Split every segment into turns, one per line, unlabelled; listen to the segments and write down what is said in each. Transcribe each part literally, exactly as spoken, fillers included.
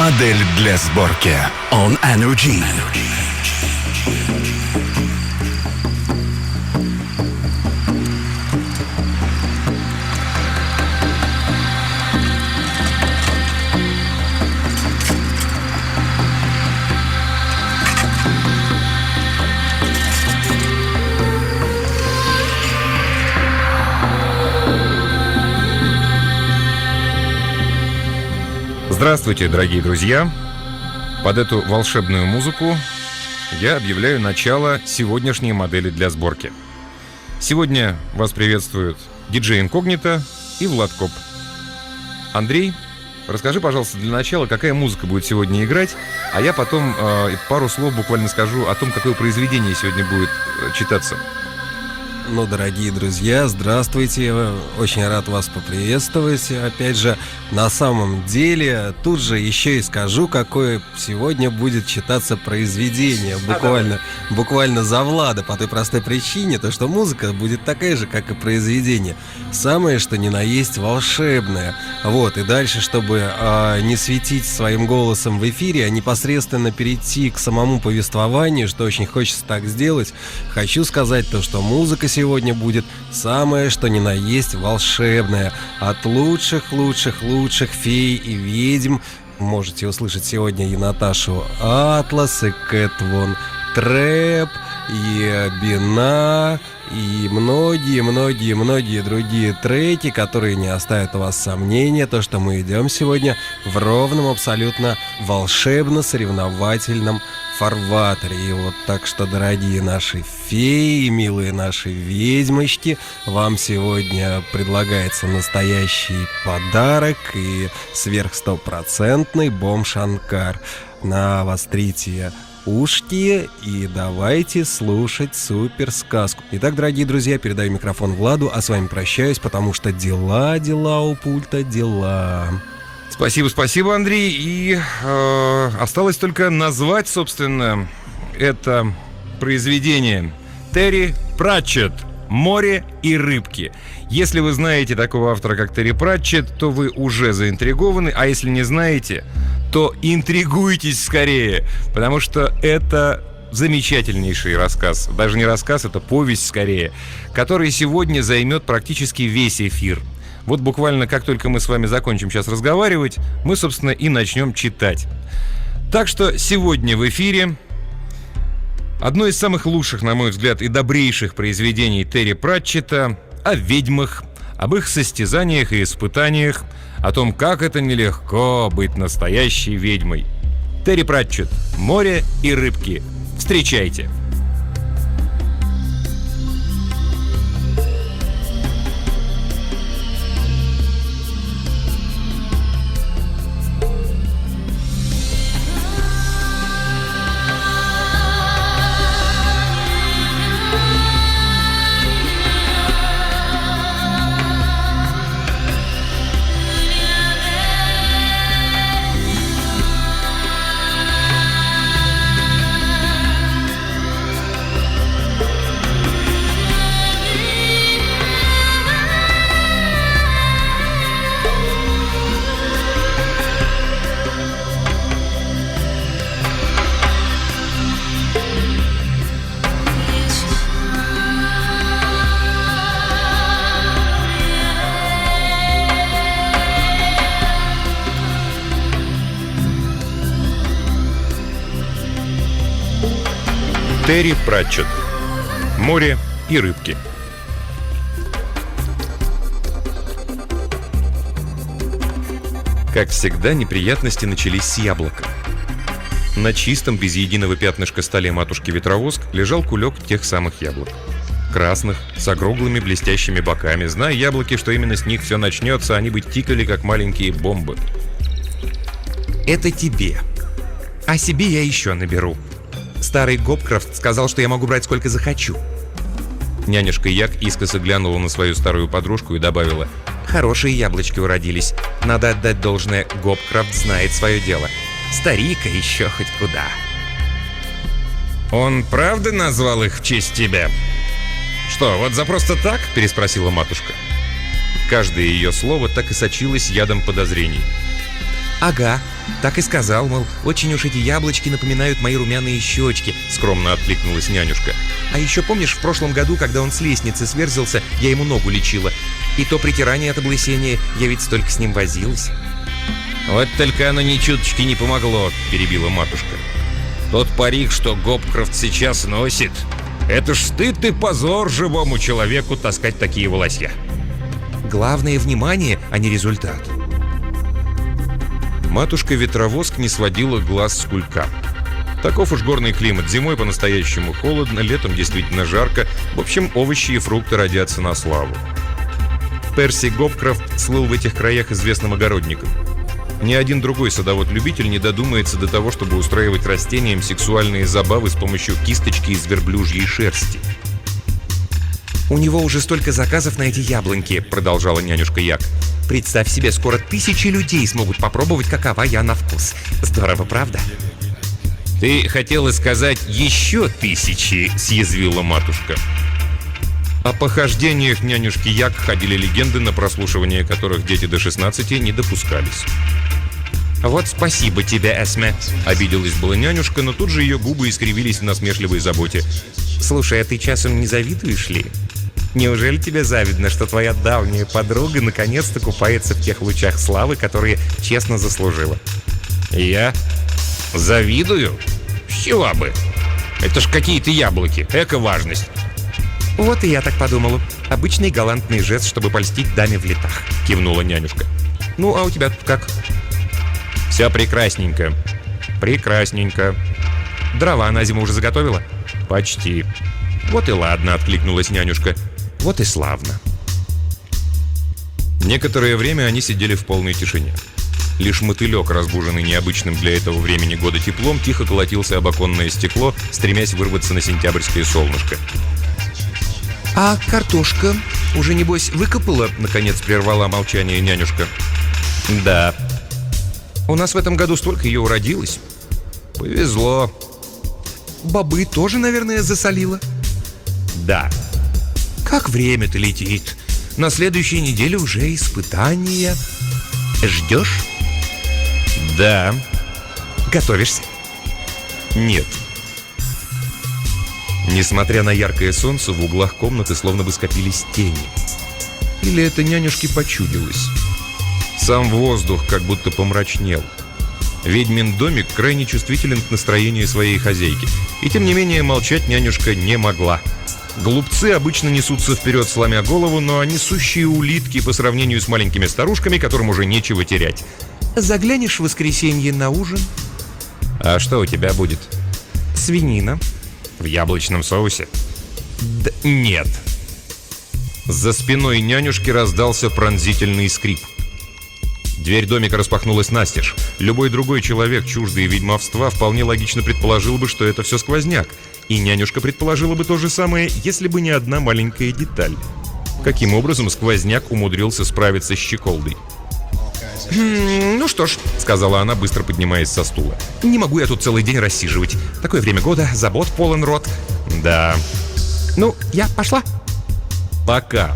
Модель для сборки. On Energy.
Здравствуйте, дорогие друзья! Под эту волшебную музыку я объявляю начало сегодняшней модели для сборки. Сегодня вас приветствуют диджей Инкогнито и Влад Коп. Андрей, расскажи, пожалуйста, для начала, какая музыка будет сегодня играть, а я потом э, пару слов буквально скажу о том, какое произведение сегодня будет э, читаться.
Ну, дорогие друзья, здравствуйте, очень рад вас поприветствовать. Опять же, на самом деле, тут же еще и скажу, какое сегодня будет читаться произведение, буквально, а, буквально за Влада, по той простой причине, то что музыка будет такая же, как и произведение. Самое, что ни на есть, волшебное. Вот, и дальше, чтобы а, не светить своим голосом в эфире, а непосредственно перейти к самому повествованию, что очень хочется так сделать, хочу сказать то, что музыка сегодня будет самое, что ни на есть, волшебное. От лучших-лучших-лучших фей и ведьм можете услышать сегодня и Наташу Атлас, и Кэт Вон Трэп, и Бина, и многие-многие-многие другие треки, которые не оставят у вас сомнения, то, что мы идем сегодня в ровном, абсолютно волшебно-соревновательном фарватере. И вот так что, дорогие наши феи, милые наши ведьмочки, вам сегодня предлагается настоящий подарок и сверхстопроцентный бомж-анкар. Навострите ушки и давайте слушать супер сказку. Итак, дорогие друзья, передаю микрофон Владу, а с вами прощаюсь, потому что дела, дела у пульта, дела.
Спасибо, спасибо, Андрей. И э, осталось только назвать, собственно, это произведение. Терри Пратчетт «Море и рыбки». Если вы знаете такого автора, как Терри Пратчетт, то вы уже заинтригованы, а если не знаете, то интригуйтесь скорее, потому что это замечательнейший рассказ. Даже не рассказ, это повесть скорее, который сегодня займет практически весь эфир. Вот буквально как только мы с вами закончим сейчас разговаривать, мы, собственно, и начнем читать. Так что сегодня в эфире одно из самых лучших, на мой взгляд, и добрейших произведений Терри Пратчетта о ведьмах, об их состязаниях и испытаниях, о том, как это нелегко быть настоящей ведьмой. Терри Пратчетт «Море и рыбки». Встречайте! Терри Пратчетт «Море и рыбки». Как всегда, неприятности начались с яблока. На чистом, без единого пятнышка столе матушки-ветровоск лежал кулек тех самых яблок. Красных, с округлыми блестящими боками. Зная яблоки, что именно с них все начнется, они бы тикали, как маленькие бомбы.
Это тебе. А себе я еще наберу. Старый Гопкрафт сказал, что я могу брать сколько захочу.
Няняшка Як искоса глянула на свою старую подружку и добавила:
хорошие яблочки уродились. Надо отдать должное, Гопкрафт знает свое дело. Старика еще хоть куда.
Он правда назвал их в честь тебя? Что, вот за просто так? Переспросила матушка. Каждое ее слово так и сочилось ядом подозрений.
Ага, Так и сказал, мол, очень уж эти яблочки напоминают мои румяные щечки, скромно откликнулась нянюшка. А еще помнишь, в прошлом году, когда он с лестницы сверзился, я ему ногу лечила. И то притирание от облысения, я ведь столько с ним возилась.
Вот только оно ни чуточки не помогло, перебила матушка. Тот парик, что Гопкрофт сейчас носит, это ж стыд и позор живому человеку таскать такие волосья.
Главное внимание, а не результат.
Матушка-ветровоск не сводила глаз с кулька. Таков уж горный климат. Зимой по-настоящему холодно, летом действительно жарко. В общем, овощи и фрукты родятся на славу. Перси Гопкрофт слыл в этих краях известным огородником. Ни один другой садовод-любитель не додумается до того, чтобы устраивать растениям сексуальные забавы с помощью кисточки из верблюжьей шерсти.
«У него уже столько заказов на эти яблоньки», — продолжала нянюшка Як. «Представь себе, скоро тысячи людей смогут попробовать, какова я на вкус. Здорово, правда?»
«Ты хотела сказать еще тысячи», — съязвила матушка. О похождениях нянюшки Як ходили легенды, на прослушивание которых дети до шестнадцати не допускались.
«Вот спасибо тебе, Эсме», —
обиделась была нянюшка, но тут же ее губы искривились в насмешливой заботе.
«Слушай, а ты часом не завидуешь ли? Неужели тебе завидно, что твоя давняя подруга наконец-то купается в тех лучах славы, которые честно заслужила?»
«Я? Завидую? С чего бы? Это ж какие-то яблоки, эко-важность».
«Вот и я так подумала. Обычный галантный жест, чтобы польстить даме в летах», — кивнула нянюшка. «Ну, а у тебя тут как?»
«Вся прекрасненько. Прекрасненько.
Дрова на зиму уже заготовила?»
«Почти».
«Вот и ладно», — откликнулась нянюшка. «Вот и славно».
Некоторое время они сидели в полной тишине. Лишь мотылек, разбуженный необычным для этого времени года теплом, тихо колотился об оконное стекло, стремясь вырваться на сентябрьское солнышко.
«А картошка уже, небось, выкопала?» — наконец прервала молчание нянюшка.
«Да».
«У нас в этом году столько ее уродилось».
«Повезло».
«Бобы тоже, наверное, засолила?»
«Да».
«Как время-то летит. На следующей неделе уже испытания. Ждешь?»
«Да».
«Готовишься?»
«Нет». Несмотря на яркое солнце, в углах комнаты словно бы скопились тени. Или это нянюшке почудилось? Сам воздух как будто помрачнел. Ведьмин домик крайне чувствителен к настроению своей хозяйки. И тем не менее молчать нянюшка не могла. Глупцы обычно несутся вперед, сломя голову, но они сущие улитки по сравнению с маленькими старушками, которым уже нечего терять.
«Заглянешь в воскресенье на ужин?»
«А что у тебя будет?»
«Свинина».
«В яблочном соусе?»
«Да нет».
За спиной нянюшки раздался пронзительный скрип. Дверь домика распахнулась настежь. Любой другой человек, чуждый ведьмовства, вполне логично предположил бы, что это все сквозняк. И нянюшка предположила бы то же самое, если бы не одна маленькая деталь. Каким образом сквозняк умудрился справиться с щеколдой?
«Хм, ну что ж», — сказала она, быстро поднимаясь со стула. «Не могу я тут целый день рассиживать. Такое время года, забот полон рот».
«Да».
«Ну, я пошла».
«Пока».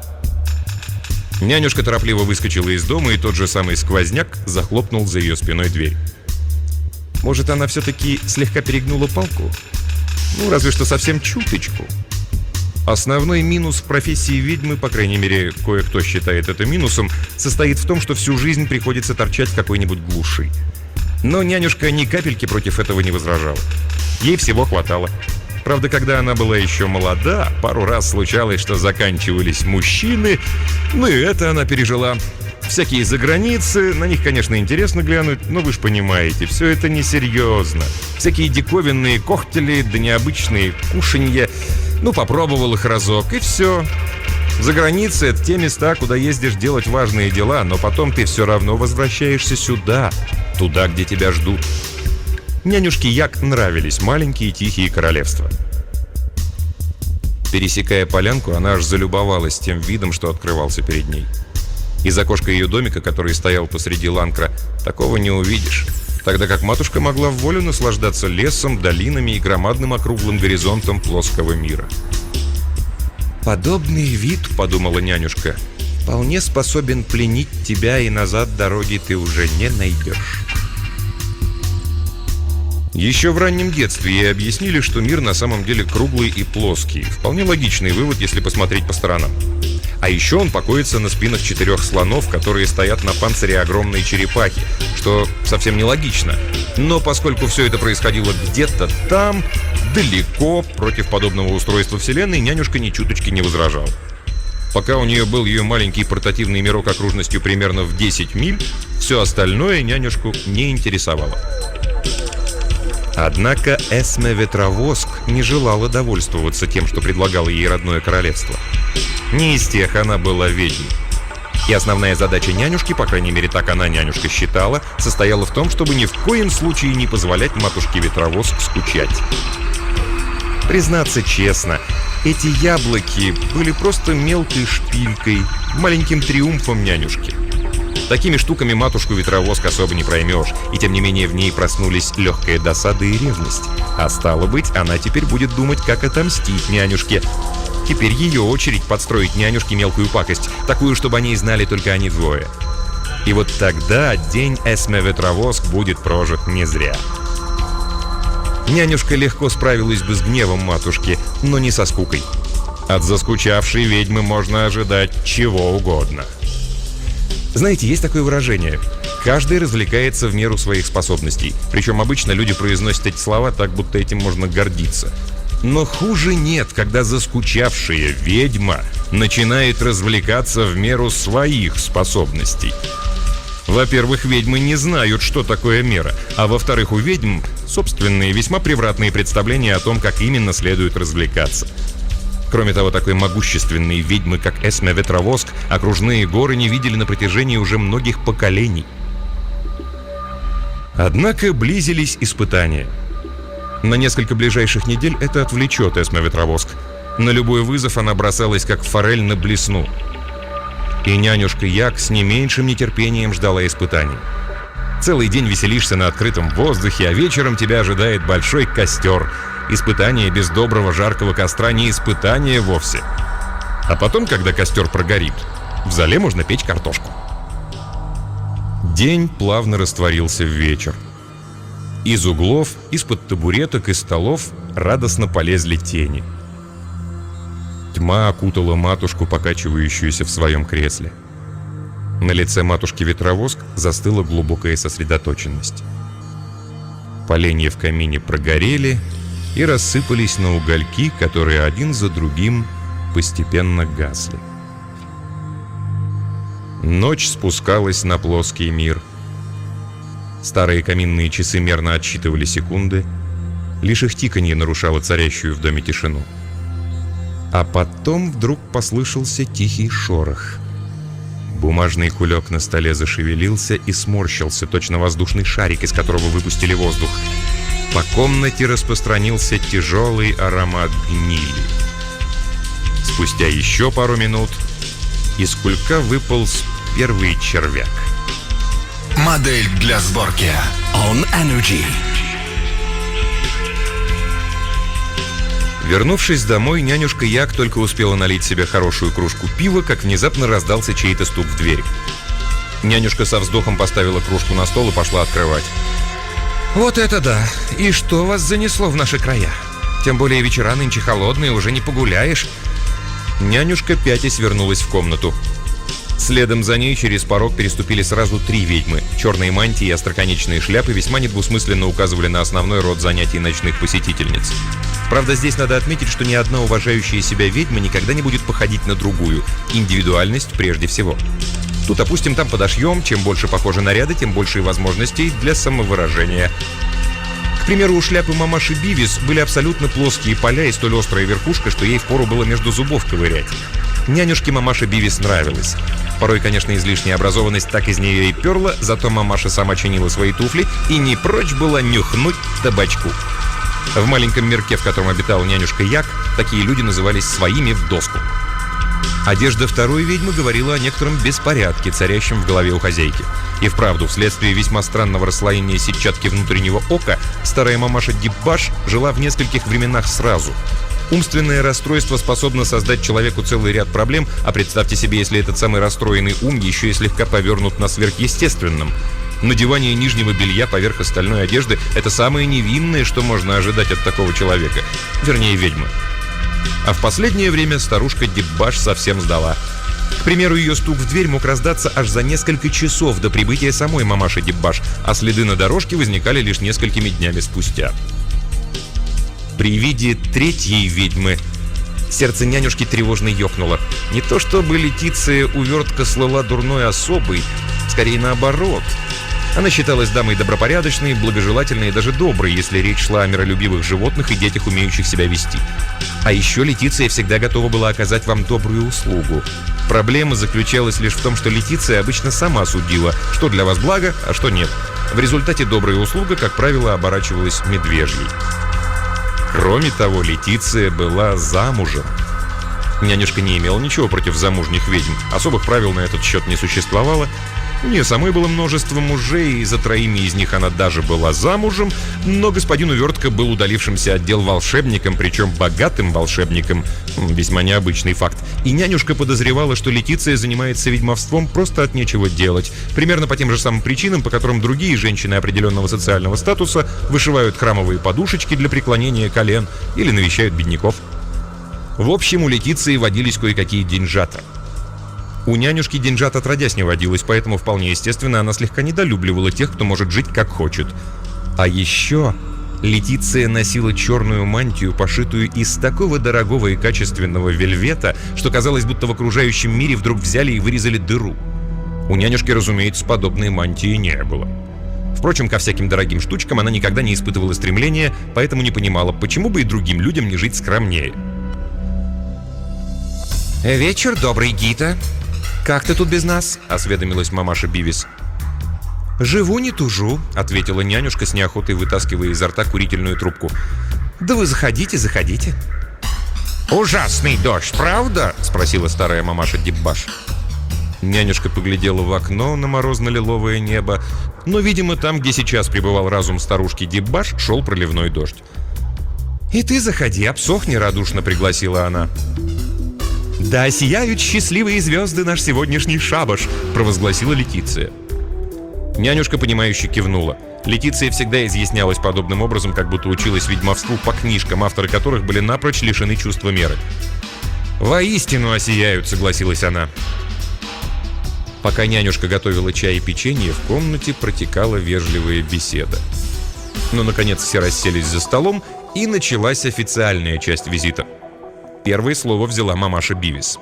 Нянюшка торопливо выскочила из дома, и тот же самый сквозняк захлопнул за ее спиной дверь.
Может, она все-таки слегка перегнула палку? Ну, разве что совсем чуточку.
Основной минус в профессии ведьмы, по крайней мере, кое-кто считает это минусом, состоит в том, что всю жизнь приходится торчать в какой-нибудь глуши. Но нянюшка ни капельки против этого не возражала. Ей всего хватало. Правда, когда она была еще молода, пару раз случалось, что заканчивались мужчины, ну и это она пережила. Всякие заграницы, на них, конечно, интересно глянуть, но вы ж понимаете, все это несерьезно. Всякие диковинные когтели, да необычные кушанья. Ну, попробовал их разок, и все. За границей — это те места, куда ездишь делать важные дела, но потом ты все равно возвращаешься сюда, туда, где тебя ждут. Нянюшке Як нравились маленькие тихие королевства. Пересекая полянку, она аж залюбовалась тем видом, что открывался перед ней. Из окошка ее домика, который стоял посреди ланкра, такого не увидишь. Тогда как матушка могла в волю наслаждаться лесом, долинами и громадным округлым горизонтом плоского мира.
«Подобный вид, — подумала нянюшка, — вполне способен пленить тебя, и назад дороги ты уже не найдешь».
Еще в раннем детстве ей объяснили, что мир на самом деле круглый и плоский. Вполне логичный вывод, если посмотреть по сторонам. А еще он покоится на спинах четырех слонов, которые стоят на панцире огромной черепахи, что совсем нелогично. Но поскольку все это происходило где-то там, далеко, против подобного устройства Вселенной, нянюшка ни чуточки не возражала. Пока у нее был ее маленький портативный мирок окружностью примерно в десять миль, все остальное нянюшку не интересовало. Однако Эсме Ветровоск не желала довольствоваться тем, что предлагало ей родное королевство. Не из тех она была ведьмой. И основная задача нянюшки, по крайней мере так она, нянюшка, считала, состояла в том, чтобы ни в коем случае не позволять матушке Ветровоск скучать. Признаться честно, эти яблоки были просто мелкой шпилькой, маленьким триумфом нянюшки. Такими штуками матушку Ветровоск особо не проймешь, и тем не менее в ней проснулись легкая досада и ревность. А стало быть, она теперь будет думать, как отомстить нянюшке. Теперь ее очередь подстроить нянюшке мелкую пакость, такую, чтобы о ней знали только они двое. И вот тогда день Эсме Ветровоск будет прожит не зря. Нянюшка легко справилась бы с гневом матушки, но не со скукой. От заскучавшей ведьмы можно ожидать чего угодно. Знаете, есть такое выражение: каждый развлекается в меру своих способностей. Причем обычно люди произносят эти слова так, будто этим можно гордиться. Но хуже нет, когда заскучавшая ведьма начинает развлекаться в меру своих способностей. Во-первых, ведьмы не знают, что такое мера, а во-вторых, у ведьм собственные весьма превратные представления о том, как именно следует развлекаться. Кроме того, такой могущественной ведьмы, как Эсме Ветровоск, окружные горы не видели на протяжении уже многих поколений. Однако близились испытания. На несколько ближайших недель это отвлечет Эсме Ветровоск. На любой вызов она бросалась, как форель на блесну. И нянюшка Як с не меньшим нетерпением ждала испытаний. Целый день веселишься на открытом воздухе, а вечером тебя ожидает большой костер. Испытание без доброго жаркого костра не испытание вовсе. А потом, когда костер прогорит, в зале можно печь картошку. День плавно растворился в вечер. Из углов, из-под табуреток и столов радостно полезли тени. Тьма окутала матушку, покачивающуюся в своем кресле. На лице матушки Ветровоск застыла глубокая сосредоточенность. Поленья в камине прогорели и рассыпались на угольки, которые один за другим постепенно гасли. Ночь спускалась на плоский мир. Старые каминные часы мерно отсчитывали секунды. Лишь их тиканье нарушало царящую в доме тишину. А потом вдруг послышался тихий шорох. Бумажный кулек на столе зашевелился и сморщился, точно воздушный шарик, из которого выпустили воздух. По комнате распространился тяжелый аромат гнили. Спустя еще пару минут из кулька выполз первый червяк.
Модель для сборки On Energy.
Вернувшись домой, нянюшка Як только успела налить себе хорошую кружку пива, как внезапно раздался чей-то стук в дверь. Нянюшка со вздохом поставила кружку на стол и пошла открывать. «Вот это да! И что вас занесло в наши края? Тем более вечера нынче холодные, уже не погуляешь». Нянюшка пятясь вернулась в комнату. Следом за ней через порог переступили сразу три ведьмы. Черные мантии и остроконечные шляпы весьма недвусмысленно указывали на основной род занятий ночных посетительниц. Правда, здесь надо отметить, что ни одна уважающая себя ведьма никогда не будет походить на другую. Индивидуальность прежде всего. Тут опустим, там подошьем. Чем больше похожи наряды, тем больше и возможностей для самовыражения. К примеру, у шляпы мамаши Бивис были абсолютно плоские поля и столь острая верхушка, что ей впору было между зубов ковырять. Нянюшке мамаша Бивис нравилась. Порой, конечно, излишняя образованность так из нее и перла, зато мамаша сама чинила свои туфли и не прочь была нюхнуть табачку. В маленьком мирке, в котором обитала нянюшка Як, такие люди назывались своими в доску. Одежда второй ведьмы говорила о некотором беспорядке, царящем в голове у хозяйки. И вправду, вследствие весьма странного расслоения сетчатки внутреннего ока, старая мамаша Диббаш жила в нескольких временах сразу. Умственное расстройство способно создать человеку целый ряд проблем, а представьте себе, если этот самый расстроенный ум еще и слегка повернут на сверхъестественном. Надевание нижнего белья поверх остальной одежды – это самое невинное, что можно ожидать от такого человека. Вернее, ведьмы. А в последнее время старушка Деббаш совсем сдала. К примеру, ее стук в дверь мог раздаться аж за несколько часов до прибытия самой мамаши Деббаш, а следы на дорожке возникали лишь несколькими днями спустя. При виде третьей ведьмы сердце нянюшки тревожно ёкнуло. Не то чтобы Летиция увертка слыла дурной особой, скорее наоборот. Она считалась дамой добропорядочной, благожелательной и даже доброй, если речь шла о миролюбивых животных и детях, умеющих себя вести. А еще Летиция всегда готова была оказать вам добрую услугу. Проблема заключалась лишь в том, что Летиция обычно сама судила, что для вас благо, а что нет. В результате добрая услуга, как правило, оборачивалась медвежьей. Кроме того, Летиция была замужем. Нянюшка не имела ничего против замужних ведьм. Особых правил на этот счет не существовало. У нее самой было множество мужей, и за троими из них она даже была замужем, но господин Увертка был удалившимся от дел волшебником, причем богатым волшебником. Весьма необычный факт. И нянюшка подозревала, что Летиция занимается ведьмовством просто от нечего делать. Примерно по тем же самым причинам, по которым другие женщины определенного социального статуса вышивают храмовые подушечки для преклонения колен или навещают бедняков. В общем, у Летиции водились кое-какие деньжата. У нянюшки деньжат отродясь не водилось, поэтому вполне естественно она слегка недолюбливала тех, кто может жить как хочет. А еще Летиция носила черную мантию, пошитую из такого дорогого и качественного вельвета, что казалось, будто в окружающем мире вдруг взяли и вырезали дыру. У нянюшки, разумеется, подобной мантии не было. Впрочем, ко всяким дорогим штучкам она никогда не испытывала стремления, поэтому не понимала, почему бы и другим людям не жить скромнее.
«Вечер добрый, Гита. Как ты тут без нас?» — осведомилась мамаша Бивис. «Живу, не тужу», — ответила нянюшка с неохотой, вытаскивая изо рта курительную трубку. «Да вы заходите, заходите». «Ужасный дождь, правда?» — спросила старая мамаша Деббаш.
Нянюшка поглядела в окно на морозно-лиловое небо, но, видимо, там, где сейчас пребывал разум старушки Деббаш, шел проливной дождь.
«И ты заходи, обсохни», — радушно пригласила она. «Да сияют счастливые звезды наш сегодняшний шабаш», — провозгласила Летиция.
Нянюшка, понимающе кивнула. Летиция всегда изъяснялась подобным образом, как будто училась ведьмовству по книжкам, авторы которых были напрочь лишены чувства меры.
«Воистину осияют», — согласилась она.
Пока нянюшка готовила чай и печенье, в комнате протекала вежливая беседа. Но, наконец, все расселись за столом, и началась официальная часть визита. Первое слово взяла мамаша Бивис.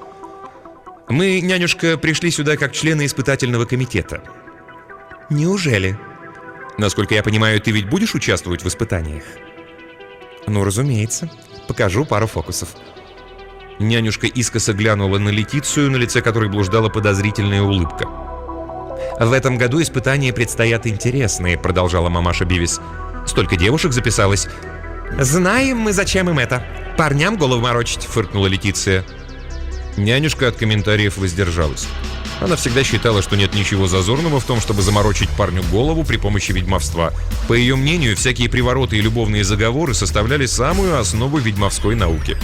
«Мы, нянюшка, пришли сюда как члены испытательного комитета». «Неужели? Насколько я понимаю, ты ведь будешь участвовать в испытаниях?» «Ну, разумеется. Покажу пару фокусов».
Нянюшка искоса глянула на Летицию, на лице которой блуждала подозрительная улыбка.
«В этом году испытания предстоят интересные», — продолжала мамаша Бивис. «Столько девушек записалось». «Знаем мы, зачем им это. Парням голову морочить», — фыркнула Летиция.
Нянюшка от комментариев воздержалась. Она всегда считала, что нет ничего зазорного в том, чтобы заморочить парню голову при помощи ведьмовства. По ее мнению, всякие привороты и любовные заговоры составляли самую основу ведьмовской науки.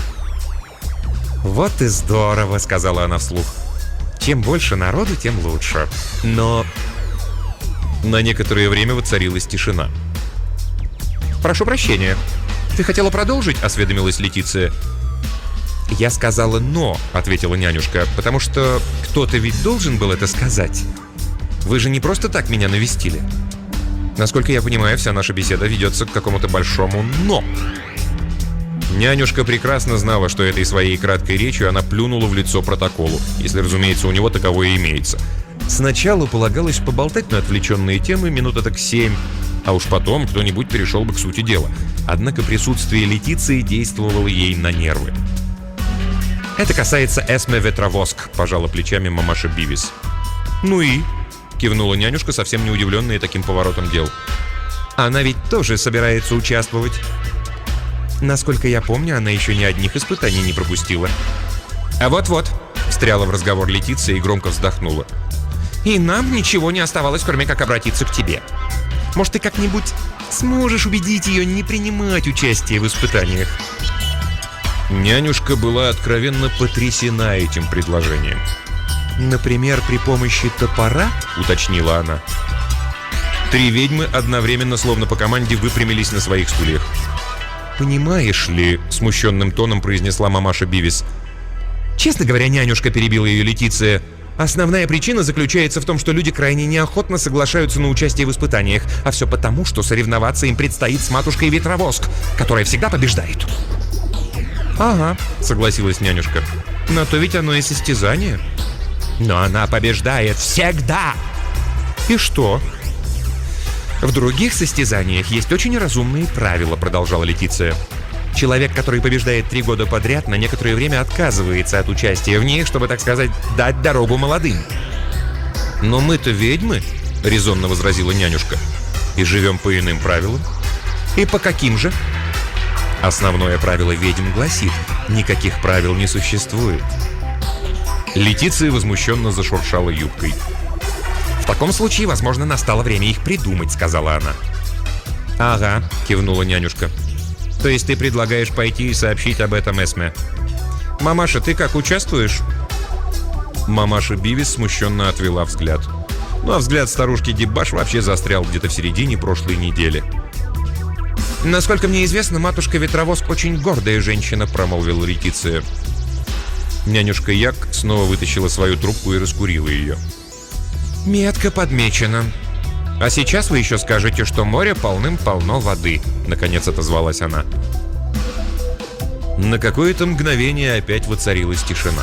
«Вот и здорово», — сказала она вслух. «Чем больше народу, тем лучше. Но...»
На некоторое время воцарилась тишина.
«Прошу прощения. Ты хотела продолжить?» — осведомилась Летиция. «Я сказала «но», — ответила нянюшка, «потому что кто-то ведь должен был это сказать. Вы же не просто так меня навестили. Насколько я понимаю, вся наша беседа ведется к какому-то большому «но».
Нянюшка прекрасно знала, что этой своей краткой речью она плюнула в лицо протоколу, если, разумеется, у него таковое имеется. Сначала полагалось поболтать на отвлеченные темы минут так семь, а уж потом кто-нибудь перешел бы к сути дела. Однако присутствие Летиции действовало ей на нервы.
«Это касается Эсме Ветровоск», — пожала плечами мамаша Бивис.
«Ну и?» — кивнула нянюшка, совсем не удивленная таким поворотом дел.
«Она ведь тоже собирается участвовать. Насколько я помню, она еще ни одних испытаний не пропустила».
«А вот-вот», — встряла в разговор Летиция и громко вздохнула.
«И нам ничего не оставалось, кроме как обратиться к тебе. Может, ты как-нибудь сможешь убедить ее не принимать участие в испытаниях?»
Нянюшка была откровенно потрясена этим предложением.
«Например, при помощи топора?» — уточнила она.
Три ведьмы одновременно, словно по команде, выпрямились на своих стульях. «Понимаешь ли», — смущенным тоном произнесла мамаша Бивис. «Честно говоря, нянюшка», — перебила ее Летиция, «основная причина заключается в том, что люди крайне неохотно соглашаются на участие в испытаниях, а все потому, что соревноваться им предстоит с матушкой Ветровоск, которая всегда побеждает». «Ага», — согласилась нянюшка, «но то ведь оно и состязание». «Но она побеждает всегда!» «И что?» «В других состязаниях есть очень разумные правила», — продолжала Летиция. «Человек, который побеждает три года подряд, на некоторое время отказывается от участия в них, чтобы, так сказать, дать дорогу молодым». «Но мы-то ведьмы», — резонно возразила нянюшка, «и живем по иным правилам». «И по каким же?» «Основное правило ведьм гласит: никаких правил не существует». Летиция возмущенно зашуршала юбкой. «В таком случае, возможно, настало время их придумать», — сказала она. «Ага», — кивнула нянюшка. «То есть ты предлагаешь пойти и сообщить об этом Эсме? Мамаша, ты как, участвуешь?» Мамаша Бивис смущенно отвела взгляд. Ну а взгляд старушки Дебаш вообще застрял где-то в середине прошлой недели. «Насколько мне известно, матушка Ветровоск очень гордая женщина», — промолвила Летиция. Нянюшка Як снова вытащила свою трубку и раскурила ее. «Метко подмечено. А сейчас вы еще скажете, что море полным-полно воды», — наконец отозвалась она. На какое-то мгновение опять воцарилась тишина.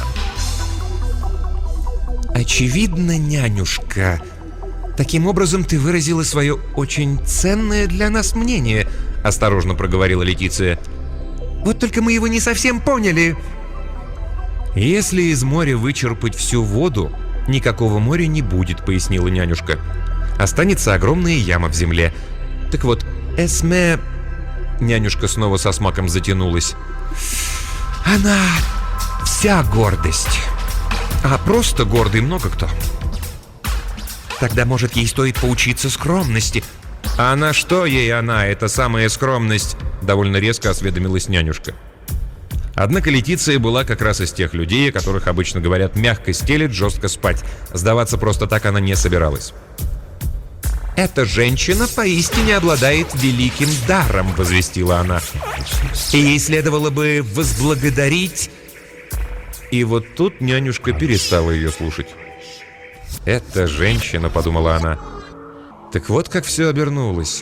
«Очевидно, нянюшка, таким образом ты выразила свое очень ценное для нас мнение», — осторожно проговорила Летиция. «Вот только мы его не совсем поняли». «Если из моря вычерпать всю воду, никакого моря не будет», — пояснила нянюшка. «Останется огромная яма в земле. Так вот, Эсме...» Нянюшка снова со смаком затянулась. «Она вся гордость. А просто гордый много кто. Тогда, может, ей стоит поучиться скромности». «А на что ей она, эта самая скромность?» — довольно резко осведомилась нянюшка. Однако Летиция была как раз из тех людей, о которых обычно говорят «мягко стелет, жестко спать». Сдаваться просто так она не собиралась. «Эта женщина поистине обладает великим даром», — возвестила она. «И ей следовало бы возблагодарить...» И вот тут нянюшка перестала ее слушать. «Эта женщина», — подумала она. Так вот как все обернулось.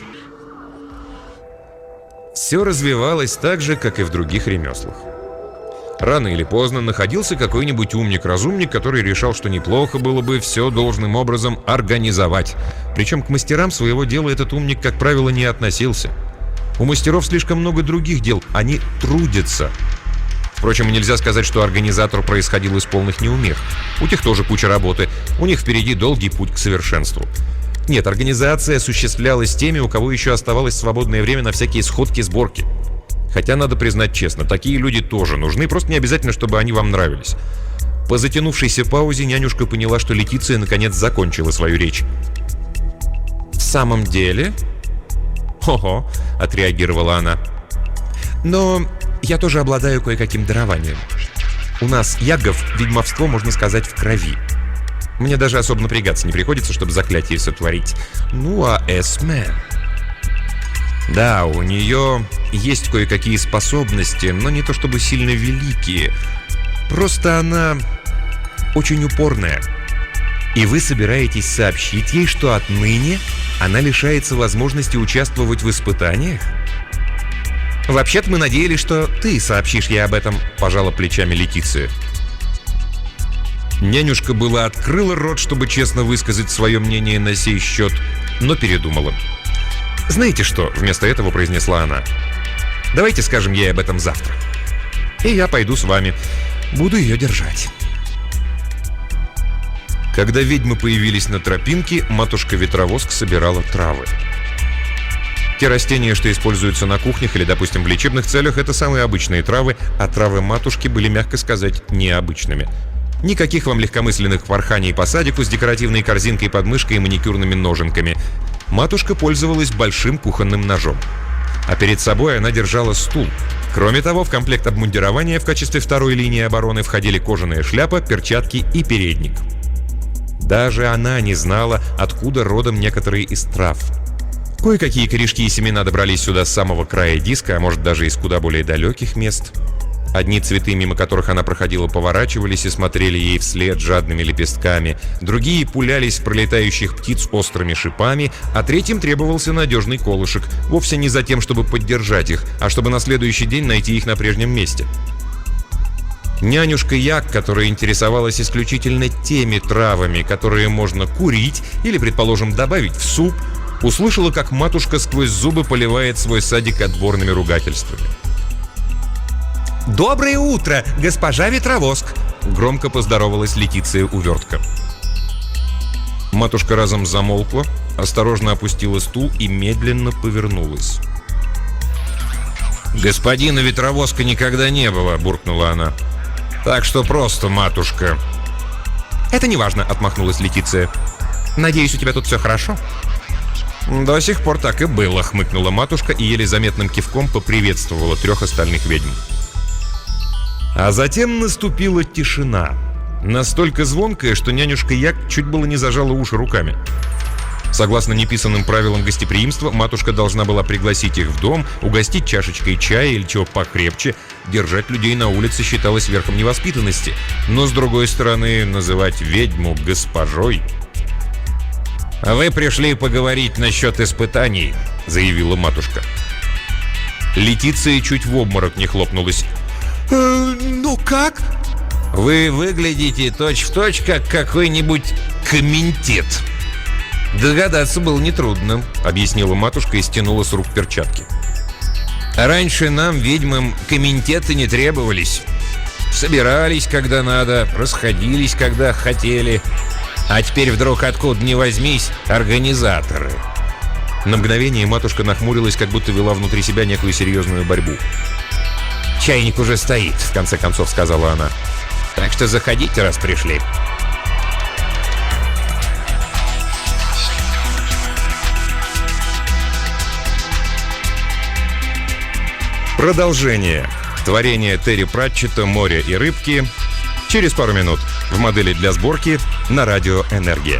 Все развивалось так же, как и в других ремеслах. Рано или поздно находился какой-нибудь умник-разумник, который решал, что неплохо было бы все должным образом организовать. Причем к мастерам своего дела этот умник, как правило, не относился. У мастеров слишком много других дел, они трудятся. Впрочем, нельзя сказать, что организатор происходил из полных неумех. У тех тоже куча работы, у них впереди долгий путь к совершенству. Нет, организация осуществлялась теми, у кого еще оставалось свободное время на всякие сходки-сборки. Хотя, надо признать честно, такие люди тоже нужны, просто не обязательно, чтобы они вам нравились. По затянувшейся паузе нянюшка поняла, что Летиция наконец закончила свою речь. «В самом деле?» «Хо-хо», — отреагировала она. «Но я тоже обладаю кое-каким дарованием. У нас, ягов, ведьмовство, можно сказать, в крови. Мне даже особо напрягаться не приходится, чтобы заклятие сотворить. Ну а Эсме... Да, у нее есть кое-какие способности, но не то чтобы сильно великие. Просто она очень упорная. И вы собираетесь сообщить ей, что отныне она лишается возможности участвовать в испытаниях? Вообще-то мы надеялись, что ты сообщишь ей об этом, пожала плечами Летиция. Нянюшка была открыла рот, чтобы честно высказать свое мнение на сей счет, но передумала. «Знаете что?» — вместо этого произнесла она. «Давайте скажем ей об этом завтра. И я пойду с вами. Буду ее держать». Когда ведьмы появились на тропинке, матушка Ветровоск собирала травы. Те растения, что используются на кухнях или, допустим, в лечебных целях, это самые обычные травы, а травы матушки были, мягко сказать, необычными. Никаких вам легкомысленных порханий по садику с декоративной корзинкой под мышкой и маникюрными ноженками. Матушка пользовалась большим кухонным ножом. А перед собой она держала стул. Кроме того, в комплект обмундирования в качестве второй линии обороны входили кожаная шляпа, перчатки и передник.
Даже она не знала, откуда родом некоторые из трав. Кое-какие корешки и семена добрались сюда с самого края диска, а может даже из куда более далеких мест. Одни цветы, мимо которых она проходила, поворачивались и смотрели ей вслед жадными лепестками, другие пулялись в пролетающих птиц острыми шипами, а третьим требовался надежный колышек, вовсе не за тем, чтобы поддержать их, а чтобы на следующий день найти их на прежнем месте. Нянюшка Як, которая интересовалась исключительно теми травами, которые можно курить или, предположим, добавить в суп, услышала, как матушка сквозь зубы поливает свой садик отборными ругательствами. «Доброе утро, госпожа Ветровоск!» — громко поздоровалась Летиция Увертка. Матушка разом замолкла, осторожно опустила стул и медленно повернулась. «Господина Ветровоска никогда не было», — буркнула она. «Так что просто, матушка». «Это не важно», — отмахнулась Летиция. «Надеюсь, у тебя тут все хорошо?» «До сих пор так и было», — хмыкнула матушка и еле заметным кивком поприветствовала трех остальных ведьм. А затем наступила тишина. Настолько звонкая, что нянюшка Як чуть было не зажала уши руками. Согласно неписанным правилам гостеприимства, матушка должна была пригласить их в дом, угостить чашечкой чая или чего покрепче. Держать людей на улице считалось верхом невоспитанности. Но, с другой стороны, называть ведьму госпожой... «А вы пришли поговорить насчет испытаний», — заявила матушка. Летиция чуть в обморок не хлопнулась. «Э, ну как?» «Вы выглядите точь-в-точь, как какой-нибудь комментит». «Догадаться было нетрудно», — объяснила матушка и стянула с рук перчатки. «Раньше нам, ведьмам, комментеты не требовались. Собирались, когда надо, расходились, когда хотели. А теперь вдруг откуда ни возьмись организаторы». На мгновение матушка нахмурилась, как будто вела внутри себя некую серьезную борьбу. «Чайник уже стоит», — в конце концов сказала она. «Так что заходите, раз пришли». Продолжение. Творение Терри Пратчетта «Море и рыбки» через пару минут в модели для сборки на радио «Энергия».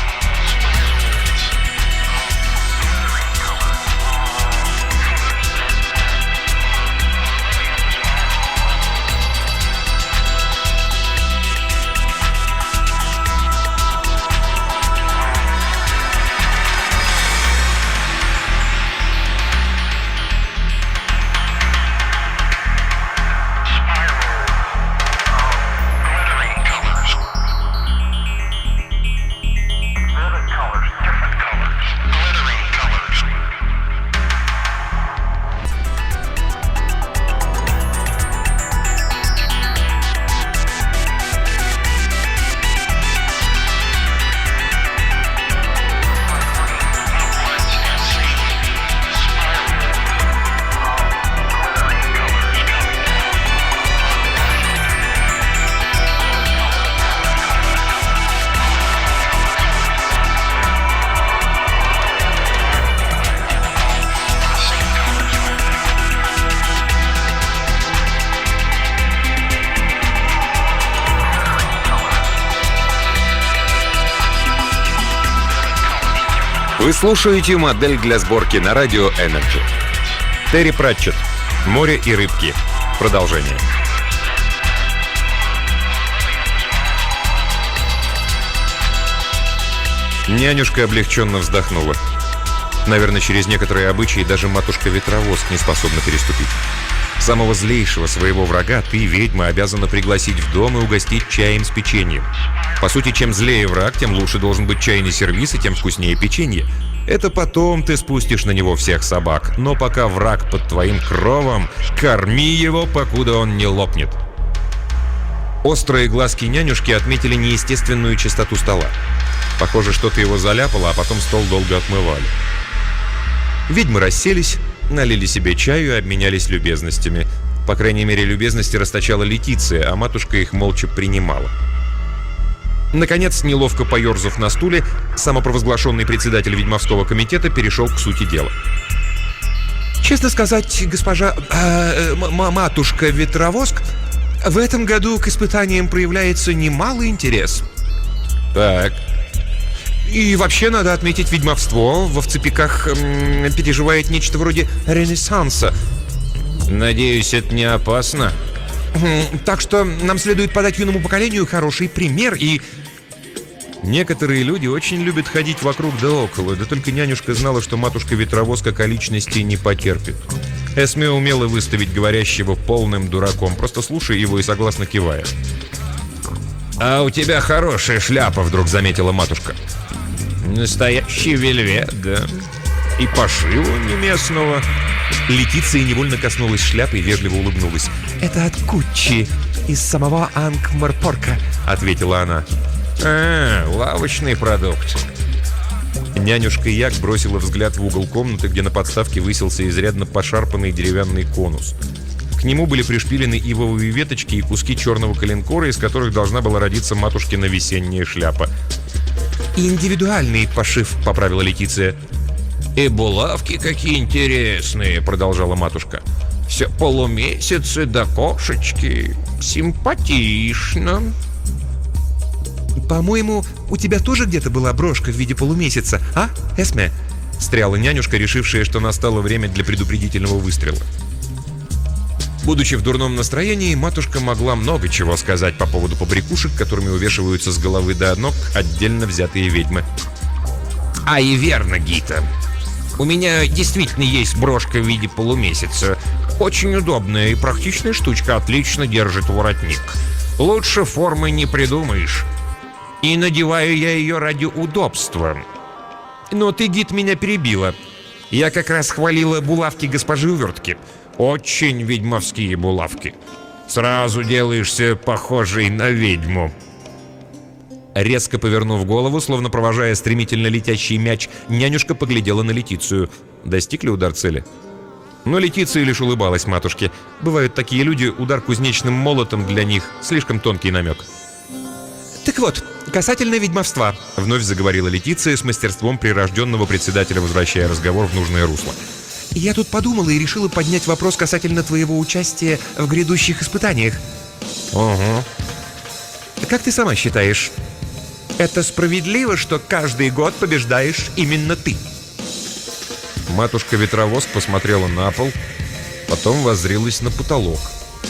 Вы слушаете модель для сборки на радио Energy. Терри Пратчетт. «Море и рыбки». Продолжение. Нянюшка облегченно вздохнула. Наверное, через некоторые обычаи даже матушка-ветровоск не способна переступить. Самого злейшего своего врага ты, ведьма, обязана пригласить в дом и угостить чаем с печеньем. По сути, чем злее враг, тем лучше должен быть чайный сервиз и тем вкуснее печенье. Это потом ты спустишь на него всех собак, но пока враг под твоим кровом, корми его, покуда он не лопнет. Острые глазки нянюшки отметили неестественную чистоту стола. Похоже, что-то его заляпало, а потом стол долго отмывали. Ведьмы расселись, налили себе чаю и обменялись любезностями. По крайней мере, любезности расточала Летиция, а матушка их молча принимала. Наконец, неловко поерзав на стуле, самопровозглашенный председатель ведьмовского комитета перешел к сути дела. «Честно сказать, госпожа... Э, матушка Ветровоск, в этом году к испытаниям проявляется немалый интерес.
Так.
И вообще надо отметить, ведьмовство в овцепиках м, переживает нечто вроде ренессанса.
Надеюсь, это не опасно?
М, Так что нам следует подать юному поколению хороший пример и...
Некоторые люди очень любят ходить вокруг да около, да только нянюшка знала, что матушка-ветровоз как о личности не потерпит. Эсме умела выставить говорящего полным дураком, просто слушая его и согласно кивая. «А у тебя хорошая шляпа», — вдруг заметила матушка. «Настоящий вельвет, да? И пошиву не местного».
Летиция невольно коснулась шляпы и вежливо улыбнулась. «Это от Куччи, из самого Анкмарпорка», — ответила она.
«А, лавочный продукт».
Нянюшка Як бросила взгляд в угол комнаты, где на подставке высился изрядно пошарпанный деревянный конус. К нему были пришпилены ивовые веточки и куски черного коленкора, из которых должна была родиться матушкина весенняя шляпа. «Индивидуальный пошив», — поправила Летиция.
«И булавки какие интересные», — продолжала матушка. «Все полумесяцы да кошечки. Симпатично».
«По-моему, у тебя тоже где-то была брошка в виде полумесяца, а, Эсме?» — встряла нянюшка, решившая, что настало время для предупредительного выстрела. Будучи в дурном настроении, матушка могла много чего сказать по поводу побрякушек, которыми увешиваются с головы до ног отдельно взятые ведьмы.
«А и верно, Гита. У меня действительно есть брошка в виде полумесяца. Очень удобная и практичная штучка, отлично держит воротник. Лучше формы не придумаешь. И надеваю я ее ради удобства».
«Но ты, Гит, меня перебила. Я как раз хвалила булавки госпожи Увертки».
«Очень ведьмовские булавки. Сразу делаешься похожей на ведьму».
Резко повернув голову, словно провожая стремительно летящий мяч, нянюшка поглядела на Летицию. Достиг ли удар цели? Но Летиция лишь улыбалась матушке. Бывают такие люди, удар кузнечным молотом для них слишком тонкий намек. «Так вот, касательно ведьмовства», — вновь заговорила Летиция с мастерством прирожденного председателя, возвращая разговор в нужное русло. «Я тут подумала и решила поднять вопрос касательно твоего участия в грядущих испытаниях».
«Угу.
Как ты сама считаешь, это справедливо, что каждый год побеждаешь именно ты?»
Матушка-ветровоз посмотрела на пол, потом воззрилась на потолок.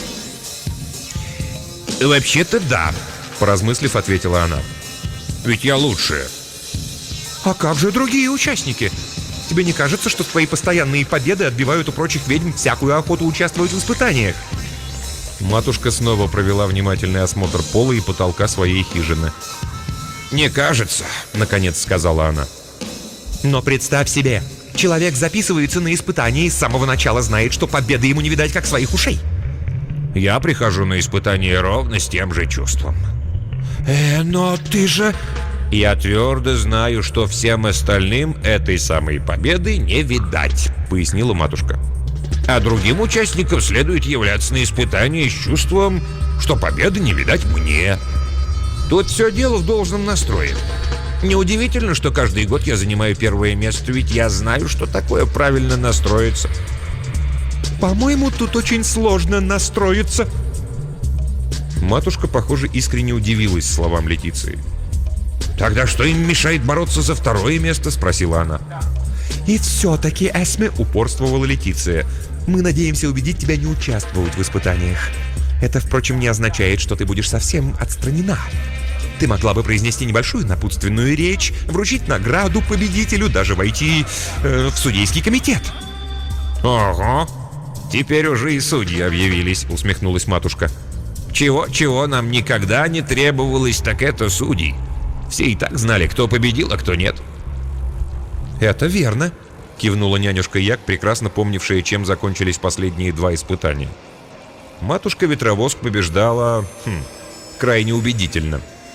«Вообще-то да», — поразмыслив, ответила она.
«Ведь я лучшая».
«А как же другие участники? Тебе не кажется, что твои постоянные победы отбивают у прочих ведьм всякую охоту участвовать в испытаниях?»
Матушка снова провела внимательный осмотр пола и потолка своей хижины.
«Не кажется», — наконец сказала она. «Но представь себе, человек записывается на испытание и с самого начала знает, что победы ему не видать как своих ушей».
«Я прихожу на испытание ровно с тем же чувством».
«Э, но ты же...»
«Я твердо знаю, что всем остальным этой самой победы не видать», — пояснила матушка. «А другим участникам следует являться на испытание с чувством, что победы не видать мне. Тут все дело в должном настрое. Неудивительно, что каждый год я занимаю первое место, ведь я знаю, что такое правильно настроиться».
«По-моему, тут очень сложно настроиться».
Матушка, похоже, искренне удивилась словам Летиции.
«Тогда что им мешает бороться за второе место?» — спросила она. «И все-таки, Эсме», — упорствовала Летиция, — «мы надеемся убедить тебя не участвовать в испытаниях. Это, впрочем, не означает, что ты будешь совсем отстранена. Ты могла бы произнести небольшую напутственную речь, вручить награду победителю, даже войти э, в судейский комитет».
«Ого, теперь уже и судьи объявились», — усмехнулась матушка. «Чего-чего нам никогда не требовалось, так это судей. Все и так знали, кто победил, а кто нет».
«Это верно», — кивнула нянюшка Як, прекрасно помнившая, чем закончились последние два испытания. Матушка-ветровоз побеждала... Хм, крайне убедительно.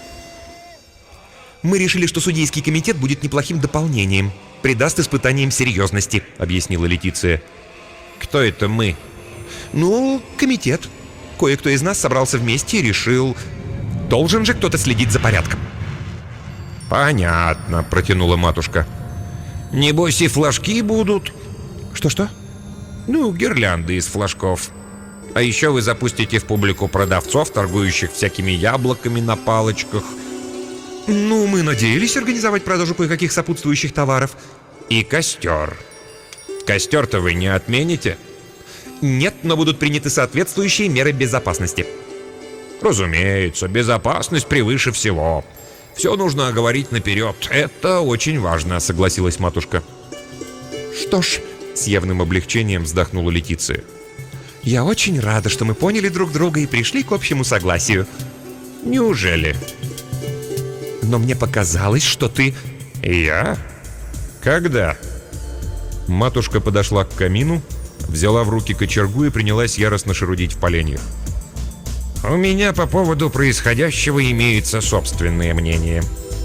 «Мы решили, что судейский комитет будет неплохим дополнением, придаст испытаниям серьезности», — объяснила Летиция.
«Кто это мы?»
«Ну, комитет. Кое-кто из нас собрался вместе и решил... Должен же кто-то следить за порядком».
«Понятно», — протянула матушка. «Небось и флажки будут?»
«Что-что?»
«Ну, гирлянды из флажков. А еще вы запустите в публику продавцов, торгующих всякими яблоками на палочках».
Ну, мы надеялись организовать продажу кое-каких сопутствующих товаров.
И костер. Костер-то вы не отмените?
Нет, но будут приняты соответствующие меры безопасности.
Разумеется, безопасность превыше всего. Все нужно оговорить наперед. Это очень важно, согласилась матушка.
Что ж, с явным облегчением вздохнула Летиция. Я очень рада, что мы поняли друг друга и пришли к общему согласию.
Неужели?
Но мне показалось, что ты...
Я? Когда? Матушка подошла к камину, взяла в руки кочергу и принялась яростно шарудить в поленьях. У меня по поводу происходящего имеется собственное мнение.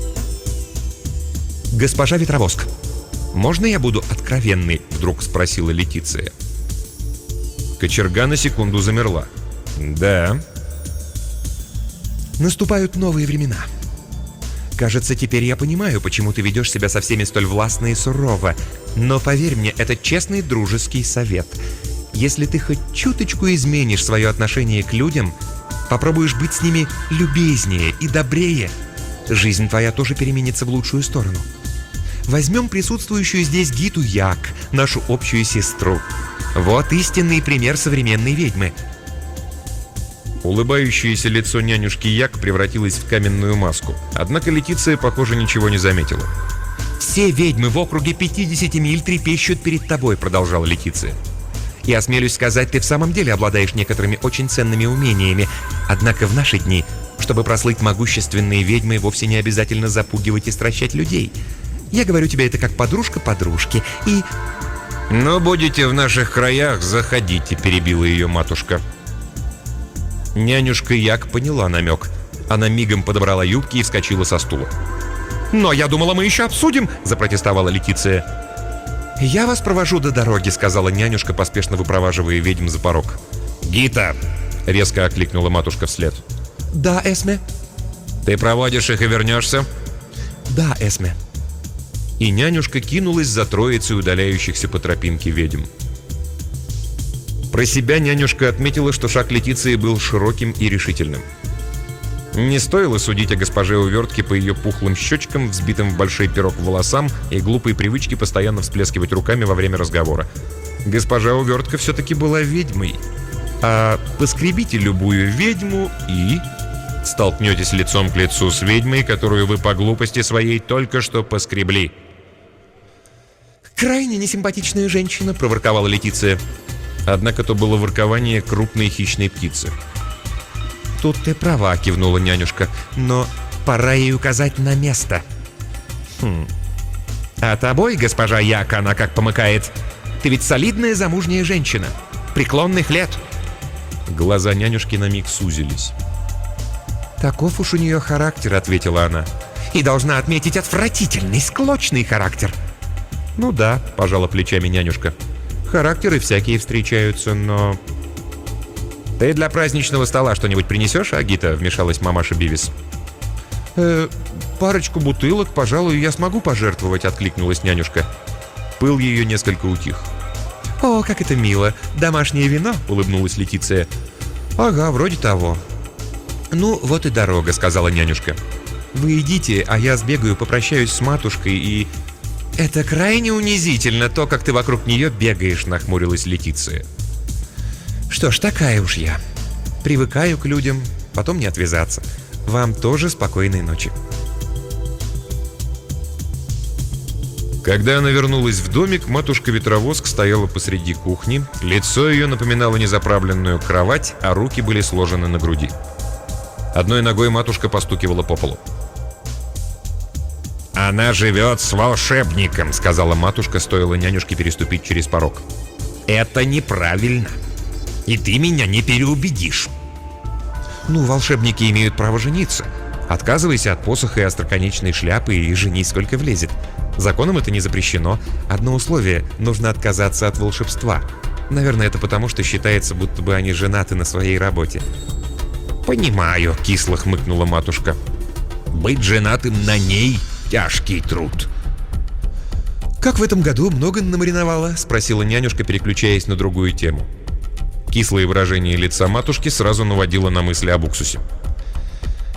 Госпожа Ветровоск, можно я буду откровенной? Вдруг спросила Летиция.
Кочерга на секунду замерла. Да.
Наступают новые времена. Кажется, теперь я понимаю, почему ты ведешь себя со всеми столь властно и сурово. Но поверь мне, это честный дружеский совет. Если ты хоть чуточку изменишь свое отношение к людям, попробуешь быть с ними любезнее и добрее, жизнь твоя тоже переменится в лучшую сторону. Возьмем присутствующую здесь Гиту Як, нашу общую сестру. Вот истинный пример современной ведьмы.
Улыбающееся лицо нянюшки Як превратилось в каменную маску. Однако Летиция, похоже, ничего не заметила.
«Все ведьмы в округе пятьдесят миль трепещут перед тобой», — продолжала Летиция. «И осмелюсь сказать, ты в самом деле обладаешь некоторыми очень ценными умениями. Однако в наши дни, чтобы прослыть могущественной ведьмой, вовсе не обязательно запугивать и стращать людей. Я говорю тебе это как подружка подружки, и...»
«Но будете в наших краях, заходите», — перебила ее матушка. Нянюшка Як поняла намек. Она мигом подобрала юбки и вскочила со стула.
«Но я думала, мы еще обсудим», — запротестовала Летиция. «Я вас провожу до дороги», — сказала нянюшка, поспешно выпроваживая ведьм за порог.
«Гита!» — резко окликнула матушка вслед.
«Да, Эсме».
«Ты проводишь их и вернешься?»
«Да, Эсме».
И нянюшка кинулась за троицей удаляющихся по тропинке ведьм. Про себя нянюшка отметила, что шаг Летиции был широким и решительным. Не стоило судить о госпоже Увертке по ее пухлым щечкам, взбитым в большой пирог волосам и глупой привычке постоянно всплескивать руками во время разговора. Госпожа Увертка все-таки была ведьмой. А поскребите любую ведьму и... столкнетесь лицом к лицу с ведьмой, которую вы по глупости своей только что поскребли.
«Крайне несимпатичная женщина», — проворковала Летиция.
Однако то было воркование крупной хищной птицы.
«Тут ты права», — кивнула нянюшка. «Но пора ей указать на место». «Хм. А тобой, госпожа Як, она как помыкает. Ты ведь солидная замужняя женщина. Преклонных лет».
Глаза нянюшки на миг сузились.
«Таков уж у нее характер», — ответила она. «И должна отметить отвратительный, склочный характер».
«Ну да», — пожала плечами нянюшка. «Характеры всякие встречаются, но...» «Ты для праздничного стола что-нибудь принесешь, Агита?» — вмешалась мамаша Бивис.
«Э, парочку бутылок, пожалуй, я смогу пожертвовать», — откликнулась нянюшка.
Пыл ее несколько утих.
«О, как это мило! Домашнее вино?» — улыбнулась Летиция.
«Ага, вроде того».
«Ну, вот и дорога», — сказала нянюшка. «Вы идите, а я сбегаю, попрощаюсь с матушкой и...» «Это крайне унизительно, то, как ты вокруг нее бегаешь», — нахмурилась Летиция. «Что ж, такая уж я. Привыкаю к людям, потом не отвязаться. Вам тоже спокойной ночи».
Когда она вернулась в домик, матушка-ветровоск стояла посреди кухни. Лицо ее напоминало незаправленную кровать, а руки были сложены на груди. Одной ногой матушка постукивала по полу. «Она живет с волшебником», — сказала матушка, стоило нянюшке переступить через порог.
«Это неправильно. И ты меня не переубедишь». «Ну, волшебники имеют право жениться. Отказывайся от посоха и остроконечной шляпы и женись сколько влезет. Законом это не запрещено. Одно условие — нужно отказаться от волшебства. Наверное, это потому, что считается, будто бы они женаты на своей работе».
«Понимаю», — кисло хмыкнула матушка.
«Быть женатым на ней — тяжкий труд».
«Как в этом году? Много намариновала?» — спросила нянюшка, переключаясь на другую тему. Кислое выражение лица матушки сразу наводило на мысли об уксусе.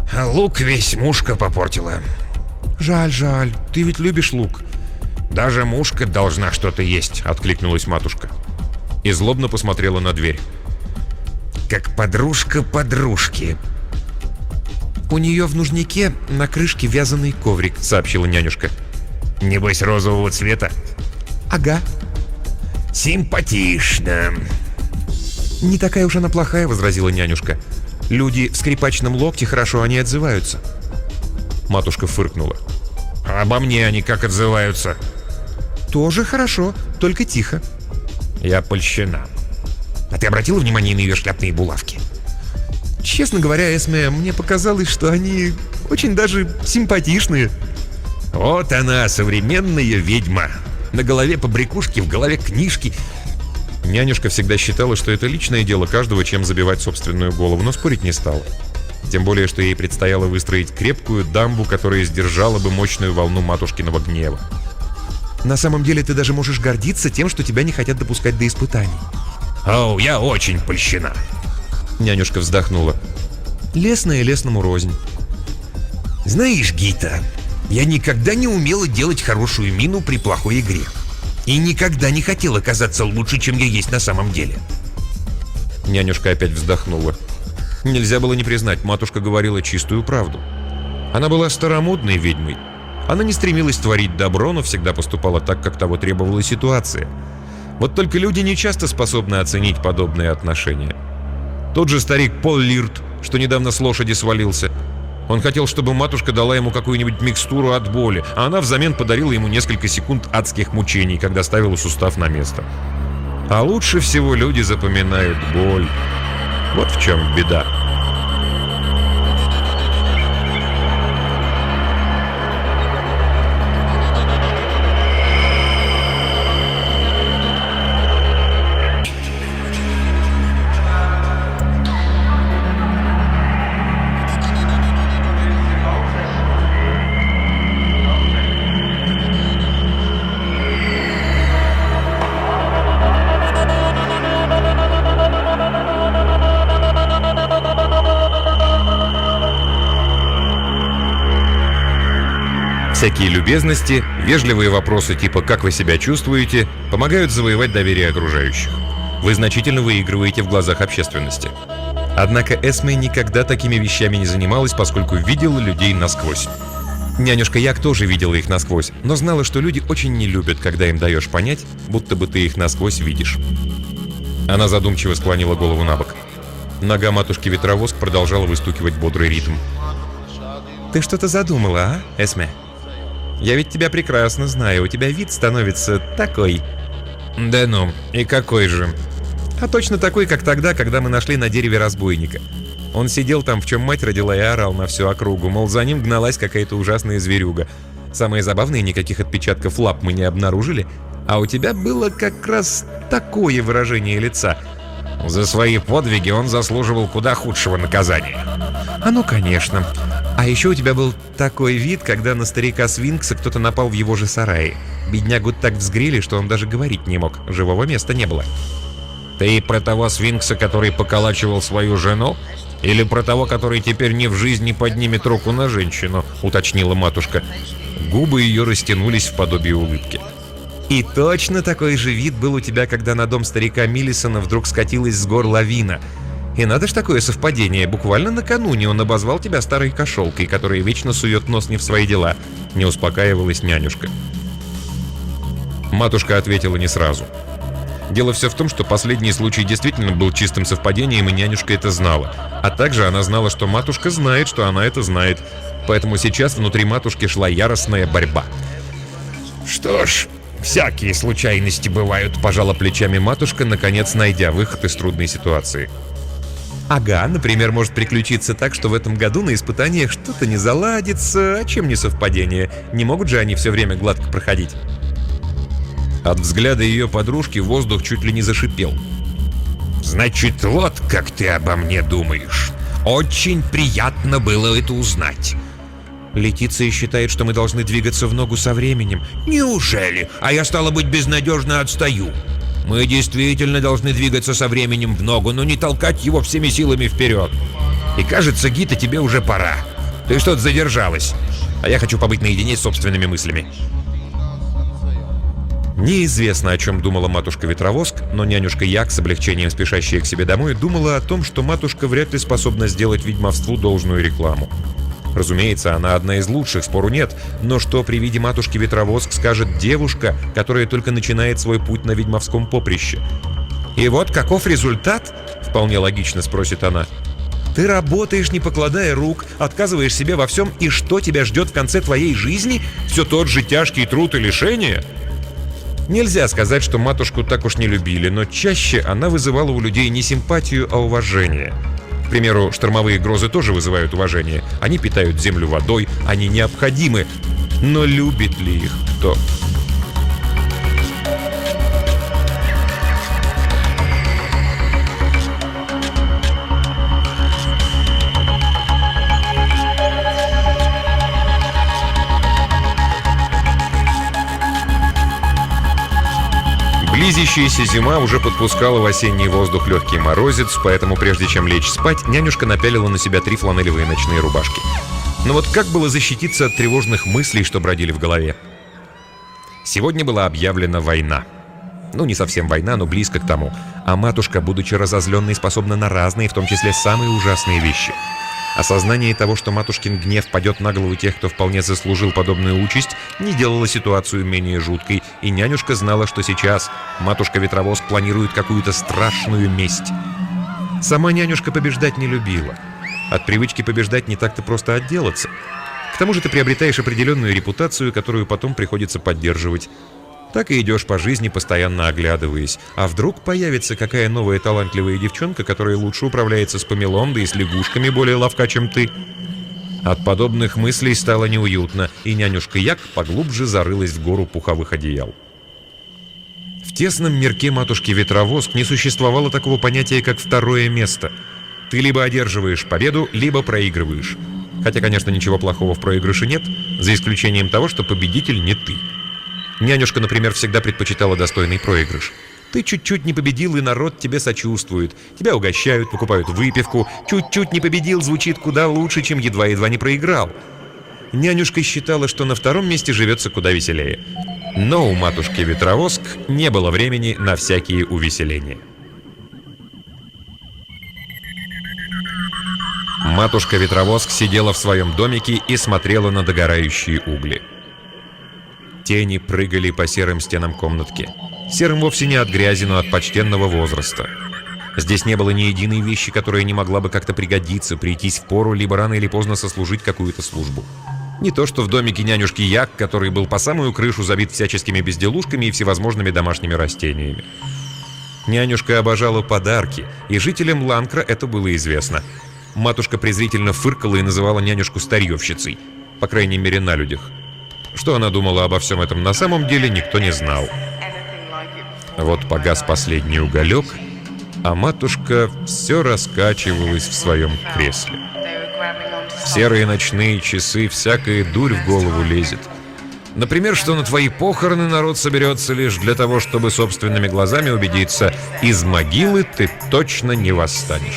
А лук весь мушка попортила.
Жаль, жаль, ты ведь любишь лук.
Даже мушка должна что-то есть, откликнулась матушка. И злобно посмотрела на дверь. Как подружка подружки. У нее в нужнике на крышке вязаный коврик, сообщила нянюшка. Небось розового цвета?
Ага.
Симпатично. Не такая уж она плохая, возразила нянюшка. Люди в скрипачном локте хорошо о ней отзываются. Матушка фыркнула. А обо мне они как отзываются?
Тоже хорошо, только тихо.
Я польщена. А ты обратила внимание на ее шляпные булавки?
Честно говоря, Эсме, мне показалось, что они очень даже симпатичные.
Вот она, современная ведьма. На голове побрякушки, в голове книжки. Нянюшка всегда считала, что это личное дело каждого, чем забивать собственную голову, но спорить не стала. Тем более, что ей предстояло выстроить крепкую дамбу, которая сдержала бы мощную волну матушкиного гнева.
На самом деле ты даже можешь гордиться тем, что тебя не хотят допускать до испытаний.
Оу, я очень польщена. Нянюшка вздохнула.
Лесное лесному рознь.
Знаешь, Гита, я никогда не умела делать хорошую мину при плохой игре. И никогда не хотела казаться лучше, чем я есть на самом деле. Нянюшка опять вздохнула. Нельзя было не признать, матушка говорила чистую правду. Она была старомодной ведьмой. Она не стремилась творить добро, но всегда поступала так, как того требовала ситуация. Вот только люди не часто способны оценить подобные отношения. Тот же старик Пол Лирт, что недавно с лошади свалился. Он хотел, чтобы матушка дала ему какую-нибудь микстуру от боли, а она взамен подарила ему несколько секунд адских мучений, когда ставила сустав на место. А лучше всего люди запоминают боль. Вот в чем беда. Всякие любезности, вежливые вопросы типа «как вы себя чувствуете?» помогают завоевать доверие окружающих. Вы значительно выигрываете в глазах общественности. Однако Эсме никогда такими вещами не занималась, поскольку видела людей насквозь. Нянюшка Як тоже видела их насквозь, но знала, что люди очень не любят, когда им даешь понять, будто бы ты их насквозь видишь. Она задумчиво склонила голову на бок. Нога матушки-ветровоск продолжала выстукивать бодрый ритм. «Ты что-то задумала, а, Эсме? Я ведь тебя прекрасно знаю, у тебя вид становится такой». «Да ну, и какой же?» «А точно такой, как тогда, когда мы нашли на дереве разбойника. Он сидел там, в чем мать родила, и орал на всю округу, мол, за ним гналась какая-то ужасная зверюга. Самое забавное, никаких отпечатков лап мы не обнаружили, а у тебя было как раз такое выражение лица. За свои подвиги он заслуживал куда худшего наказания». «А ну, конечно. А еще у тебя был такой вид, когда на старика Свинкса кто-то напал в его же сарае. Беднягу так взгрели, что он даже говорить не мог. Живого места не было». «Ты про того Свинкса, который поколачивал свою жену? Или про того, который теперь ни в жизни поднимет руку на женщину?» — уточнила матушка. Губы ее растянулись в подобие улыбки. «И точно такой же вид был у тебя, когда на дом старика Миллисона вдруг скатилась с гор лавина. И надо ж такое совпадение, буквально накануне он обозвал тебя старой кошелкой, которая вечно сует нос не в свои дела», — не успокаивалась нянюшка. Матушка ответила не сразу. Дело все в том, что последний случай действительно был чистым совпадением, и нянюшка это знала. А также она знала, что матушка знает, что она это знает. Поэтому сейчас внутри матушки шла яростная борьба. «Что ж, всякие случайности бывают», — пожала плечами матушка, наконец найдя выход из трудной ситуации. «Ага, например, может приключиться так, что в этом году на испытаниях что-то не заладится, а чем не совпадение? Не могут же они все время гладко проходить?» От взгляда ее подружки воздух чуть ли не зашипел. «Значит, вот как ты обо мне думаешь. Очень приятно было это узнать». «Летиция считает, что мы должны двигаться в ногу со временем». «Неужели? А я, стало быть, безнадежно отстаю. Мы действительно должны двигаться со временем в ногу, но не толкать его всеми силами вперед. И кажется, Гита, тебе уже пора. Ты что-то задержалась, а я хочу побыть наедине с собственными мыслями». Неизвестно, о чем думала матушка-ветровоск, но нянюшка Як, с облегчением спешащая к себе домой, думала о том, что матушка вряд ли способна сделать ведьмовству должную рекламу. Разумеется, она одна из лучших, спору нет, но что при виде матушки-ветровоск скажет девушка, которая только начинает свой путь на ведьмовском поприще? «И вот каков результат?» — вполне логично спросит она. «Ты работаешь, не покладая рук, отказываешь себе во всем, и что тебя ждет в конце твоей жизни? Все тот же тяжкий труд и лишения?» Нельзя сказать, что матушку так уж не любили, но чаще она вызывала у людей не симпатию, а уважение. К примеру, штормовые грозы тоже вызывают уважение. Они питают землю водой, они необходимы. Но любит ли их кто? Близящаяся зима уже подпускала в осенний воздух легкий морозец, поэтому прежде чем лечь спать, нянюшка напялила на себя три фланелевые ночные рубашки. Но вот как было защититься от тревожных мыслей, что бродили в голове? Сегодня была объявлена война. Ну, не совсем война, но близко к тому. А матушка, будучи разозленной, способна на разные, в том числе самые ужасные вещи. Осознание того, что матушкин гнев падет на голову тех, кто вполне заслужил подобную участь, не делало ситуацию менее жуткой, и нянюшка знала, что сейчас матушка-ветровоск планирует какую-то страшную месть. Сама нянюшка побеждать не любила. От привычки побеждать не так-то просто отделаться. К тому же ты приобретаешь определенную репутацию, которую потом приходится поддерживать. Так и идешь по жизни, постоянно оглядываясь. А вдруг появится какая новая талантливая девчонка, которая лучше управляется с помелом, да и с лягушками более ловка, чем ты? От подобных мыслей стало неуютно, и нянюшка Як поглубже зарылась в гору пуховых одеял. В тесном мирке матушки-ветровоск не существовало такого понятия, как второе место. Ты либо одерживаешь победу, либо проигрываешь. Хотя, конечно, ничего плохого в проигрыше нет, за исключением того, что победитель не ты. Нянюшка, например, всегда предпочитала достойный проигрыш. Ты чуть-чуть не победил, и народ тебе сочувствует. Тебя угощают, покупают выпивку. Чуть-чуть не победил звучит куда лучше, чем едва-едва не проиграл. Нянюшка считала, что на втором месте живется куда веселее. Но у матушки-ветровоск не было времени на всякие увеселения. Матушка-ветровоск сидела в своем домике и смотрела на догорающие угли. Тени прыгали по серым стенам комнатки. Серым вовсе не от грязи, но от почтенного возраста. Здесь не было ни единой вещи, которая не могла бы как-то пригодиться, прийтись в пору, либо рано или поздно сослужить какую-то службу. Не то что в домике нянюшки Як, который был по самую крышу забит всяческими безделушками и всевозможными домашними растениями. Нянюшка обожала подарки, и жителям Ланкра это было известно. Матушка презрительно фыркала и называла нянюшку старьевщицей, по крайней мере на людях. Что она думала обо всем этом на самом деле, никто не знал. Вот погас последний уголек, а матушка все раскачивалась в своем кресле. В серые ночные часы всякая дурь в голову лезет. Например, что на твои похороны народ соберется лишь для того, чтобы собственными глазами убедиться, из могилы ты точно не восстанешь.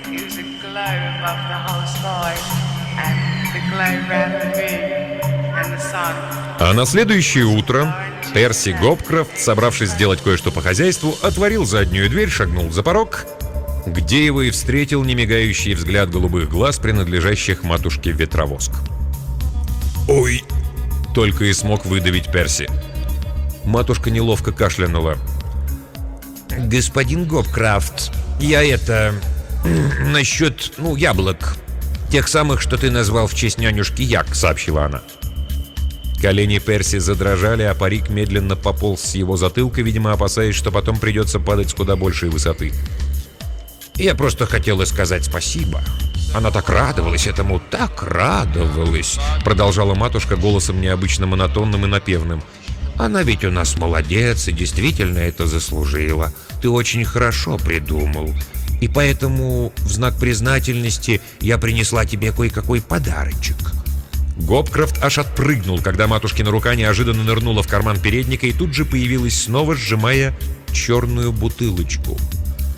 А на следующее утро Перси Гопкрофт, собравшись сделать кое-что по хозяйству, отворил заднюю дверь, шагнул за порог, где его и встретил немигающий взгляд голубых глаз, принадлежащих матушке-ветровоск. «Ой!» — только и смог выдавить Перси. Матушка неловко кашлянула. «Господин Гопкрофт, я это... насчет, ну, яблок. Тех самых, что ты назвал в честь нянюшки Як», — сообщила она. Колени Перси задрожали, а парик медленно пополз с его затылка, видимо, опасаясь, что потом придется падать с куда большей высоты. «Я просто хотела сказать спасибо. Она так радовалась этому, так радовалась», — продолжала матушка голосом необычно монотонным и напевным. «Она ведь у нас молодец и действительно это заслужила. Ты очень хорошо придумал. И поэтому в знак признательности я принесла тебе кое-какой подарочек». Гопкрофт аж отпрыгнул, когда матушкина рука неожиданно нырнула в карман передника и тут же появилась снова, сжимая черную бутылочку.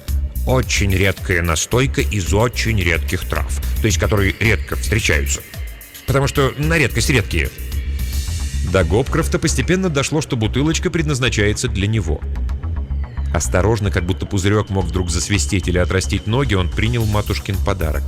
«Очень редкая настойка из очень редких трав, то есть которые редко встречаются. потому что на редкость редкие.
До Гопкрофта постепенно дошло, что бутылочка предназначается для него. Осторожно, как будто пузырек мог вдруг засвистеть или отрастить ноги, он принял матушкин подарок.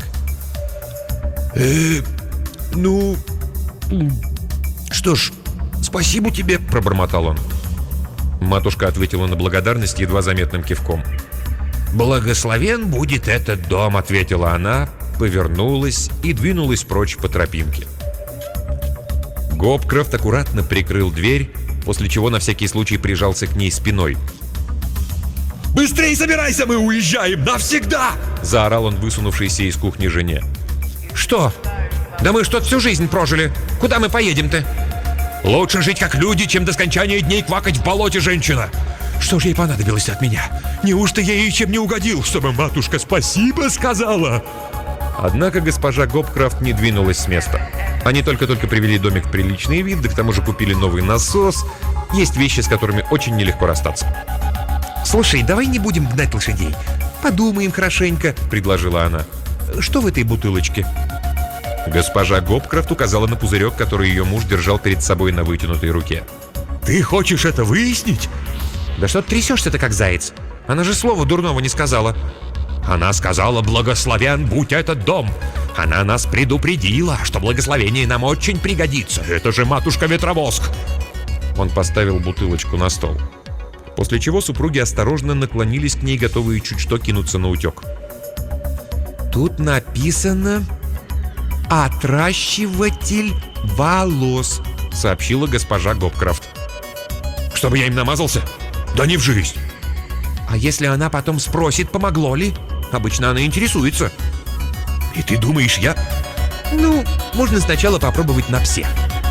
«Э, ну, что ж, спасибо тебе», — пробормотал он.
Матушка ответила на благодарность едва заметным кивком.
«Благословен будет этот дом», — ответила она,
повернулась и двинулась прочь по тропинке. Гопкрофт аккуратно прикрыл дверь, после чего на всякий случай прижался к ней спиной.
«Быстрей собирайся, мы уезжаем навсегда!» —
заорал он высунувшейся из кухни жене.
«Что? Да мы что-то всю жизнь прожили. Куда мы поедем-то? Лучше жить как люди, чем до скончания дней квакать в болоте, женщина. Что же ей понадобилось от меня? Неужто я ей чем не угодил, чтобы матушка спасибо сказала?»
Однако госпожа Гопкрофт не двинулась с места. Они только-только привели домик в приличный вид, да к тому же купили новый насос. Есть вещи, с которыми очень нелегко расстаться.
«Слушай, давай не будем гнать лошадей. Подумаем хорошенько», — предложила она. «Что в этой бутылочке?»
Госпожа Гопкрофт указала на пузырек, который ее муж держал перед собой на вытянутой руке.
«Ты хочешь это выяснить?» «Да что ты трясешься-то, как заяц? Она же слова дурного не сказала». «Она сказала, благословен будь этот дом. Она нас предупредила, что благословение нам очень пригодится. Это же матушка-ветровоск».
Он поставил бутылочку на стол. После чего супруги осторожно наклонились к ней, готовые чуть что кинуться на утек.
«Тут написано «отращиватель волос», — сообщила госпожа Гопкрофт. «Чтобы я им намазался? Да не в жизнь!» «А если она потом спросит, помогло ли? Обычно она интересуется». «И ты думаешь, я...» «Ну, можно сначала попробовать на всех».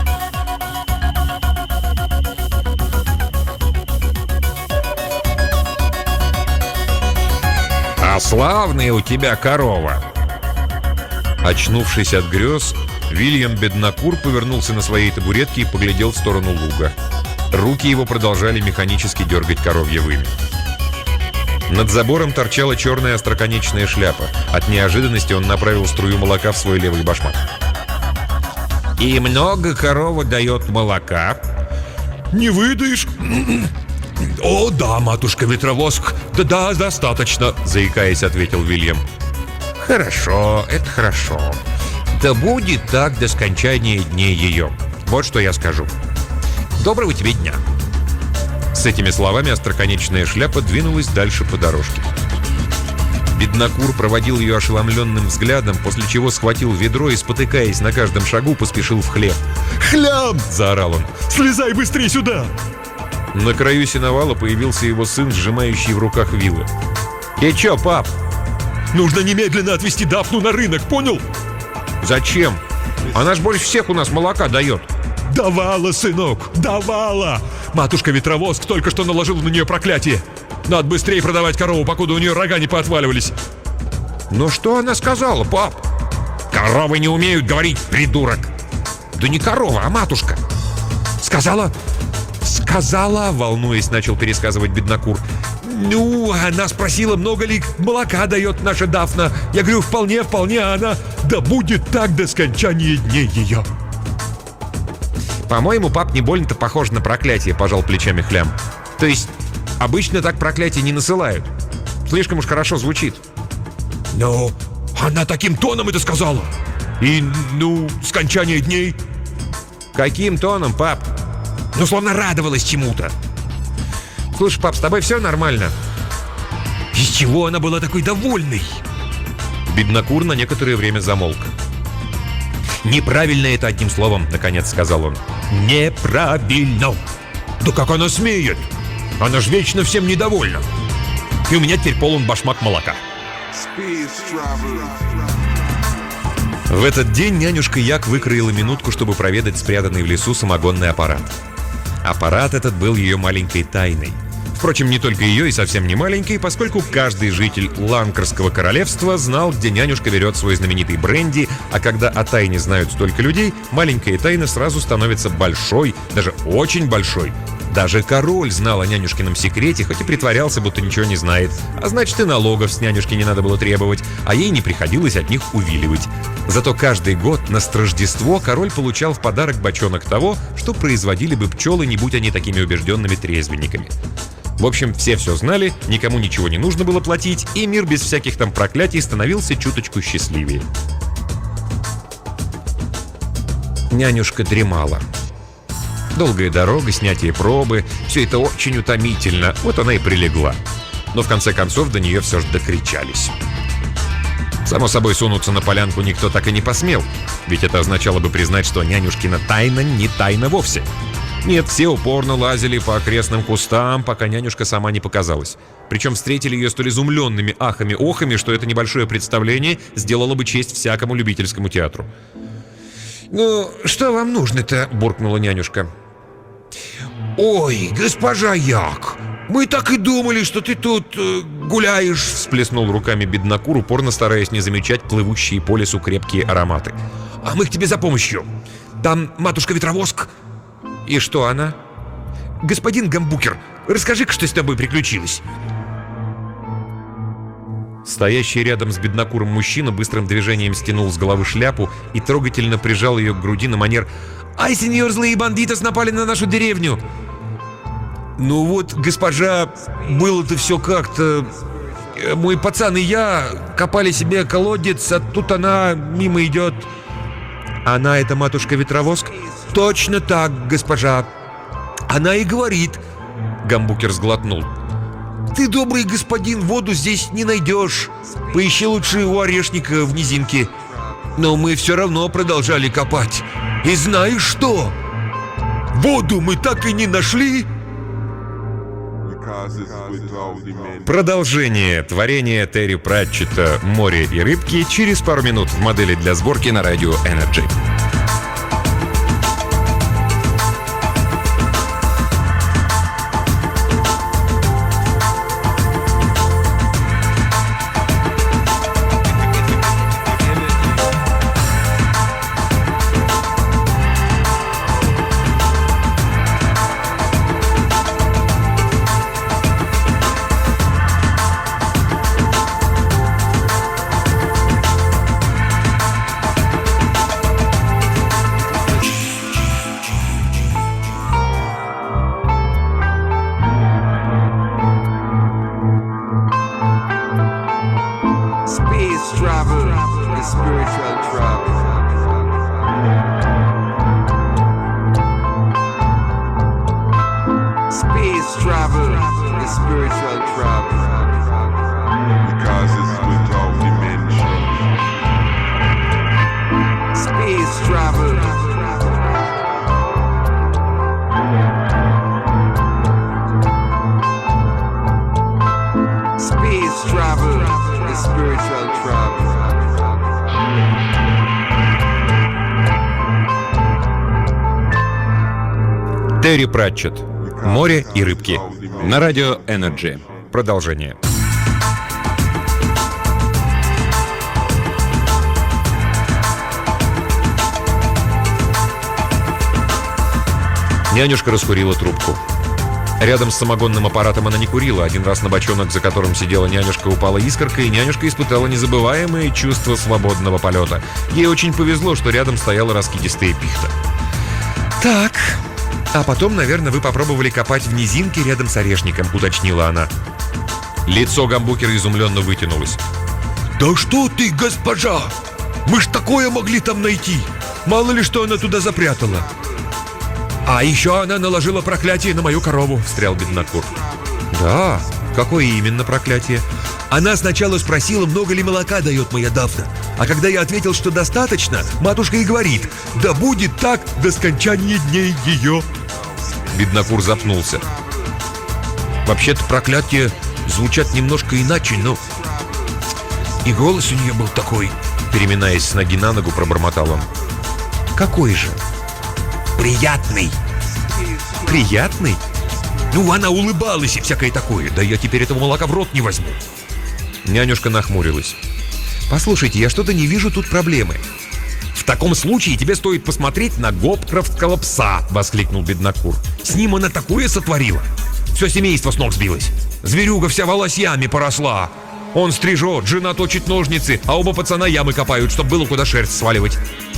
«А славная у тебя корова!» Очнувшись от грез, Вильям Беднокур повернулся на своей табуретке и поглядел в сторону луга. Руки его продолжали механически дергать коровье вымя. Над забором торчала черная остроконечная шляпа. От неожиданности он направил струю молока в свой левый башмак.
«И много корова дает молока?» «Не выдаешь?» «О, да, матушка-ветровоск, да-да, достаточно», — заикаясь, ответил Вильям. «Хорошо, это хорошо. Да будет так до скончания дней ее. Вот что я скажу. Доброго тебе дня».
С этими словами остроконечная шляпа двинулась дальше по дорожке. Беднокур проводил ее ошеломленным взглядом, после чего схватил ведро и, спотыкаясь на каждом шагу, поспешил в хлев.
«Хлям!» — заорал он. «Слезай быстрее сюда!»
На краю сеновала появился его сын, сжимающий в руках вилы. «И чё, пап?»
«Нужно немедленно отвезти Дафну на рынок, понял?»
«Зачем? Она ж больше всех у нас молока дает».
«Давала, сынок, давала! Матушка-ветровоск только что наложила на нее проклятие. Надо быстрее продавать корову, покуда у нее рога не поотваливались».
«Ну что она сказала, пап?»
«Коровы не умеют говорить, придурок!» «Да не корова, а матушка!» «Сказала? Сказала!» — волнуясь, начал пересказывать Беднокур. «Ну, она спросила, много ли молока дает наша Дафна. Я говорю, вполне, вполне, а она... Да будет так до скончания дней ее!»
«По-моему, пап, не больно-то похож на проклятие», — пожал плечами Хлям. «То есть, обычно так проклятие не насылают. Слишком уж хорошо звучит».
«Но она таким тоном это сказала. И, ну, скончание дней...»
«Каким тоном, пап?»
«Ну, словно радовалась чему-то».
«Слушай, пап, с тобой все нормально?»
«Из чего она была такой довольной?»
Беднокур на некоторое время замолк.
«Неправильно это одним словом», — наконец сказал он. «Неправильно! Да как она смеет? Она же вечно всем недовольна. И у меня теперь полон башмак молока».
В этот день нянюшка Як выкроила минутку, чтобы проведать спрятанный в лесу самогонный аппарат. Аппарат этот был ее маленькой тайной. Впрочем, не только ее и совсем не маленькой, поскольку каждый житель Ланкарского королевства знал, где нянюшка берет свой знаменитый бренди, а когда о тайне знают столько людей, маленькая тайна сразу становится большой, даже очень большой.
Даже король знал о нянюшкином секрете, хоть и притворялся, будто ничего не знает. А значит, и налогов с нянюшки не надо было требовать, а ей не приходилось от них увиливать. Зато каждый год на Рождество король получал в подарок бочонок того, что производили бы пчелы, не будь они такими убежденными трезвенниками. В общем, все все знали, никому ничего не нужно было платить, и мир без всяких там проклятий становился чуточку счастливее. Нянюшка дремала. Долгая дорога, снятие пробы — все это очень утомительно, вот она и прилегла. Но в конце концов до нее все же докричались. Само собой, сунуться на полянку никто так и не посмел, ведь это означало бы признать, что нянюшкина тайна не тайна вовсе. Нет, все упорно лазили по окрестным кустам, пока нянюшка сама не показалась. Причем встретили ее столь изумленными ахами-охами, что это небольшое представление сделало бы честь всякому любительскому театру. «Ну, что вам нужно-то?» – буркнула нянюшка. «Ой, госпожа Як, мы так и думали, что ты тут э, гуляешь!» – всплеснул руками беднокур, упорно стараясь не замечать плывущие по лесу крепкие ароматы. «А мы к тебе за помощью! Там матушка-ветровоск!» «И что она?» «Господин Гамбукер, расскажи-ка, что с тобой приключилось!» Стоящий рядом с беднокуром мужчина быстрым движением стянул с головы шляпу и трогательно прижал ее к груди на манер «Ай, сеньор, злые бандитос напали на нашу деревню!» «Ну вот, госпожа, было-то все как-то... Мой пацан и я копали себе колодец, а тут она мимо идет». «Она — это матушка-ветровоск?» «Точно так, госпожа. Она и говорит...» Гамбукер сглотнул. «Ты, добрый господин, воду здесь не найдешь. Поищи лучше у орешника в низинке». Но мы все равно продолжали копать. И знаешь что? Воду мы так и не нашли.
Продолжение творения Терри Пратчетта «Море и рыбки» через пару минут в модели для сборки на радио Energy. Терри Пратчетт «Море и рыбки» на радио Energy. Продолжение. Нянюшка раскурила трубку. Рядом с самогонным аппаратом она не курила. Один раз на бочонок, за которым сидела нянюшка, упала искорка, и нянюшка испытала незабываемое чувство свободного полета. Ей очень повезло, что рядом стояла раскидистая пихта. «Так, а потом, наверное, вы попробовали копать в низинке рядом с орешником», — уточнила она. Лицо Гамбукера изумленно вытянулось.
«Да что ты, госпожа! Мы ж такое могли там найти! Мало ли что она туда запрятала!» «А еще она наложила проклятие на мою корову», — встрял беднокур.
«Да? Какое именно проклятие?»
«Она сначала спросила, много ли молока дает моя Дафна. А когда я ответил, что достаточно, матушка и говорит: да будет так до скончания дней ее».
Беднокур запнулся.
«Вообще-то проклятия звучат немножко иначе, но...» И голос у нее был такой,
переминаясь с ноги на ногу, пробормотал он. «Какой же?»
«Приятный».
«Приятный?»
Ну, она улыбалась и всякое такое. Да я теперь этого молока в рот не возьму.
Нянюшка нахмурилась. «Послушайте, я что-то не вижу тут проблемы.
«В таком случае тебе стоит посмотреть на Гопкрафтского пса!» — воскликнул Беднокур. «С ним она такое сотворила! Все семейство с ног сбилось! Зверюга вся волосьями поросла! Он стрижет, жена точит ножницы, а оба пацана ямы копают, чтобы было куда шерсть сваливать!»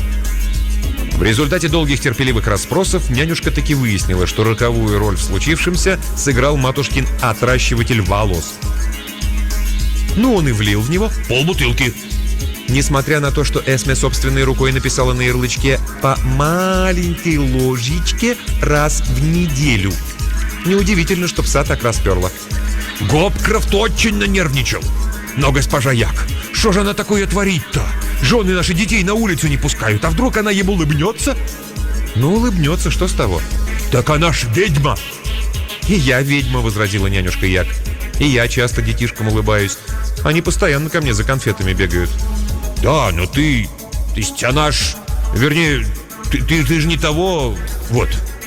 В результате долгих терпеливых расспросов нянюшка таки выяснила, что роковую роль в случившемся сыграл матушкин отращиватель волос. Ну, он и влил в него
полбутылки.
Несмотря на то, что Эсме собственной рукой написала на ярлычке «по маленькой ложечке раз в неделю». Неудивительно, что пса так расперла.
Гопкрафт очень нанервничал. Но, госпожа Як, что же она такое творит-то? Жены наши детей на улицу не пускают, а вдруг она ему улыбнется?
Ну, улыбнется, что с того?
Так она ж ведьма.
И я ведьма, возразила нянюшка Як. И я часто детишкам улыбаюсь. Они постоянно ко мне за конфетами бегают.
Да, но ты... То есть она ж... Вернее, ты, ты, ты же не того... Вот.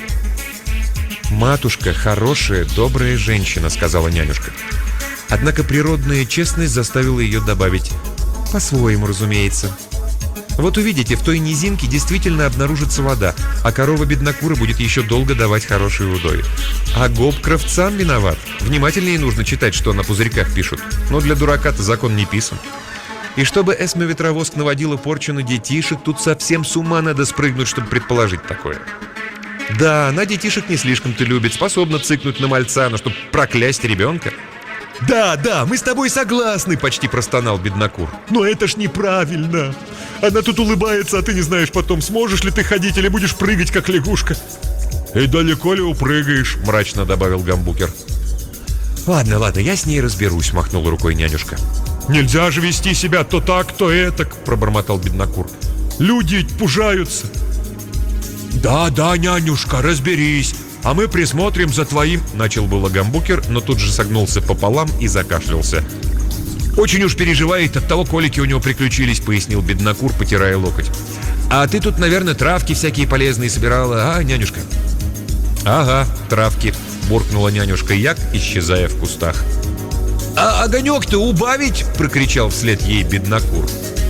Матушка хорошая, добрая женщина, сказала нянюшка. Однако природная честность заставила ее добавить: по-своему, разумеется. Вот увидите, в той низинке действительно обнаружится вода, а корова Беднокура будет еще долго давать хороший удой. А Гопкрафт сам виноват. Внимательнее нужно читать, что на пузырьках пишут. Но для дурака-то закон не писан. И чтобы Эсме Ветровоск наводила порчу на детишек, тут совсем с ума надо спрыгнуть, чтобы предположить такое. Да, она детишек не слишком-то любит, способна цыкнуть на мальца, но чтобы проклясть ребенка. «Да, да, мы с тобой согласны», — почти простонал Беднокур.
«Но это ж неправильно. Она тут улыбается, а ты не знаешь потом, сможешь ли ты ходить или будешь прыгать, как лягушка». «И далеко ли упрыгаешь?» — мрачно добавил Гамбукер.
«Ладно, ладно, я с ней разберусь», — махнула рукой нянюшка.
«Нельзя же вести себя то так, то этак», — пробормотал Беднокур. «Люди пужаются». «Да, да, нянюшка, разберись. А мы присмотрим за твоим...» Начал было Гамбукер, но тут же согнулся пополам и закашлялся. «Очень уж переживает, от того колики у него приключились», — пояснил Беднокур, потирая локоть. «А ты тут, наверное, травки всякие полезные собирала, а, нянюшка?» «Ага, травки», — буркнула нянюшка Як, исчезая в кустах. «А огонек-то убавить?» — прокричал вслед ей Беднокур.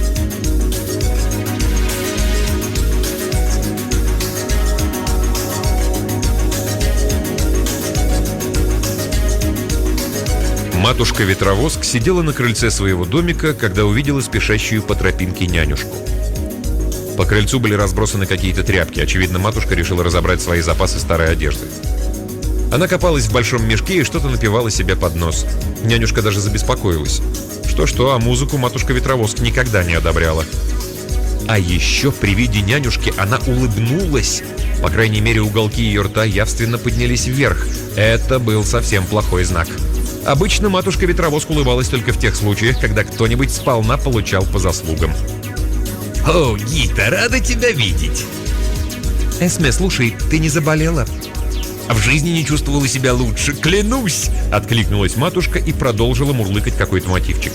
Матушка Ветровоск сидела на крыльце своего домика, когда увидела спешащую по тропинке нянюшку. По крыльцу были разбросаны какие-то тряпки. Очевидно, матушка решила разобрать свои запасы старой одежды. Она копалась в большом мешке и что-то напевала себе под нос. Нянюшка даже забеспокоилась. Что-что, а музыку матушка Ветровоск никогда не одобряла. А еще при виде нянюшки она улыбнулась. По крайней мере, уголки ее рта явственно поднялись вверх. Это был совсем плохой знак. Обычно матушка Ветровоск улыбалась только в тех случаях, когда кто-нибудь сполна получал по заслугам. «О, Гита, рада тебя видеть!» «Эсме, слушай, ты не заболела?» «А в жизни не чувствовала себя лучше, клянусь!» Откликнулась матушка и продолжила мурлыкать какой-то мотивчик.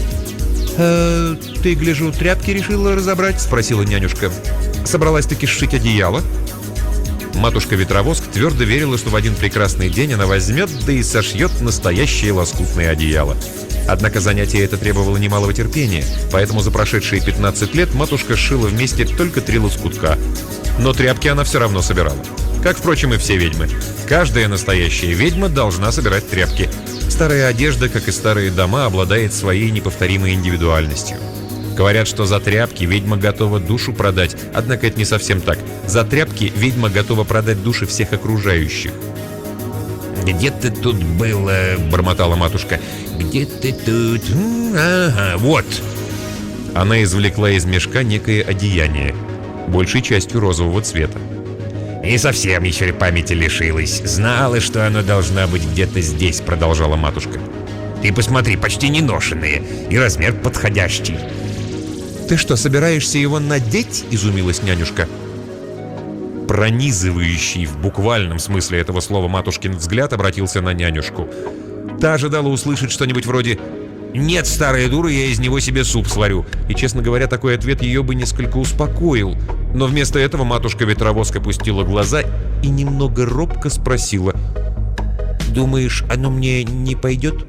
«Э, ты, гляжу, тряпки решила разобрать?» Спросила нянюшка. «Собралась-таки сшить одеяло?» Матушка Ветровоск твердо верила, что в один прекрасный день она возьмет, да и сошьет настоящее лоскутное одеяло. Однако занятие это требовало немалого терпения, поэтому за прошедшие пятнадцать лет матушка сшила вместе только три лоскутка. Но тряпки она все равно собирала. Как, впрочем, и все ведьмы. Каждая настоящая ведьма должна собирать тряпки. Старая одежда, как и старые дома, обладает своей неповторимой индивидуальностью. Говорят, что за тряпки ведьма готова душу продать, однако это не совсем так. За тряпки ведьма готова продать души всех окружающих. «Где ты тут была?» — бормотала матушка. «Где ты тут? Ага, вот!» Она извлекла из мешка некое одеяние, большей частью розового цвета. «И совсем еще памяти лишилась. Знала, что оно должна быть где-то здесь», — продолжала матушка. «Ты посмотри, почти не ношенные, и размер подходящий». «Ты что, собираешься его надеть?» — изумилась нянюшка. Пронизывающий в буквальном смысле этого слова матушкин взгляд обратился на нянюшку. Та ожидала услышать что-нибудь вроде «Нет, старая дура, я из него себе суп сварю». И, честно говоря, такой ответ ее бы несколько успокоил. Но вместо этого матушка Ветровоск опустила глаза и немного робко спросила: «Думаешь, оно мне не пойдет?»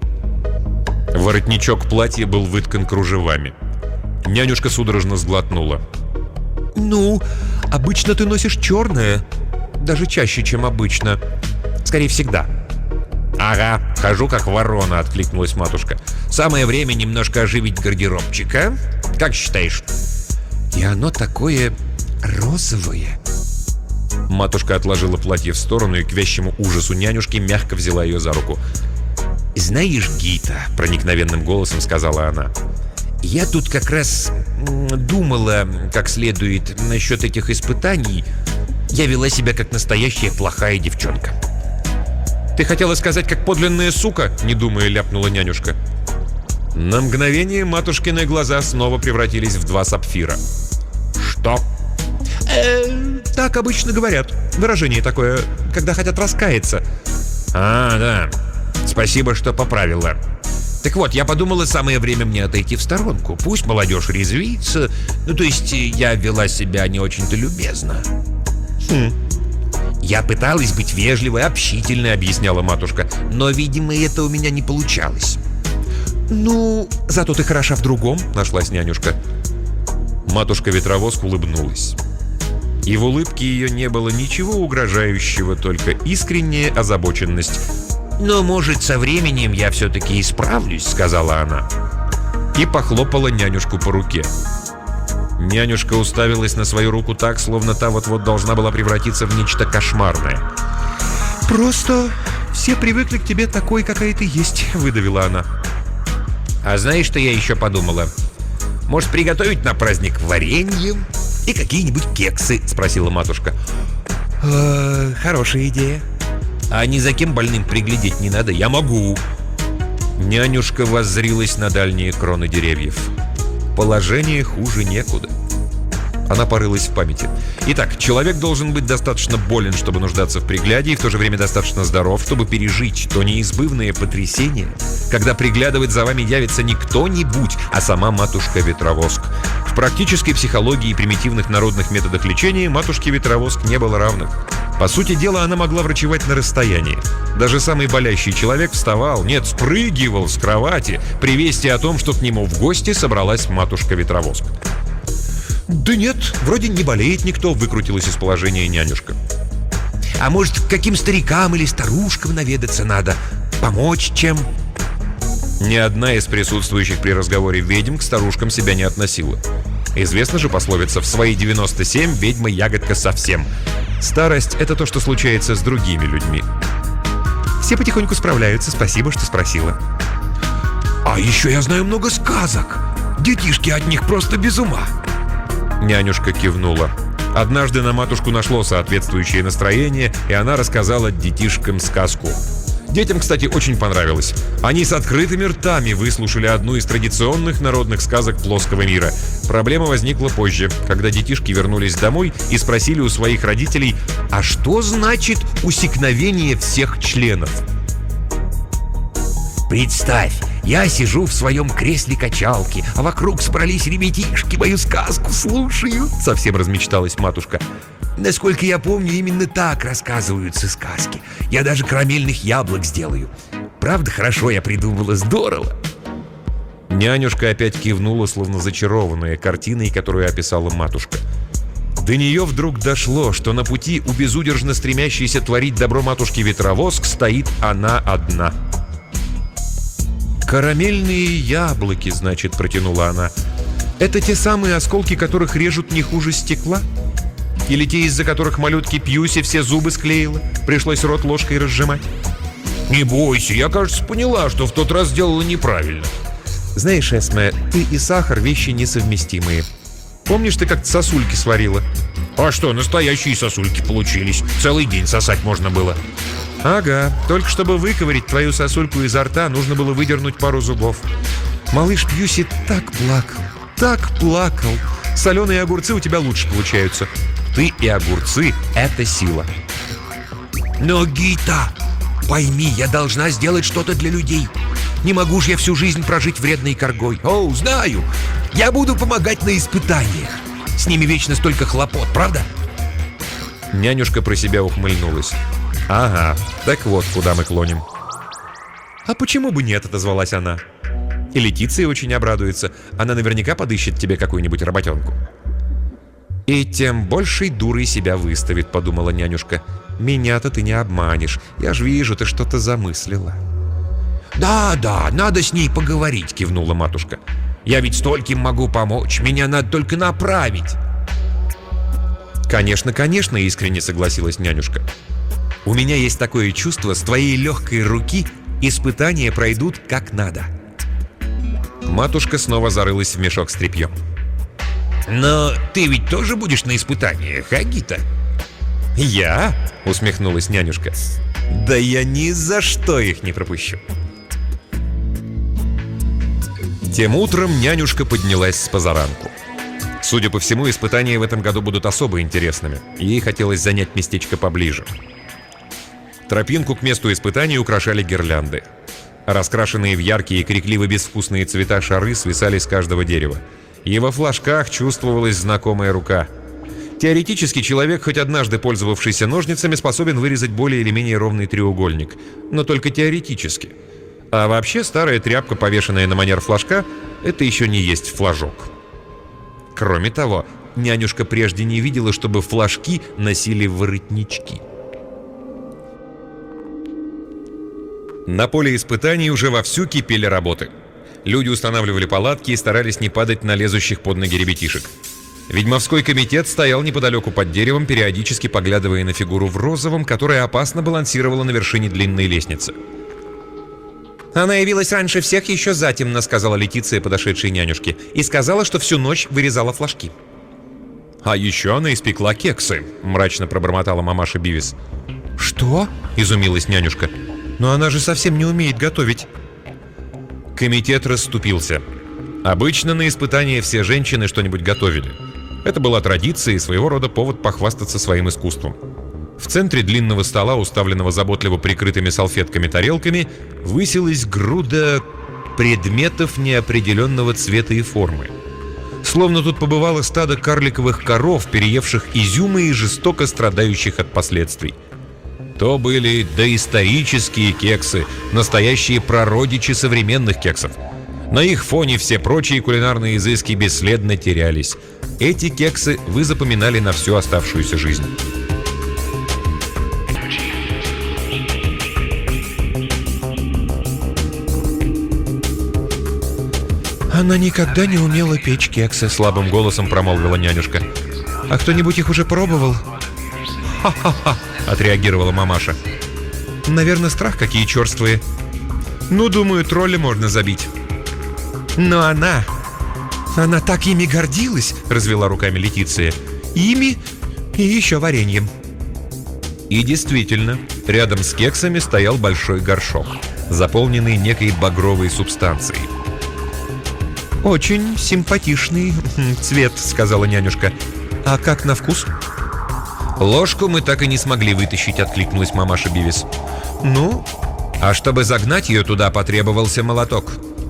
Воротничок платья был выткан кружевами. Нянюшка судорожно сглотнула.
Ну, обычно ты носишь черное. Даже чаще, чем обычно. Скорее, всегда.
«Ага, хожу как ворона», — откликнулась матушка. «Самое время немножко оживить гардеробчик, а? Как считаешь?»
И оно такое розовое.
Матушка отложила платье в сторону и к вящему ужасу нянюшки мягко взяла ее за руку.
«Знаешь, Гита», — проникновенным голосом сказала она, «я тут как раз м, думала, как следует, насчет этих испытаний. Я вела себя как настоящая плохая девчонка».
«Ты хотела сказать, как подлинная сука?» — не думая, ляпнула нянюшка. На мгновение матушкины глаза снова превратились в два сапфира. «Что?»
Э, так обычно говорят. Выражение такое, когда хотят раскаяться.
«А, да. Спасибо, что поправила.
Так вот, я подумала, самое время мне отойти в сторонку. Пусть молодежь резвится. Ну, то есть, я вела себя не очень-то любезно».
Хм.
«Я пыталась быть вежливой, общительной», — объясняла матушка. «Но, видимо, это у меня не получалось». «Ну, зато ты хороша в другом», — нашлась нянюшка.
Матушка-ветровоск улыбнулась. И в улыбке ее не было ничего угрожающего, только искренняя озабоченность.
«Но, может, со временем я все-таки исправлюсь», — сказала она.
И похлопала нянюшку по руке. Нянюшка уставилась на свою руку так, словно та вот-вот должна была превратиться в нечто кошмарное.
«Просто все привыкли к тебе такой, какая ты есть», — выдавила она.
«А знаешь, что я еще подумала?
«Может, приготовить на праздник варенье и какие-нибудь кексы?» — спросила матушка. «Э, хорошая идея. А ни за кем больным приглядеть не надо? Я могу».
Нянюшка воззрилась на дальние кроны деревьев. Положение хуже некуда. Она порылась в памяти. Итак, человек должен быть достаточно болен, чтобы нуждаться в пригляде, и в то же время достаточно здоров, чтобы пережить то неизбывное потрясение, когда приглядывать за вами явится не кто-нибудь, а сама матушка-ветровоск. В практической психологии и примитивных народных методах лечения матушке-ветровоск не было равных. По сути дела, она могла врачевать на расстоянии. Даже самый болящий человек вставал, нет, спрыгивал с кровати при вести о том, что к нему в гости собралась матушка-ветровоск.
«Да нет, вроде не болеет никто», — выкрутилась из положения нянюшка. «А может, к каким старикам или старушкам наведаться надо? Помочь чем?»
Ни одна из присутствующих при разговоре ведьм к старушкам себя не относила. Известна же пословица «в свои девяносто семь ведьма ягодка совсем». Старость — это то, что случается с другими людьми.
«Все потихоньку справляются, спасибо, что спросила». «А еще я знаю много сказок. Детишки от них просто без ума».
Нянюшка кивнула. Однажды на матушку нашло соответствующее настроение, и она рассказала детишкам сказку. Детям, кстати, очень понравилось. Они с открытыми ртами выслушали одну из традиционных народных сказок плоского мира. Проблема возникла позже, когда детишки вернулись домой и спросили у своих родителей:
«А что значит усекновение всех членов?» «Представь, я сижу в своем кресле-качалке, а вокруг собрались ребятишки, мою сказку слушают», — совсем размечталась матушка. «Насколько я помню, именно так рассказываются сказки. Я даже карамельных яблок сделаю. Правда, хорошо я придумала, здорово».
Нянюшка опять кивнула, словно зачарованная картиной, которую описала матушка. До нее вдруг дошло, что на пути у безудержно стремящейся творить добро матушки-ветровоск стоит она одна. «Карамельные яблоки, значит», — протянула она. «Это те самые осколки, которых режут не хуже стекла? Или те, из-за которых малютке Пьюси все зубы склеила? Пришлось рот ложкой разжимать?»
«Не бойся, я, кажется, поняла, что в тот раз сделала неправильно».
«Знаешь, Эсме, ты и сахар — вещи несовместимые. Помнишь, ты как-то сосульки сварила?»
«А что, настоящие сосульки получились. Целый день сосать можно было».
«Ага, только чтобы выковырить твою сосульку изо рта, нужно было выдернуть пару зубов. Малыш Пьюси так плакал, так плакал. Соленые огурцы у тебя лучше получаются. Ты и огурцы — это сила».
«Но, Гита, пойми, я должна сделать что-то для людей. Не могу же я всю жизнь прожить вредной коргой. О, знаю, я буду помогать на испытаниях. С ними вечно столько хлопот, правда?»
Нянюшка про себя ухмыльнулась. «Ага, так вот, куда мы клоним».
«А почему бы нет?» — отозвалась она. «И Летиция очень обрадуется. Она наверняка подыщет тебе какую-нибудь работенку».
«И тем большей дурой себя выставит», — подумала нянюшка. «Меня-то ты не обманешь. Я ж вижу, ты что-то замыслила». «Да, да, надо с ней поговорить», — кивнула матушка. «Я ведь стольким могу помочь, меня надо только направить». «Конечно, конечно», — искренне согласилась нянюшка. «У меня есть такое чувство, с твоей легкой руки испытания пройдут как надо». Матушка снова зарылась в мешок с тряпьем. «Но ты ведь тоже будешь на испытаниях, Агита?» «Я?» — усмехнулась нянюшка. «Да я ни за что их не пропущу». Тем утром нянюшка поднялась с позаранку. Судя по всему, испытания в этом году будут особо интересными. Ей хотелось занять местечко поближе. Тропинку к месту испытаний украшали гирлянды. Раскрашенные в яркие и крикливо-безвкусные цвета шары свисали с каждого дерева. И во флажках чувствовалась знакомая рука. Теоретически, человек, хоть однажды пользовавшийся ножницами, способен вырезать более или менее ровный треугольник. Но только теоретически. А вообще, старая тряпка, повешенная на манер флажка, это еще не есть флажок. Кроме того, нянюшка прежде не видела, чтобы флажки носили воротнички. На поле испытаний уже вовсю кипели работы. Люди устанавливали палатки и старались не падать на лезущих под ноги ребятишек. Ведьмовской комитет стоял неподалеку под деревом, периодически поглядывая на фигуру в розовом, которая опасно балансировала на вершине длинной лестницы. «Она явилась раньше всех еще затемно», — сказала Летиция, подошедшей нянюшке, и сказала, что всю ночь вырезала флажки. «А еще она испекла кексы», — мрачно пробормотала мамаша Бивис. «Что?» — изумилась нянюшка. «Но она же совсем не умеет готовить». Комитет расступился. Обычно на испытания все женщины что-нибудь готовили. Это была традиция и своего рода повод похвастаться своим искусством. В центре длинного стола, уставленного заботливо прикрытыми салфетками-тарелками, высилась груда предметов неопределенного цвета и формы. Словно тут побывало стадо карликовых коров, переевших изюмы и жестоко страдающих от последствий. То были доисторические кексы, настоящие прародичи современных кексов. На их фоне все прочие кулинарные изыски бесследно терялись. Эти кексы вы запоминали на всю оставшуюся жизнь. «Она никогда не умела печь кексы», — слабым голосом промолвила нянюшка. «А кто-нибудь их уже пробовал?» «Ха-ха-ха», — отреагировала мамаша. «Наверное, страх какие черствые. Ну, думаю, тролля можно забить». «Но она... она так ими гордилась», — развела руками Летиция. «Ими и еще вареньем». И действительно, рядом с кексами стоял большой горшок, заполненный некой багровой субстанцией. «Очень симпатичный цвет», — сказала нянюшка. «А как на вкус?» «Ложку мы так и не смогли вытащить», — откликнулась мамаша Бивис. «Ну, а чтобы загнать ее туда, потребовался молоток».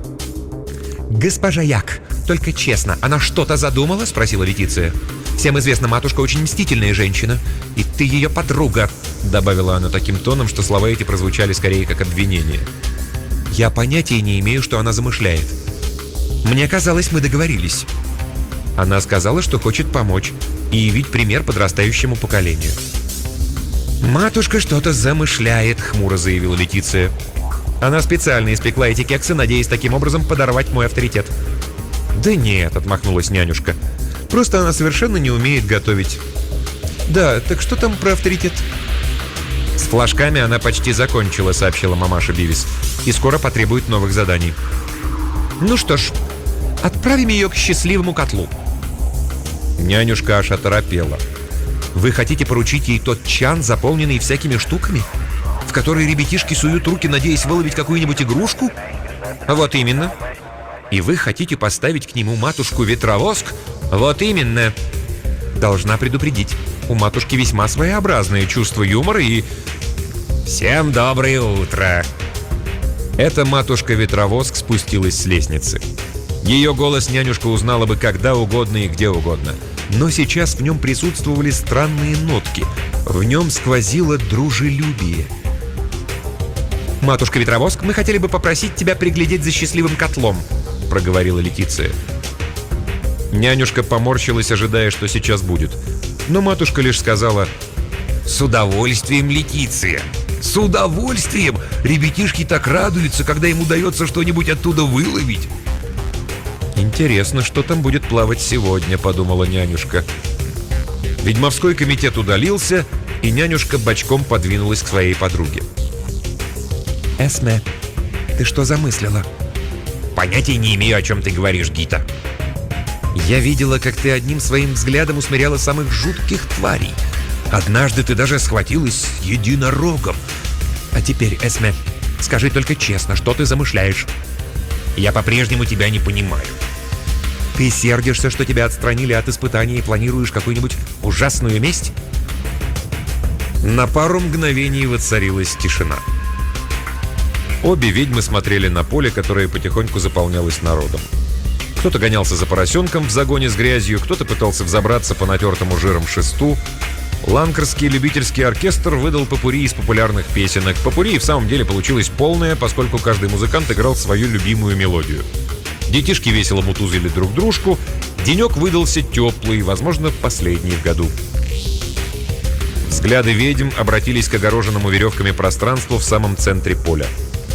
«Госпожа Як, только честно, она что-то задумала?» — спросила Летиция. «Всем известно, матушка очень мстительная женщина, и ты ее подруга», — добавила она таким тоном, что слова эти прозвучали скорее как обвинение. «Я понятия не имею, что она замышляет. Мне казалось, мы договорились». Она сказала, что хочет помочь и явить пример подрастающему поколению. «Матушка что-то замышляет», — хмуро заявила Летиция. «Она специально испекла эти кексы, надеясь таким образом подорвать мой авторитет». «Да нет», — отмахнулась нянюшка. «Просто она совершенно не умеет готовить». «Да, так что там про авторитет?» «С флажками она почти закончила», — сообщила мамаша Бивис. «И скоро потребует новых заданий». «Ну что ж, отправим ее к счастливому котлу». Нянюшка аж оторопела. «Вы хотите поручить ей тот чан, заполненный всякими штуками, в который ребятишки суют руки, надеясь выловить какую-нибудь игрушку?» «Вот именно». «И вы хотите поставить к нему матушку-ветровоск?» «Вот именно». «Должна предупредить, у матушки весьма своеобразное чувство юмора и...» «Всем доброе утро!» Эта матушка-ветровоск спустилась с лестницы. Ее голос нянюшка узнала бы когда угодно и где угодно. Но сейчас в нем присутствовали странные нотки. В нем сквозило дружелюбие. «Матушка-ветровоск, мы хотели бы попросить тебя приглядеть за счастливым котлом», — проговорила Летиция.
Нянюшка поморщилась, ожидая, что сейчас будет. Но матушка лишь сказала:
«С удовольствием, Летиция! С удовольствием! Ребятишки так радуются, когда им удается что-нибудь оттуда выловить!»
«Интересно, что там будет плавать сегодня», — подумала нянюшка. Ведьмовской комитет удалился, и нянюшка бочком подвинулась к своей подруге.
«Эсме, ты что замыслила?»
«Понятия не имею, о чем ты говоришь, Гита». «Я видела, как ты одним своим взглядом усмиряла самых жутких тварей. Однажды ты даже схватилась с единорогом. А теперь, Эсме, скажи только честно, что ты замышляешь?» «Я по-прежнему тебя не понимаю. Ты сердишься, что тебя отстранили от испытаний и планируешь какую-нибудь ужасную месть?» На пару мгновений воцарилась тишина. Обе ведьмы смотрели на поле, которое потихоньку заполнялось народом. Кто-то гонялся за поросенком в загоне с грязью, кто-то пытался взобраться по натертому жиром шесту. Ланкерский любительский оркестр выдал попурри из популярных песенок. Попурри и в самом деле получилось полное, поскольку каждый музыкант играл свою любимую мелодию. Детишки весело мутузили друг дружку. Денек выдался теплый, возможно, последний в году. Взгляды ведьм обратились к огороженному веревками пространству в самом центре поля.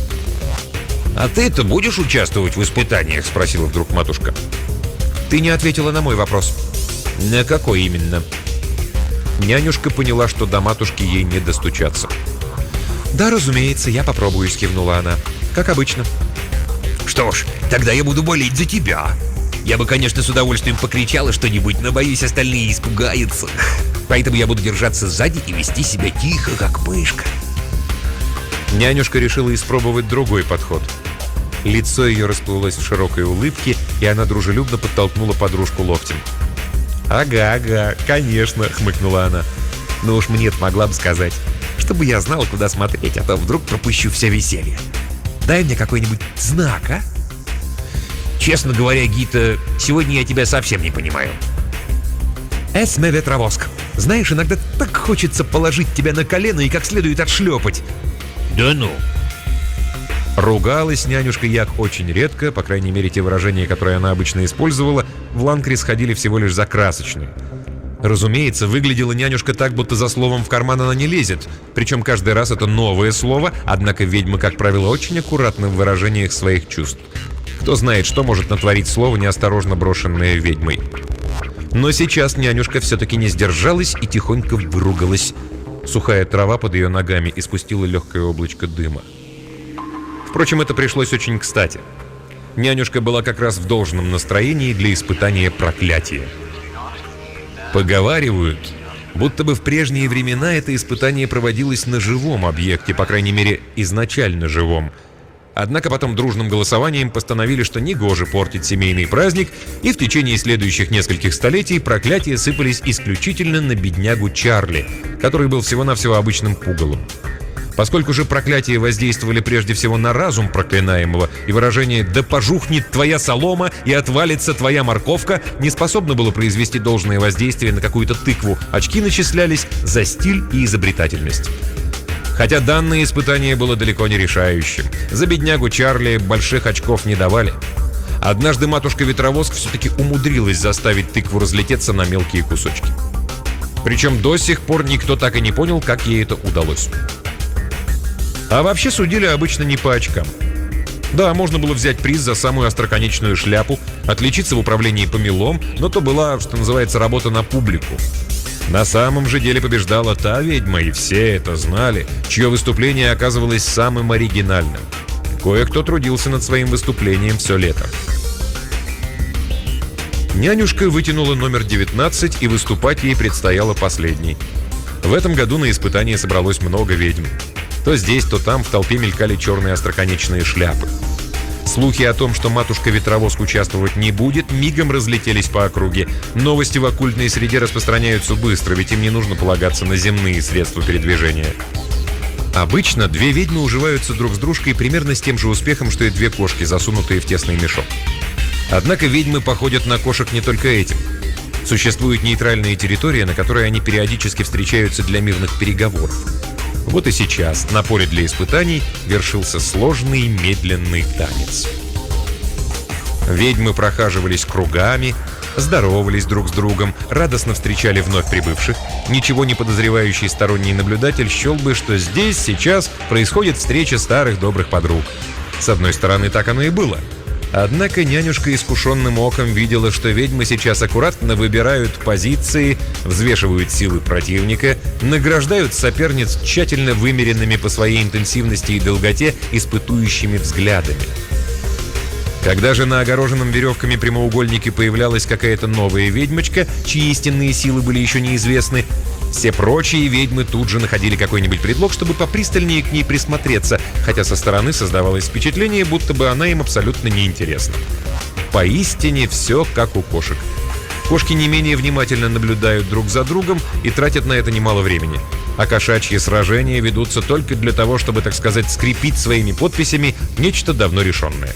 «А ты-то будешь участвовать в испытаниях?» — спросила вдруг матушка.
Ты не ответила на мой вопрос.
«На какой именно?»
Нянюшка поняла, что до матушки ей не достучаться.
«Да, разумеется, я попробую», — кивнула она. «Как обычно».
«Что ж, тогда я буду болеть за тебя. Я бы, конечно, с удовольствием покричала что-нибудь, но, боюсь, остальные испугаются. Поэтому я буду держаться сзади и вести себя тихо, как мышка». Нянюшка решила испробовать другой подход. Лицо ее расплылось в широкой улыбке, и она дружелюбно подтолкнула подружку локтем. «Ага, ага, конечно», — хмыкнула она. «Ну уж мне-то могла бы сказать, чтобы я знала, куда смотреть, а то вдруг пропущу все веселье. Дай мне какой-нибудь знак, а?» «Честно говоря, Гита, сегодня я тебя совсем не понимаю». «Эсме Ветровоск, знаешь, иногда так хочется положить тебя на колено и как следует отшлепать».
«Да ну!»
Ругалась нянюшка Як очень редко, по крайней мере, те выражения, которые она обычно использовала, в Ланкре сходили всего лишь за красочные. Разумеется, выглядела нянюшка так, будто за словом в карман она не лезет, причем каждый раз это новое слово, однако ведьмы, как правило, очень аккуратны в выражениях своих чувств. Кто знает, что может натворить слово, неосторожно брошенное ведьмой. Но сейчас нянюшка все-таки не сдержалась и тихонько выругалась. Сухая трава под ее ногами испустила легкое облачко дыма. Впрочем, это пришлось очень кстати. Нянюшка была как раз в должном настроении для испытания проклятия. Поговаривают, будто бы в прежние времена это испытание проводилось на живом объекте, по крайней мере, изначально живом. Однако потом дружным голосованием постановили, что негоже портить семейный праздник, и в течение следующих нескольких столетий проклятия сыпались исключительно на беднягу Чарли, который был всего-навсего обычным пугалом. Поскольку же проклятия воздействовали прежде всего на разум проклинаемого, и выражение «да пожухнет твоя солома и отвалится твоя морковка» не способно было произвести должное воздействие на какую-то тыкву, очки начислялись за стиль и изобретательность. Хотя данное испытание было далеко не решающим. За беднягу Чарли больших очков не давали. Однажды матушка-ветровоск все-таки умудрилась заставить тыкву разлететься на мелкие кусочки. Причем до сих пор никто так и не понял, как ей это удалось. А вообще судили обычно не по очкам. Да, можно было взять приз за самую остроконечную шляпу, отличиться в управлении помелом, но то была, что называется, работа на публику. На самом же деле побеждала та ведьма, и все это знали, чье выступление оказывалось самым оригинальным. Кое-кто трудился над своим выступлением все лето. Нянюшка вытянула номер девятнадцать, и выступать ей предстояло последней. В этом году на испытание собралось много ведьм. То здесь, то там в толпе мелькали черные остроконечные шляпы. Слухи о том, что матушка-ветровоск участвовать не будет, мигом разлетелись по округе. Новости в оккультной среде распространяются быстро, ведь им не нужно полагаться на земные средства передвижения. Обычно две ведьмы уживаются друг с дружкой примерно с тем же успехом, что и две кошки, засунутые в тесный мешок. Однако ведьмы походят на кошек не только этим. Существуют нейтральные территории, на которые они периодически встречаются для мирных переговоров. Вот и сейчас на поле для испытаний вершился сложный медленный танец. Ведьмы прохаживались кругами, здоровались друг с другом, радостно встречали вновь прибывших. Ничего не подозревающий сторонний наблюдатель счел бы, что здесь, сейчас происходит встреча старых добрых подруг. С одной стороны, так оно и было. Однако нянюшка искушенным оком видела, что ведьмы сейчас аккуратно выбирают позиции, взвешивают силы противника, награждают соперниц тщательно вымеренными по своей интенсивности и долготе испытующими взглядами. Когда же на огороженном веревками прямоугольнике появлялась какая-то новая ведьмочка, чьи истинные силы были еще неизвестны, все прочие ведьмы тут же находили какой-нибудь предлог, чтобы попристальнее к ней присмотреться, хотя со стороны создавалось впечатление, будто бы она им абсолютно неинтересна. Поистине все как у кошек. Кошки не менее внимательно наблюдают друг за другом и тратят на это немало времени. А кошачьи сражения ведутся только для того, чтобы, так сказать, скрепить своими подписями нечто давно решенное.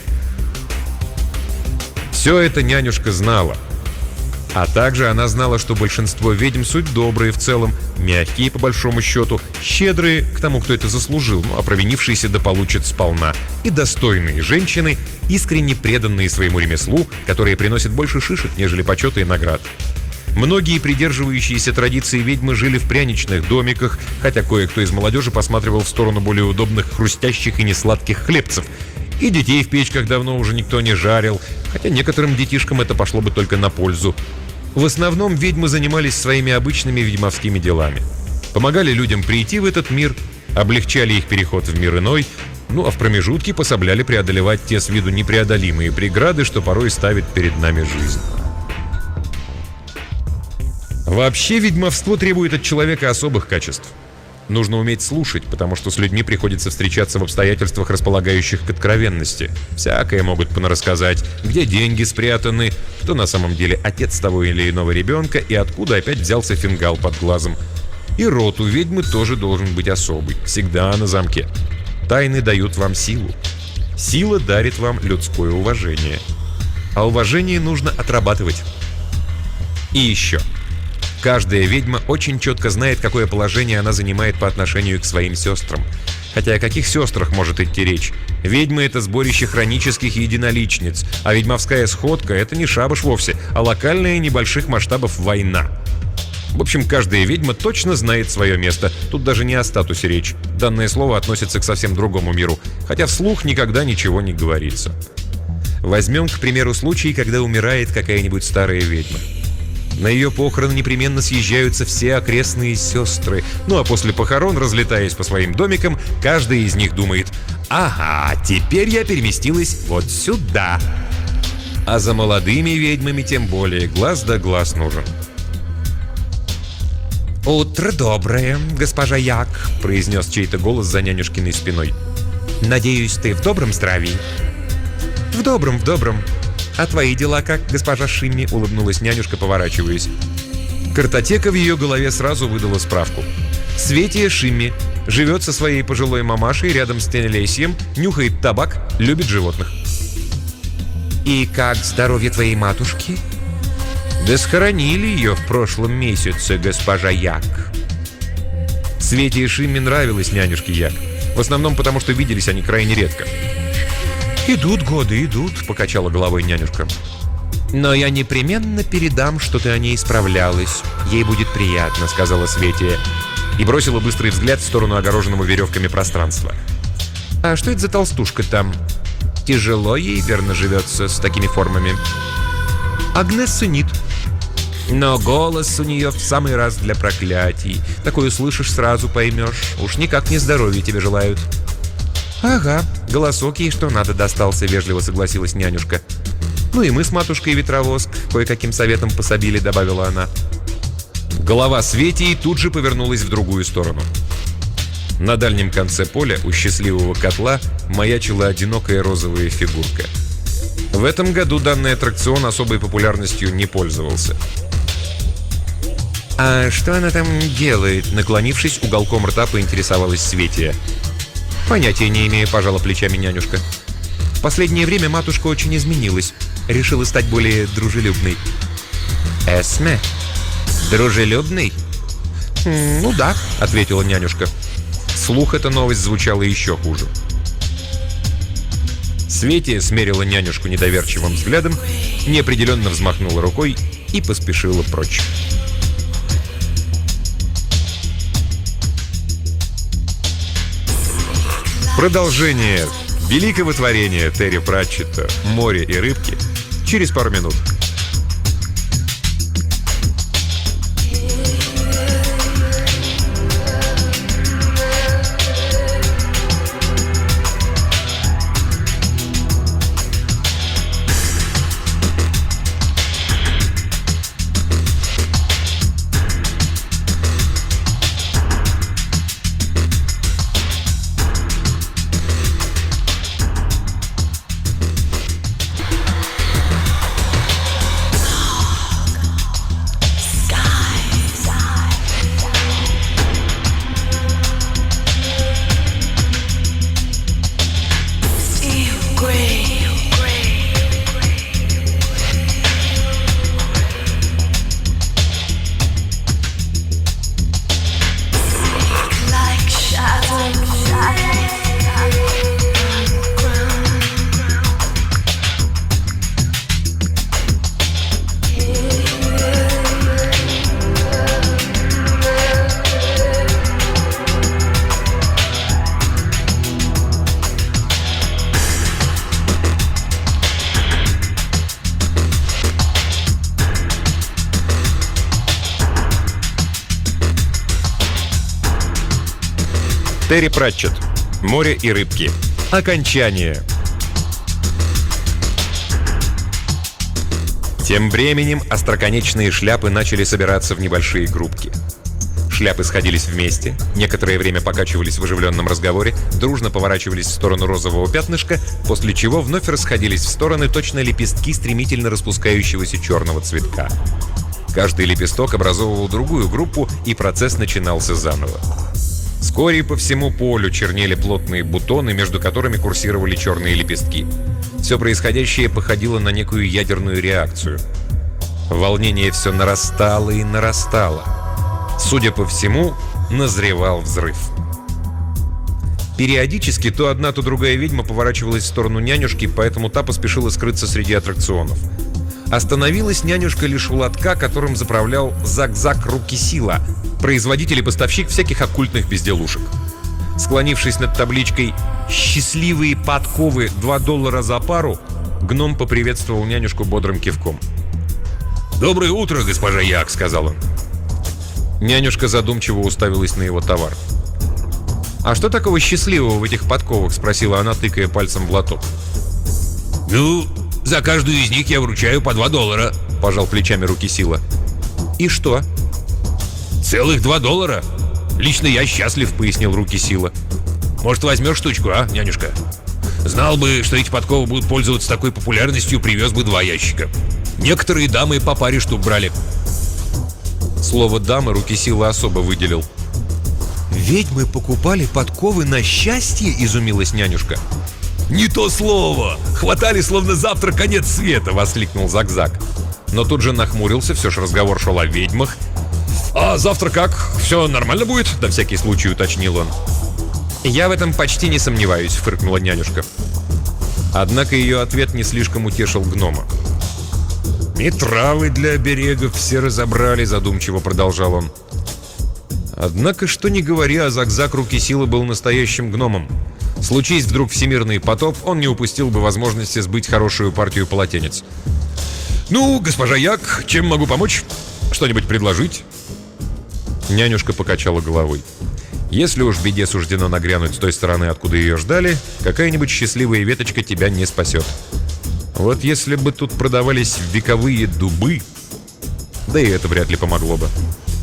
Все это нянюшка знала. А также она знала, что большинство ведьм суть добрые в целом, мягкие по большому счету, щедрые к тому, кто это заслужил, ну а провинившиеся да получит сполна, и достойные женщины, искренне преданные своему ремеслу, которые приносят больше шишек, нежели почета и наград. Многие придерживающиеся традиции ведьмы жили в пряничных домиках, хотя кое-кто из молодежи посматривал в сторону более удобных хрустящих и несладких хлебцев. И детей в печках давно уже никто не жарил, хотя некоторым детишкам это пошло бы только на пользу. В основном ведьмы занимались своими обычными ведьмовскими делами. Помогали людям прийти в этот мир, облегчали их переход в мир иной, ну а в промежутке пособляли преодолевать те с виду непреодолимые преграды, что порой ставит перед нами жизнь. Вообще ведьмовство требует от человека особых качеств. Нужно уметь слушать, потому что с людьми приходится встречаться в обстоятельствах, располагающих к откровенности. Всякое могут понарассказать, где деньги спрятаны, кто на самом деле отец того или иного ребенка и откуда опять взялся фингал под глазом. И рот у ведьмы тоже должен быть особый, всегда на замке. Тайны дают вам силу. Сила дарит вам людское уважение. А уважение нужно отрабатывать. И еще. Каждая ведьма очень четко знает, какое положение она занимает по отношению к своим сестрам. Хотя о каких сестрах может идти речь? Ведьмы — это сборище хронических единоличниц, а ведьмовская сходка — это не шабаш вовсе, а локальная небольших масштабов война. В общем, каждая ведьма точно знает свое место. Тут даже не о статусе речь. Данное слово относится к совсем другому миру, хотя вслух никогда ничего не говорится. Возьмем, к примеру, случай, когда умирает какая-нибудь старая ведьма. На ее похороны непременно съезжаются все окрестные сестры. Ну а после похорон, разлетаясь по своим домикам, каждая из них думает: «Ага, теперь я переместилась вот сюда». А за молодыми ведьмами тем более глаз да глаз нужен. «Утро доброе, госпожа Як», — произнес чей-то голос за нянюшкиной спиной. «Надеюсь, ты в добром здравии?» «В добром, в добром. А твои дела как, госпожа Шимми?» — улыбнулась нянюшка, поворачиваясь. Картотека в ее голове сразу выдала справку. Светия Шимми живет со своей пожилой мамашей рядом с Тенелесьем, нюхает табак, любит животных. «И как здоровье твоей матушки?» «Да схоронили ее в прошлом месяце, госпожа Як». Свете Шимми нравилась нянюшке Як. В основном потому, что виделись они крайне редко. «Идут годы, идут», — покачала головой нянюшка. «Но я непременно передам, что ты о ней справлялась. Ей будет приятно», — сказала Светия. И бросила быстрый взгляд в сторону огороженного веревками пространства. «А что это за толстушка там? Тяжело ей, верно, живется с такими формами?» «Агнесса Нит. Но голос у нее в самый раз для проклятий. Такое услышишь, сразу поймешь. Уж никак не здоровья тебе желают». «Ага, голосок ей что надо достался», — вежливо согласилась нянюшка. «Ну и мы с матушкой Ветровоск кое-каким советом пособили», — добавила она. Голова Светии тут же повернулась в другую сторону. На дальнем конце поля у счастливого котла маячила одинокая розовая фигурка. В этом году данный аттракцион особой популярностью не пользовался. «А что она там делает?» — наклонившись, уголком рта поинтересовалась Светия. «Понятия не имею», — пожала плечами нянюшка. «В последнее время матушка очень изменилась. Решила стать более дружелюбной». «Эсме? Дружелюбный?» «Ну да», — ответила нянюшка. Вслух эта новость звучала еще хуже. Свети смерила нянюшку недоверчивым взглядом, неопределенно взмахнула рукой и поспешила прочь. Продолжение великого творения Терри Пратчетта «Море и рыбки» через пару минут. Терри Пратчетт. «Море и рыбки». Окончание. Тем временем остроконечные шляпы начали собираться в небольшие группки. Шляпы сходились вместе, некоторое время покачивались в оживленном разговоре, дружно поворачивались в сторону розового пятнышка, после чего вновь расходились в стороны точно лепестки стремительно распускающегося черного цветка. Каждый лепесток образовывал другую группу, и процесс начинался заново. Вскоре по всему полю чернели плотные бутоны, между которыми курсировали черные лепестки. Все происходящее походило на некую ядерную реакцию. Волнение все нарастало и нарастало. Судя по всему, назревал взрыв. Периодически то одна, то другая ведьма поворачивалась в сторону нянюшки, поэтому та поспешила скрыться среди аттракционов. Остановилась нянюшка лишь у лотка, которым заправлял Зак-Зак Руки-Сила, производитель и поставщик всяких оккультных безделушек. Склонившись над табличкой «Счастливые подковы, два доллара за пару», гном поприветствовал нянюшку бодрым кивком. «Доброе утро, госпожа Як», — сказал он. Нянюшка задумчиво уставилась на его товар. «А что такого счастливого в этих подковах?» — спросила она, тыкая пальцем в лоток. «Ну, за каждую из них я вручаю по два доллара», — пожал плечами Руки-Сила. «И что?» «Целых два доллара. Лично я счастлив», — пояснил Руки-Сила. «Может, возьмешь штучку, а, нянюшка? Знал бы, что эти подковы будут пользоваться такой популярностью, привез бы два ящика. Некоторые дамы по паре штук брали». Слово «дамы» Руки-Сила особо выделил. «Ведьмы покупали подковы на счастье?» — изумилась нянюшка. «Не то слово! Хватали, словно завтра конец света!» — воскликнул Зак-Зак. Но тут же нахмурился, все же разговор шел о ведьмах. «А завтра как? Все нормально будет?» — на всякий случай уточнил он. «Я в этом почти не сомневаюсь», — фыркнула нянюшка. Однако ее ответ не слишком утешил гнома. «И травы для оберегов все разобрали», — задумчиво продолжал он. Однако, что ни говори, а Зак-Зак Руки-Сила был настоящим гномом. Случись вдруг всемирный потоп, он не упустил бы возможности сбыть хорошую партию полотенец. «Ну, госпожа Як, чем могу помочь? Что-нибудь предложить?» Нянюшка покачала головой. Если уж беде суждено нагрянуть с той стороны, откуда ее ждали, какая-нибудь счастливая веточка тебя не спасет. Вот если бы тут продавались вековые дубы, да и это вряд ли помогло бы.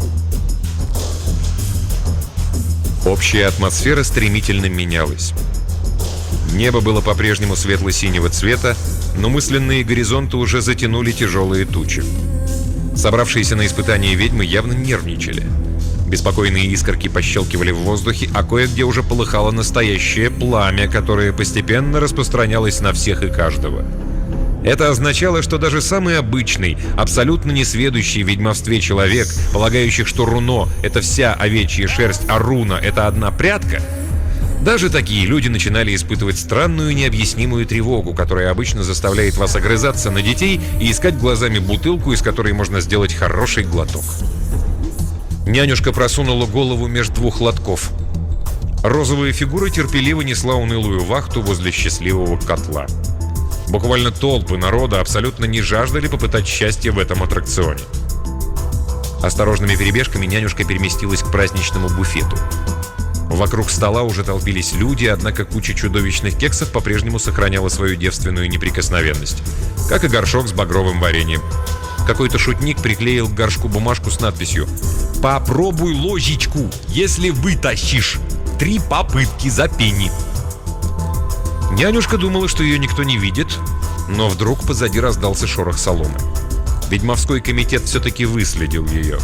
Общая атмосфера стремительно менялась. Небо было по-прежнему светло-синего цвета, но мысленные горизонты уже затянули тяжелые тучи. Собравшиеся на испытание ведьмы явно нервничали. Беспокойные искорки пощелкивали в воздухе, а кое-где уже полыхало настоящее пламя, которое постепенно распространялось на всех и каждого. Это означало, что даже самый обычный, абсолютно несведущий в ведьмовстве человек, полагающий, что руно — это вся овечья шерсть, а руна — это одна прядка, Даже такие люди начинали испытывать странную необъяснимую тревогу, которая обычно заставляет вас огрызаться на детей и искать глазами бутылку, из которой можно сделать хороший глоток. Нянюшка просунула голову между двух лотков. Розовая фигура терпеливо несла унылую вахту возле счастливого котла. Буквально толпы народа абсолютно не жаждали попытать счастье в этом аттракционе. Осторожными перебежками нянюшка переместилась к праздничному буфету. Вокруг стола уже толпились люди, однако куча чудовищных кексов по-прежнему сохраняла свою девственную неприкосновенность, как и горшок с багровым вареньем. Какой-то шутник приклеил к горшку бумажку с надписью «Попробуй ложечку, если вытащишь. Три попытки за пенни». Нянюшка думала, что ее никто не видит, но вдруг позади раздался шорох соломы. Ведьмовской комитет все-таки выследил ее.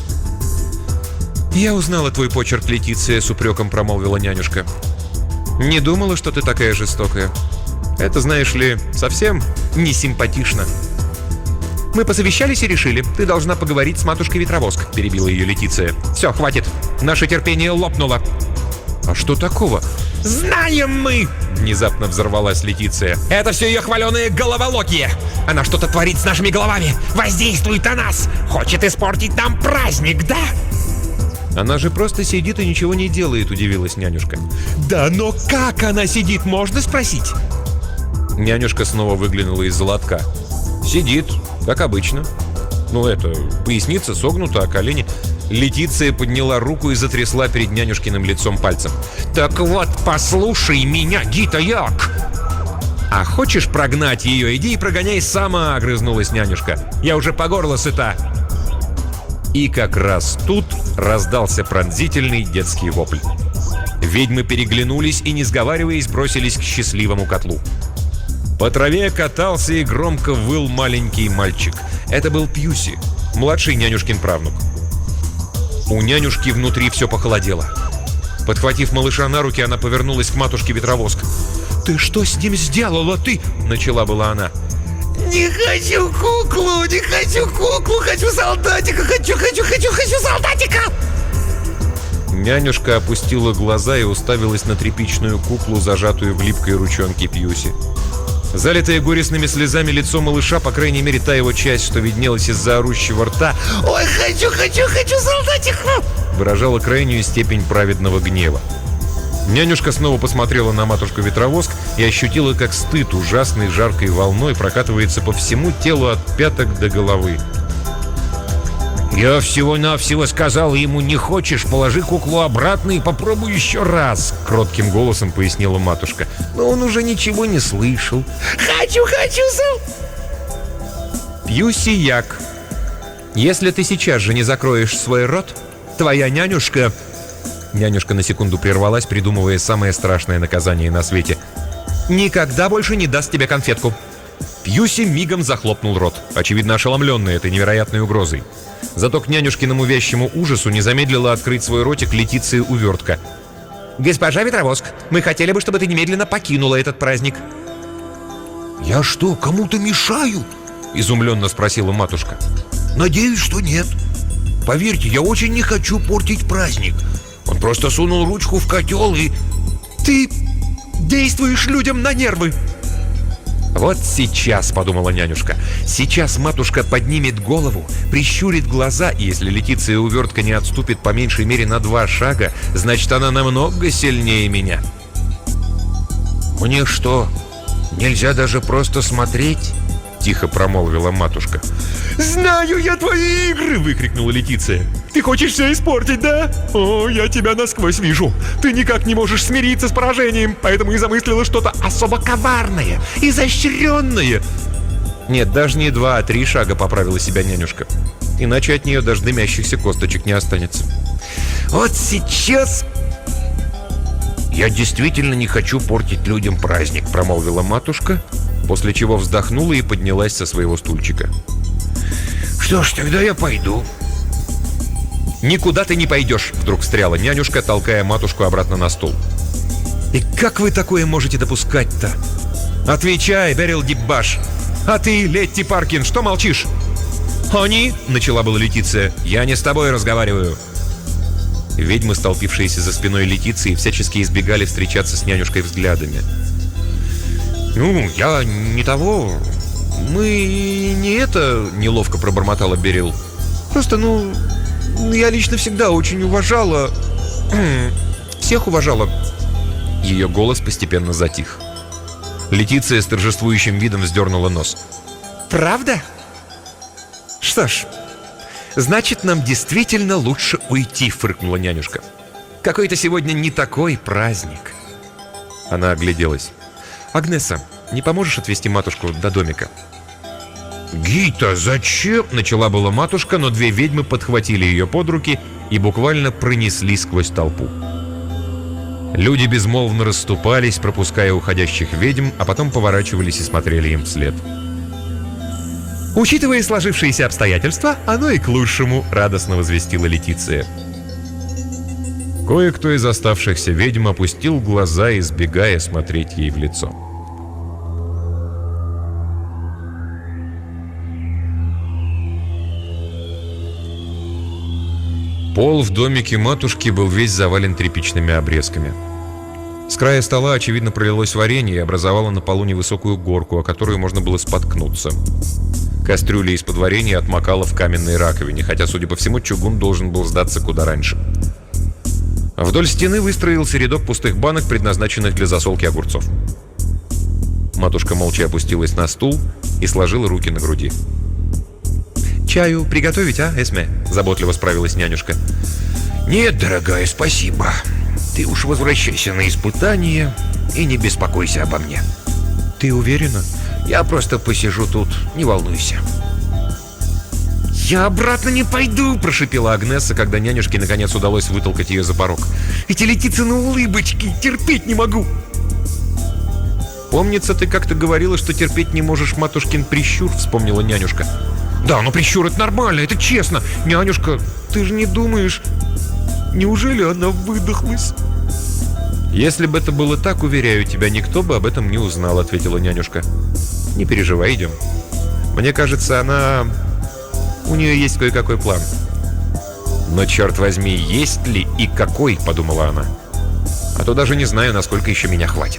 «Я узнала твой почерк, Летиция», — с упреком промолвила нянюшка. «Не думала, что ты такая жестокая. Это, знаешь ли, совсем не симпатично». «Мы посовещались и решили, ты должна поговорить с матушкой Ветровоск», — перебила ее Летиция. «Все, хватит. Наше терпение лопнуло». «А что такого?» «Знаем мы!» — внезапно взорвалась Летиция. «Это все ее хваленое головолокие! Она что-то творит с нашими головами! Воздействует на нас! Хочет испортить нам праздник, да?» «Она же просто сидит и ничего не делает», — удивилась нянюшка. «Да но как она сидит, можно спросить?» Нянюшка снова выглянула из-за лотка. «Сидит, как обычно. Ну это, поясница согнута, а колени...» Летиция подняла руку и затрясла перед нянюшкиным лицом пальцем. «Так вот, послушай меня, Гита-як!» «А хочешь прогнать ее? Иди и прогоняй сама!» — огрызнулась нянюшка. «Я уже по горло сыта!» И как раз тут раздался пронзительный детский вопль. Ведьмы переглянулись и, не сговариваясь, бросились к счастливому котлу. По траве катался и громко выл маленький мальчик. Это был Пьюси, младший нянюшкин правнук. У нянюшки внутри все похолодело. Подхватив малыша на руки, она повернулась к матушке Ветровоск. «Ты что с ним сделала, ты?» — начала была она. «Не хочу куклу, не хочу куклу, хочу солдатика, хочу, хочу, хочу, хочу солдатика!» Нянюшка опустила глаза и уставилась на тряпичную куклу, зажатую в липкой ручонке Пьюси. Залитое горестными слезами лицо малыша, по крайней мере та его часть, что виднелась из-за орущего рта «Ой, хочу, хочу, хочу солдатика!» выражала крайнюю степень праведного гнева. Нянюшка снова посмотрела на матушку Ветровоск и ощутила, как стыд ужасной жаркой волной прокатывается по всему телу от пяток до головы. «Я всего-навсего сказал ему, не хочешь, положи куклу обратно и попробуй еще раз», — кротким голосом пояснила матушка. Но он уже ничего не слышал. «Хочу, хочу, сам!» «Пьюси-як, если ты сейчас же не закроешь свой рот, твоя нянюшка...» Нянюшка на секунду прервалась, придумывая самое страшное наказание на свете. «Никогда больше не даст тебе конфетку». Пьюси мигом захлопнул рот, очевидно ошеломленный этой невероятной угрозой. Зато к нянюшкиному вящему ужасу не замедлила открыть свой ротик Летиция Увертка. «Госпожа Ветровоск, мы хотели бы, чтобы ты немедленно покинула этот праздник».
«Я что, кому-то мешаю?» — изумленно спросила матушка. «Надеюсь, что нет. Поверьте, я очень не хочу портить праздник. Он просто сунул ручку в котел и...»
«Ты действуешь людям на нервы!» «Вот сейчас», — подумала нянюшка, — «сейчас матушка поднимет голову, прищурит глаза, и если Летиция Увертка не отступит по меньшей мере на два шага, значит, она намного сильнее меня».
«Мне что, нельзя даже просто смотреть?» — тихо промолвила матушка.
«Знаю я твои игры!» — выкрикнула Летиция. «Ты хочешь все испортить, да? О, я тебя насквозь вижу. Ты никак не можешь смириться с поражением, поэтому и замыслила что-то особо коварное, изощренное». Нет, даже не два, а три шага, поправила себя нянюшка. Иначе от нее даже дымящихся косточек не останется. «Вот сейчас...»
«Я действительно не хочу портить людям праздник», — промолвила матушка,
после чего вздохнула и поднялась со своего стульчика.
«Что ж, тогда я пойду».
«Никуда ты не пойдешь», — вдруг встряла нянюшка, толкая матушку обратно на стул. «И как вы такое можете допускать-то? Отвечай, Берил Диббаш! А ты, Летти Паркин, что молчишь?» «Они?» — начала была Летиция. «Я не с тобой разговариваю». Ведьмы, столпившиеся за спиной Летиции, всячески избегали встречаться с нянюшкой взглядами. «Ну, я не того. Мы не это...» — неловко пробормотала Берил. «Просто, ну, я лично всегда очень уважала... всех уважала». Ее голос постепенно затих. Летиция с торжествующим видом вздернула нос. «Правда? Что ж, значит, нам действительно лучше уйти», — фыркнула нянюшка. «Какой-то сегодня не такой праздник». Она огляделась. «Агнеса, не поможешь отвезти матушку до домика?» «Гита, зачем?» — начала была матушка, но две ведьмы подхватили ее под руки и буквально пронесли сквозь толпу. Люди безмолвно расступались, пропуская уходящих ведьм, а потом поворачивались и смотрели им вслед. «Учитывая сложившиеся обстоятельства, оно и к лучшему», — радостно возвестила Летиция. Кое-кто из оставшихся ведьм опустил глаза, избегая смотреть ей в лицо. Пол в домике матушки был весь завален тряпичными обрезками. С края стола, очевидно, пролилось варенье и образовало на полу невысокую горку, о которую можно было споткнуться. Кастрюля из-под варенья отмокала в каменной раковине, хотя, судя по всему, чугун должен был сдаться куда раньше. Вдоль стены выстроился рядок пустых банок, предназначенных для засолки огурцов. Матушка молча опустилась на стул и сложила руки на груди. «Чаю приготовить, а, Эсме?» — заботливо справилась нянюшка.
«Нет, дорогая, спасибо. Ты уж возвращайся на испытание и не беспокойся обо мне».
«Ты уверена?»
«Я просто посижу тут, не волнуйся».
«Я обратно не пойду!» – прошипела Агнеса, когда нянюшке наконец удалось вытолкать ее за порог. «Эти Летицыны улыбочки! Терпеть не могу!» «Помнится, ты как-то говорила, что терпеть не можешь матушкин прищур», – вспомнила нянюшка. «Да, но прищур — это нормально, это честно! Нянюшка, ты же не думаешь... Неужели она выдохлась?» «Если бы это было так, уверяю тебя, никто бы об этом не узнал», — ответила нянюшка. «Не переживай, идем. Мне кажется, она... У нее есть кое-какой план». «Но, черт возьми, есть ли и какой?» — подумала она. «А то даже не знаю, насколько еще меня хватит».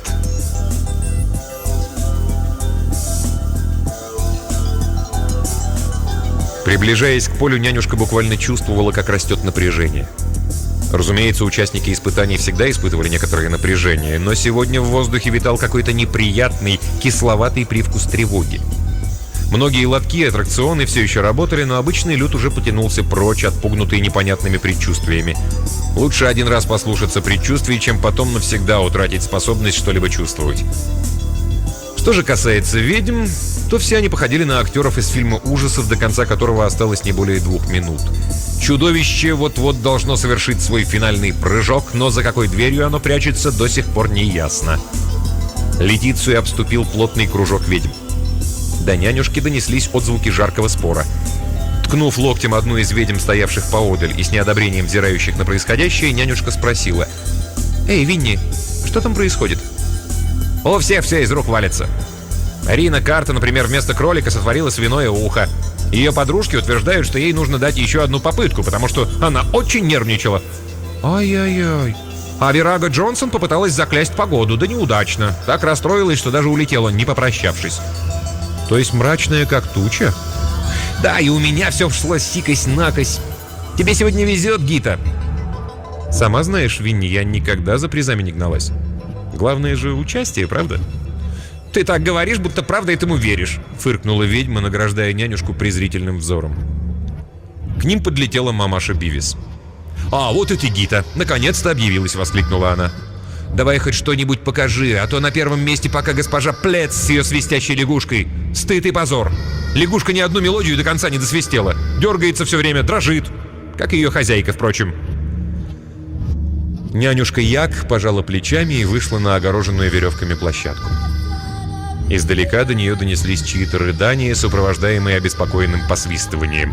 Приближаясь к полю, нянюшка буквально чувствовала, как растет напряжение. Разумеется, участники испытаний всегда испытывали некоторое напряжение, но сегодня в воздухе витал какой-то неприятный, кисловатый привкус тревоги. Многие лотки и аттракционы все еще работали, но обычный люд уже потянулся прочь, отпугнутый непонятными предчувствиями. Лучше один раз послушаться предчувствий, чем потом навсегда утратить способность что-либо чувствовать. Что же касается ведьм, то все они походили на актеров из фильма ужасов, до конца которого осталось не более двух минут. Чудовище вот-вот должно совершить свой финальный прыжок, но за какой дверью оно прячется, до сих пор не ясно. Летицию обступил плотный кружок ведьм. До нянюшки донеслись отзвуки жаркого спора. Ткнув локтем одну из ведьм, стоявших поодаль и с неодобрением взирающих на происходящее, нянюшка спросила: «Эй, Винни, что там происходит?» «У всех все из рук валится. Рина Карта, например, вместо кролика сотворила свиное ухо. Ее подружки утверждают, что ей нужно дать еще одну попытку, потому что она очень нервничала. Ай-яй-яй. А Вирага Джонсон попыталась заклясть погоду, да неудачно. Так расстроилась, что даже улетела, не попрощавшись». «То есть мрачная, как туча?» «Да, и у меня все шло сикось-накось. Тебе сегодня везет, Гита». «Сама знаешь, Винни, я никогда за призами не гналась. Главное же участие, правда?» «Ты так говоришь, будто правда этому веришь», — фыркнула ведьма, награждая нянюшку презрительным взором. К ним подлетела мамаша Бивис. «А, вот и ты, Гита! Наконец-то объявилась!» — воскликнула она. «Давай хоть что-нибудь покажи, а то на первом месте пока госпожа Плец с ее свистящей лягушкой. Стыд и позор! Лягушка ни одну мелодию до конца не досвистела. Дергается все время, дрожит. Как и ее хозяйка, впрочем». Нянюшка Як пожала плечами и вышла на огороженную веревками площадку. Издалека до нее донеслись чьи-то рыдания, сопровождаемые обеспокоенным посвистыванием.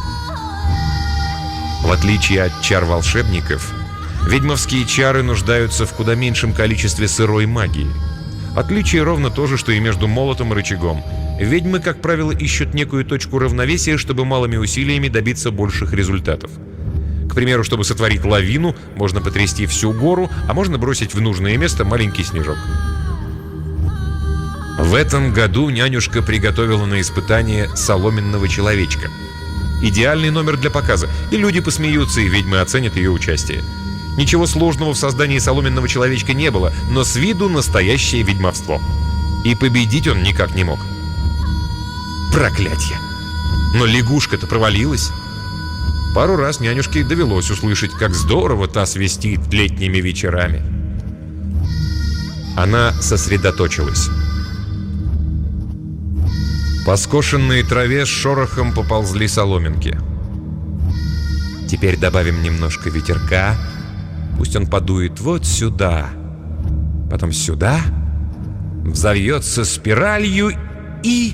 В отличие от чар волшебников, ведьмовские чары нуждаются в куда меньшем количестве сырой магии. Отличие ровно то же, что и между молотом и рычагом. Ведьмы, как правило, ищут некую точку равновесия, чтобы малыми усилиями добиться больших результатов. К
К примеру, чтобы сотворить лавину, можно потрясти всю гору, а можно бросить в нужное место маленький снежок. В этом году нянюшка приготовила на испытание соломенного человечка. Идеальный номер для показа. И люди посмеются, и ведьмы оценят ее участие. Ничего сложного в создании соломенного человечка не было, но с виду настоящее ведьмовство. И победить он никак не мог. Проклятье! Но лягушка-то провалилась. Пару раз нянюшке довелось услышать, как здорово та свистит летними вечерами. Она сосредоточилась. По скошенной траве с шорохом поползли соломинки. Теперь добавим немножко ветерка. Пусть он подует вот сюда, потом сюда, взовьется спиралью и...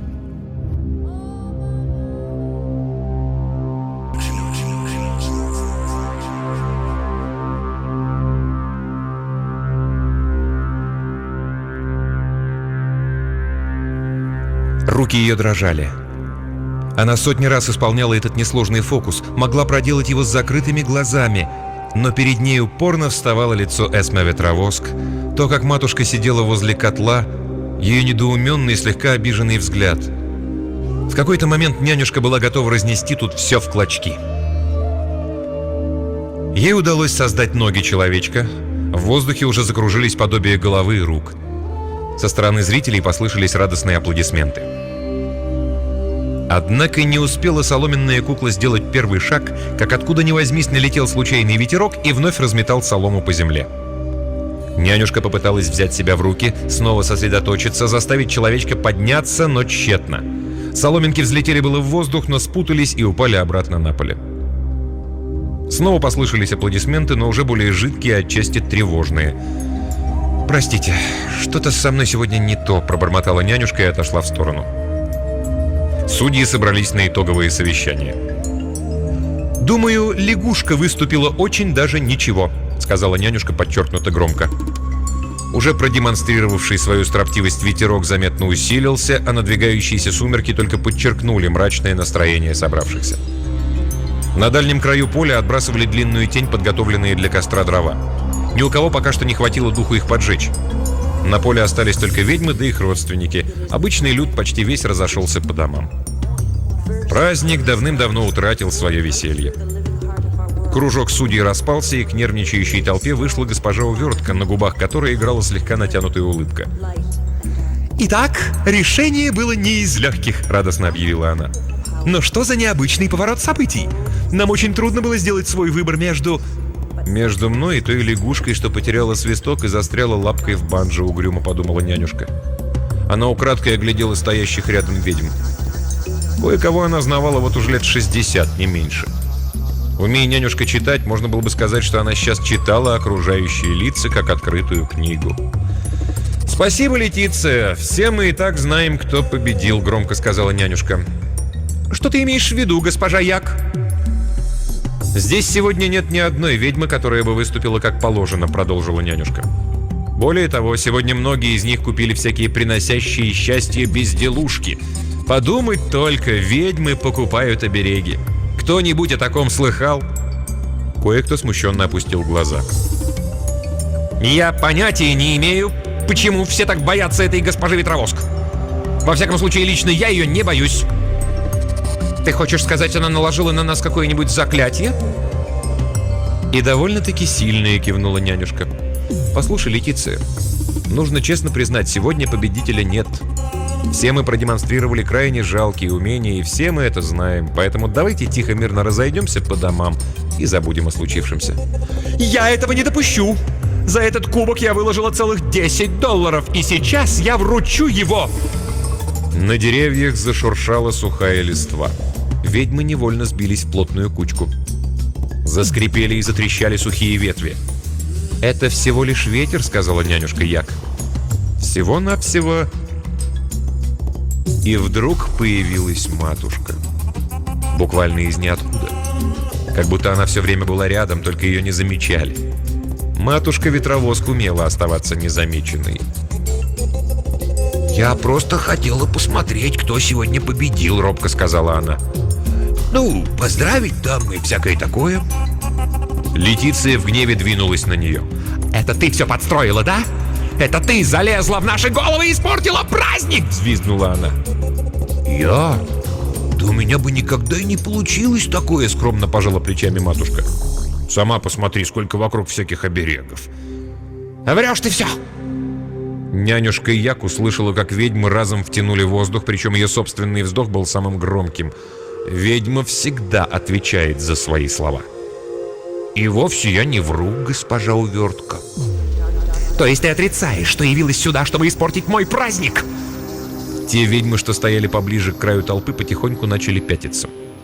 Руки ее дрожали. Она сотни раз исполняла этот несложный фокус, могла проделать его с закрытыми глазами, но перед ней упорно вставало лицо Эсме Ветровоск, то, как матушка сидела возле котла, ее недоуменный, слегка обиженный взгляд. В какой-то момент нянюшка была готова разнести тут все в клочки. Ей удалось создать ноги человечка, в воздухе уже закружились подобие головы и рук. Со стороны зрителей послышались радостные аплодисменты. Однако не успела соломенная кукла сделать первый шаг, как откуда ни возьмись налетел случайный ветерок и вновь разметал солому по земле. Нянюшка попыталась взять себя в руки, снова сосредоточиться, заставить человечка подняться, но тщетно. Соломинки взлетели было в воздух, но спутались и упали обратно на поле. Снова послышались аплодисменты, но уже более жидкие, отчасти тревожные. «Простите, что-то со мной сегодня не то», — пробормотала нянюшка и отошла в сторону. Судьи собрались на итоговое совещание. «Думаю, лягушка выступила очень даже ничего», — сказала нянюшка подчеркнуто громко. Уже продемонстрировавший свою строптивость ветерок заметно усилился, а надвигающиеся сумерки только подчеркнули мрачное настроение собравшихся. На дальнем краю поля отбрасывали длинную тень подготовленные для костра дрова. Ни у кого пока что не хватило духу их поджечь. На поле остались только ведьмы да их родственники. Обычный люд почти весь разошелся по домам. Праздник давным-давно утратил свое веселье. Кружок судей распался, и к нервничающей толпе вышла госпожа Увертка, на губах которой играла слегка натянутая улыбка. «Итак, решение было не из легких», — радостно объявила она. «Но что за необычный поворот событий? Нам очень трудно было сделать свой выбор между...» «Между мной и той лягушкой, что потеряла свисток и застряла лапкой в банджо», — угрюмо подумала нянюшка. Она украдкой оглядела стоящих рядом ведьм. Кое-кого она знавала вот уже лет шестьдесят, не меньше. Умея нянюшка читать, можно было бы сказать, что она сейчас читала окружающие лица, как открытую книгу. «Спасибо, Летиция, все мы и так знаем, кто победил», — громко сказала нянюшка. «Что ты имеешь в виду, госпожа Як?» «Здесь сегодня нет ни одной ведьмы, которая бы выступила как положено», — продолжила нянюшка. «Более того, сегодня многие из них купили всякие приносящие счастье безделушки. Подумать только, ведьмы покупают обереги. Кто-нибудь о таком слыхал?» Кое-кто смущенно опустил глаза. «Я понятия не имею, почему все так боятся этой госпожи Ветровоск. Во всяком случае, лично я ее не боюсь». «Ты хочешь сказать, она наложила на нас какое-нибудь заклятие?» «И довольно-таки сильное», — кивнула нянюшка. «Послушай, Летиция, нужно честно признать, сегодня победителя нет. Все мы продемонстрировали крайне жалкие умения, и все мы это знаем. Поэтому давайте тихо-мирно разойдемся по домам и забудем о случившемся». «Я этого не допущу! За этот кубок я выложила целых десять долларов, и сейчас я вручу его!» На деревьях зашуршала сухая листва. Ведьмы невольно сбились в плотную кучку. Заскрипели и затрещали сухие ветви. «Это всего лишь ветер», — сказала нянюшка Як. «Всего-навсего...» И вдруг появилась матушка. Буквально из ниоткуда. Как будто она все время была рядом, только ее не замечали. Матушка Ветровоск умела оставаться незамеченной.
«Я просто хотела посмотреть, кто сегодня победил», — робко сказала она. Ну, поздравить там и всякое такое.
Летиция в гневе двинулась на нее.
Это ты все подстроила, да? Это ты залезла в наши головы и испортила праздник!
Взвизгнула она.
Я? Да у меня бы никогда и не получилось такое,
Скромно пожала плечами матушка. Сама посмотри, сколько вокруг всяких оберегов.
Врешь ты все!
Нянюшка Як услышала, как ведьмы разом втянули воздух, причем ее собственный вздох был самым громким. Ведьма всегда отвечает за свои слова.
И вовсе я не вру, госпожа Увертка.
То есть ты отрицаешь, что явилась сюда, чтобы испортить мой праздник?
Те ведьмы, что стояли поближе к краю толпы, потихоньку начали пятиться.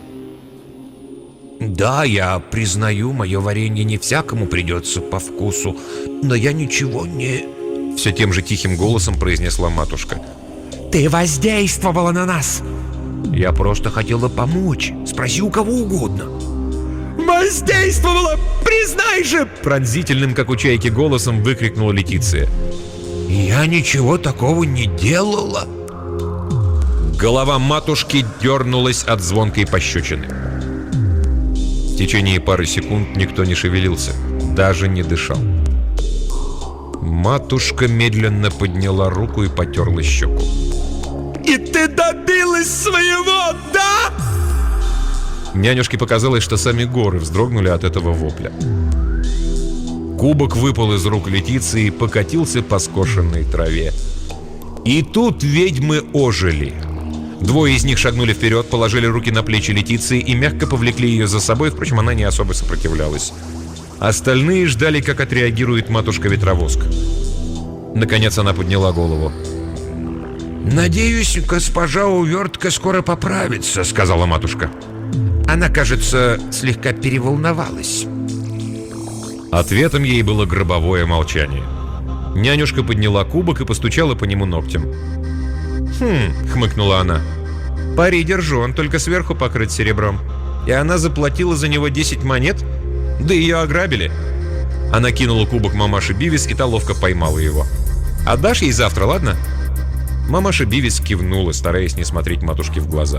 Да, я признаю, мое варенье не всякому придется по вкусу, но я ничего не...
Все тем же тихим голосом произнесла матушка.
Ты воздействовала на нас!
Я просто хотела помочь. Спроси у кого угодно.
Воздействовала! Признай же!
Пронзительным, как у чайки, голосом выкрикнула Летиция.
Я ничего такого не делала.
Голова матушки дернулась от звонкой пощечины. В течение пары секунд никто не шевелился, даже не дышал. Матушка медленно подняла руку и потерла щеку.
И ты добилась своего, да?
Нянюшке показалось, что сами горы вздрогнули от этого вопля. Кубок выпал из рук Летиции и покатился по скошенной траве. И тут ведьмы ожили. Двое из них шагнули вперед, положили руки на плечи Летиции и мягко повлекли ее за собой, впрочем, она не особо сопротивлялась. Остальные ждали, как отреагирует матушка-ветровоск. Наконец она подняла голову.
«Надеюсь, госпожа Увертка скоро поправится», — сказала матушка. «Она, кажется, слегка переволновалась».
Ответом ей было гробовое молчание. Нянюшка подняла кубок и постучала по нему ногтем. «Хм», — хмыкнула она. «Пари держу, он только сверху покрыт серебром. И она заплатила за него десять монет? Да ее ограбили». Она кинула кубок мамаше Бивис, и та ловко поймала его. «Отдашь ей завтра, ладно?» Мамаша Бивис кивнула, стараясь не смотреть матушке в глаза.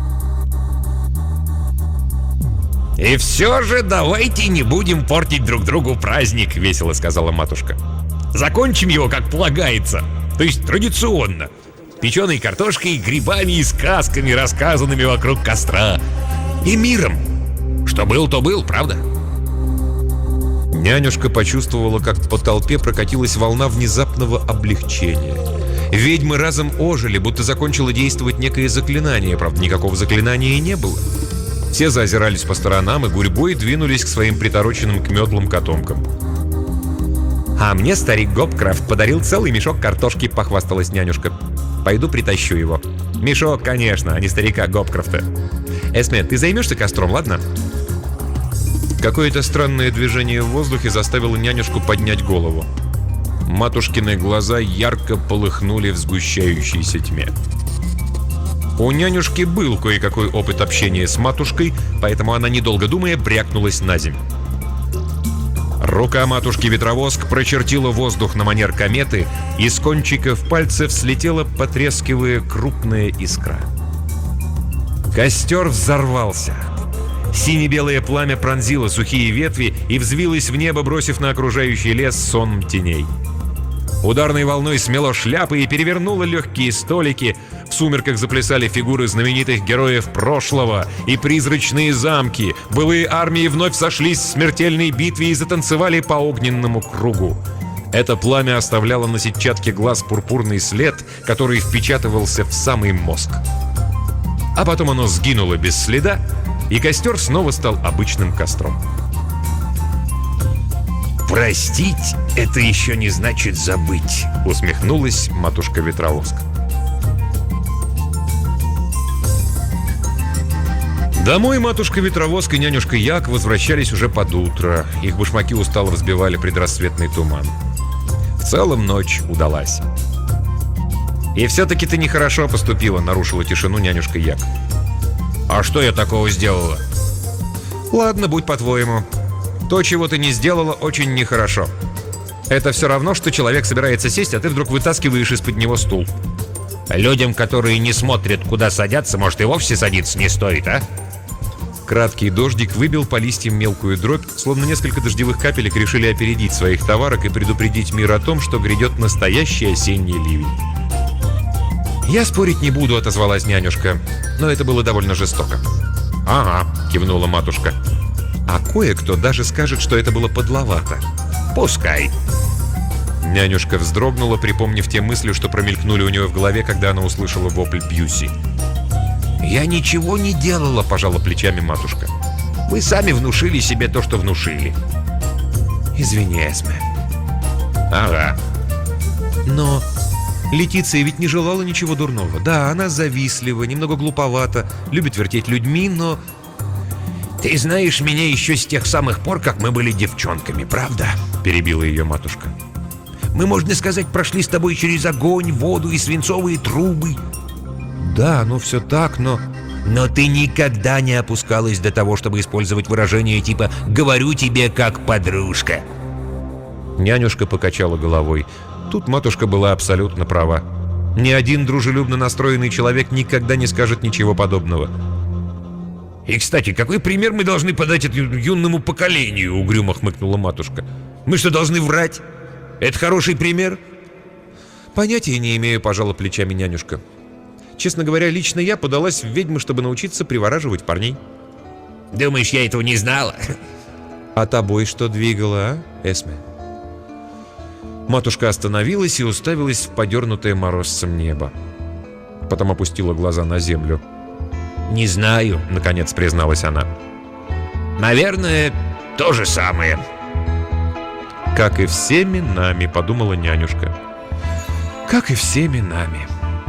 И все же давайте не будем портить друг другу праздник, весело сказала матушка. Закончим его как полагается, то есть традиционно. Печеной картошкой, грибами и сказками, рассказанными вокруг костра. И миром. Что был, то был, правда?
Нянюшка почувствовала, как по толпе прокатилась волна внезапного облегчения. Ведьмы разом ожили, будто закончило действовать некое заклинание. Правда, никакого заклинания и не было. Все заозирались по сторонам и гурьбой двинулись к своим притороченным к метлам котомкам.
«А мне старик Гопкрафт подарил целый мешок картошки», — похвасталась нянюшка. «Пойду притащу его». «Мешок, конечно, а не старика Гопкрафта. Эсме, ты займешься костром, ладно?»
Какое-то странное движение в воздухе заставило нянюшку поднять голову. Матушкины глаза ярко полыхнули в сгущающейся тьме. У нянюшки был кое-какой опыт общения с матушкой, поэтому она, недолго думая, брякнулась на землю. Рука матушки-ветровоск прочертила воздух на манер кометы, и с кончиков пальцев слетела, потрескивая, крупная искра. Костер взорвался. Сине-белое пламя пронзило сухие ветви и взвилось в небо, бросив на окружающий лес сон теней. Ударной волной смело шляпы и перевернуло легкие столики. В сумерках заплясали фигуры знаменитых героев прошлого и призрачные замки. Былые армии вновь сошлись в смертельной битве и затанцевали по огненному кругу. Это пламя оставляло на сетчатке глаз пурпурный след, который впечатывался в самый мозг. А потом оно сгинуло без следа, и костер снова стал обычным костром.
«Простить — это еще не значит забыть», —
усмехнулась матушка-ветровоск. Домой матушка-ветровоск и нянюшка Як возвращались уже под утро. Их башмаки устало взбивали предрассветный туман. В целом ночь удалась. «И все-таки ты нехорошо поступила», — нарушила тишину нянюшка Як.
«А что я такого сделала?»
«Ладно, будь по-твоему. То, чего ты не сделала, очень нехорошо. Это все равно, что человек собирается сесть, а ты вдруг вытаскиваешь из-под него стул».
«Людям, которые не смотрят, куда садятся, может, и вовсе садиться не стоит, а?»
Краткий дождик выбил по листьям мелкую дробь, словно несколько дождевых капелек решили опередить своих товарок и предупредить мир о том, что грядет настоящий осенний ливень. «Я спорить не буду», — отозвалась нянюшка, но это было довольно жестоко. «Ага», — кивнула матушка. «А кое-кто даже скажет, что это было подловато». «Пускай». Нянюшка вздрогнула, припомнив те мысли, что промелькнули у нее в голове, когда она услышала вопль Бьюси.
«Я ничего не делала», — пожала плечами матушка. «Вы сами внушили себе то, что внушили».
«Извини, Эсме».
«Ага».
Но Летиция ведь не желала ничего дурного. Да, она завистлива, немного глуповата, любит вертеть людьми, но...
«Ты знаешь меня еще с тех самых пор, как мы были девчонками, правда?» — перебила ее матушка. «Мы, можно сказать, прошли с тобой через огонь, воду и свинцовые трубы».
Да, ну все так, но...
Но ты никогда не опускалась до того, чтобы использовать выражение типа «говорю тебе как подружка».
Нянюшка покачала головой. Тут матушка была абсолютно права. Ни один дружелюбно настроенный человек никогда не скажет ничего подобного.
«И, кстати, какой пример мы должны подать этому юному поколению?» — угрюмо хмыкнула матушка. «Мы что, должны врать? Это хороший пример?»
«Понятия не имею», — пожала плечами нянюшка. «Честно говоря, лично я подалась в ведьмы, чтобы научиться привораживать парней».
«Думаешь, я этого не знала?»
«А тобой что двигало, а, Эсме?» Матушка остановилась и уставилась в подернутое морозцем небо. Потом опустила глаза на землю.
«Не знаю», — наконец призналась она. «Наверное, то же самое».
«Как и всеми нами», — подумала нянюшка. «Как и всеми нами».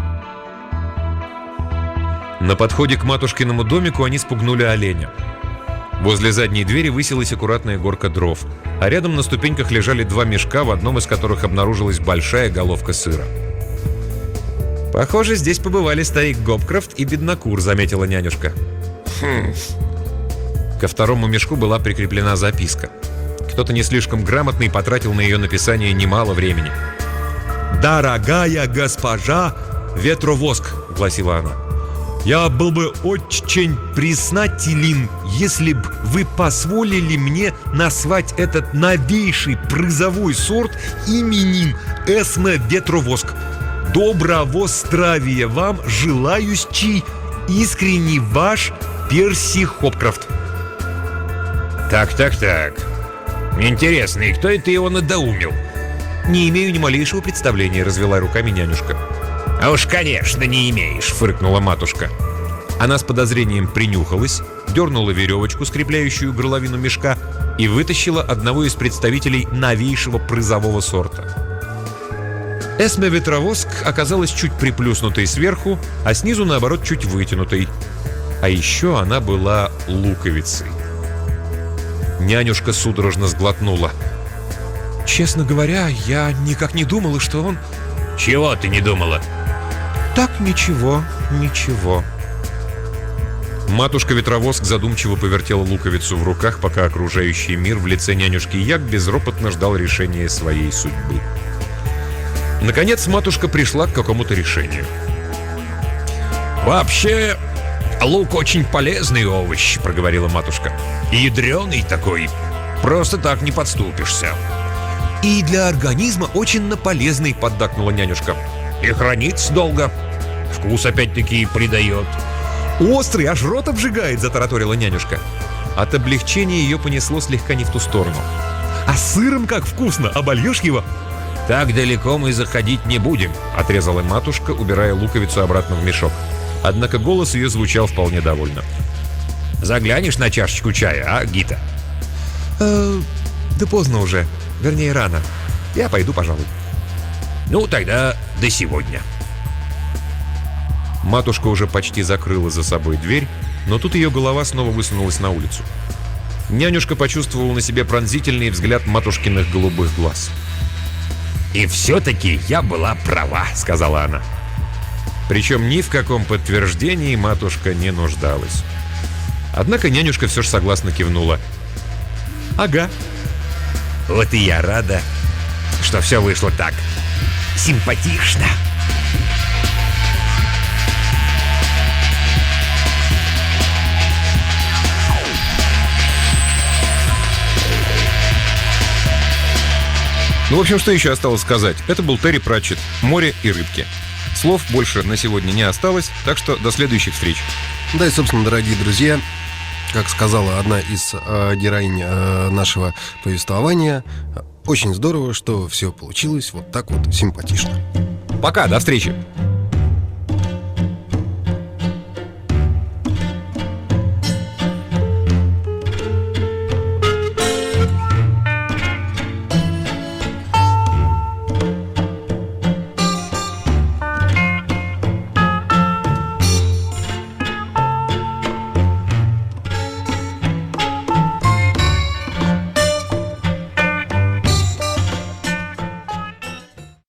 На подходе к матушкиному домику они спугнули оленя. Возле задней двери высилась аккуратная горка дров, а рядом на ступеньках лежали два мешка, в одном из которых обнаружилась большая головка сыра. «Похоже, здесь побывали старик Гопкрофт и беднокур», — заметила нянюшка.
«Хм...»
Ко второму мешку была прикреплена записка. Кто-то не слишком грамотный потратил на ее написание немало времени. «Дорогая госпожа Ветровоск», — гласила она, — «я был бы очень признателен, если бы вы позволили мне назвать этот новейший призовой сорт именем Эсме Ветровоск. Доброго здравия вам желающий искренне ваш Перси Хопкрофт».
«Так, так, так. Интересно, и кто это его надоумил?»
«Не имею ни малейшего представления», — развела руками нянюшка.
«А уж, конечно, не имеешь», — фыркнула матушка.
Она с подозрением принюхалась, дернула веревочку, скрепляющую горловину мешка, и вытащила одного из представителей новейшего призового сорта. Эсме Ветровоск оказалась чуть приплюснутой сверху, а снизу, наоборот, чуть вытянутой. А еще она была луковицей. Нянюшка судорожно сглотнула. «Честно говоря, я никак не думала, что он...»
«Чего ты не думала?»
«Так, ничего, ничего». Матушка Ветровоск задумчиво повертела луковицу в руках, пока окружающий мир в лице нянюшки Як безропотно ждал решения своей судьбы. Наконец матушка пришла к какому-то решению.
«Вообще, лук очень полезный овощ», — проговорила матушка. «Ядреный такой. Просто так не подступишься».
«И для организма очень полезный», — поддакнула нянюшка.
«И хранится долго. Вкус опять-таки придает».
«Острый, аж рот обжигает», — затараторила нянюшка. От облегчения ее понесло слегка не в ту сторону. «А сыром как вкусно! Обольешь его?»
«Так далеко мы заходить не будем», — отрезала матушка, убирая луковицу обратно в мешок.
Однако голос ее звучал вполне довольно.
«Заглянешь на чашечку чая, а, Гита?»
э, «Да поздно уже. Вернее, рано. Я пойду, пожалуй».
«Ну, тогда до сегодня».
Матушка уже почти закрыла за собой дверь, но тут ее голова снова высунулась на улицу. Нянюшка почувствовала на себе пронзительный взгляд матушкиных голубых глаз.
«И все-таки я была права», — сказала она.
Причем ни в каком подтверждении матушка не нуждалась. Однако нянюшка все же согласно кивнула. «Ага».
«Вот и я рада, что все вышло так симпатично».
Ну, в общем, что еще осталось сказать? Это был Терри Пратчетт «Море и рыбки». Слов больше на сегодня не осталось, так что до следующих встреч.
Да и, собственно, дорогие друзья, как сказала одна из э, героинь э, нашего повествования, очень здорово, что все получилось вот так вот симпатично.
Пока, до встречи.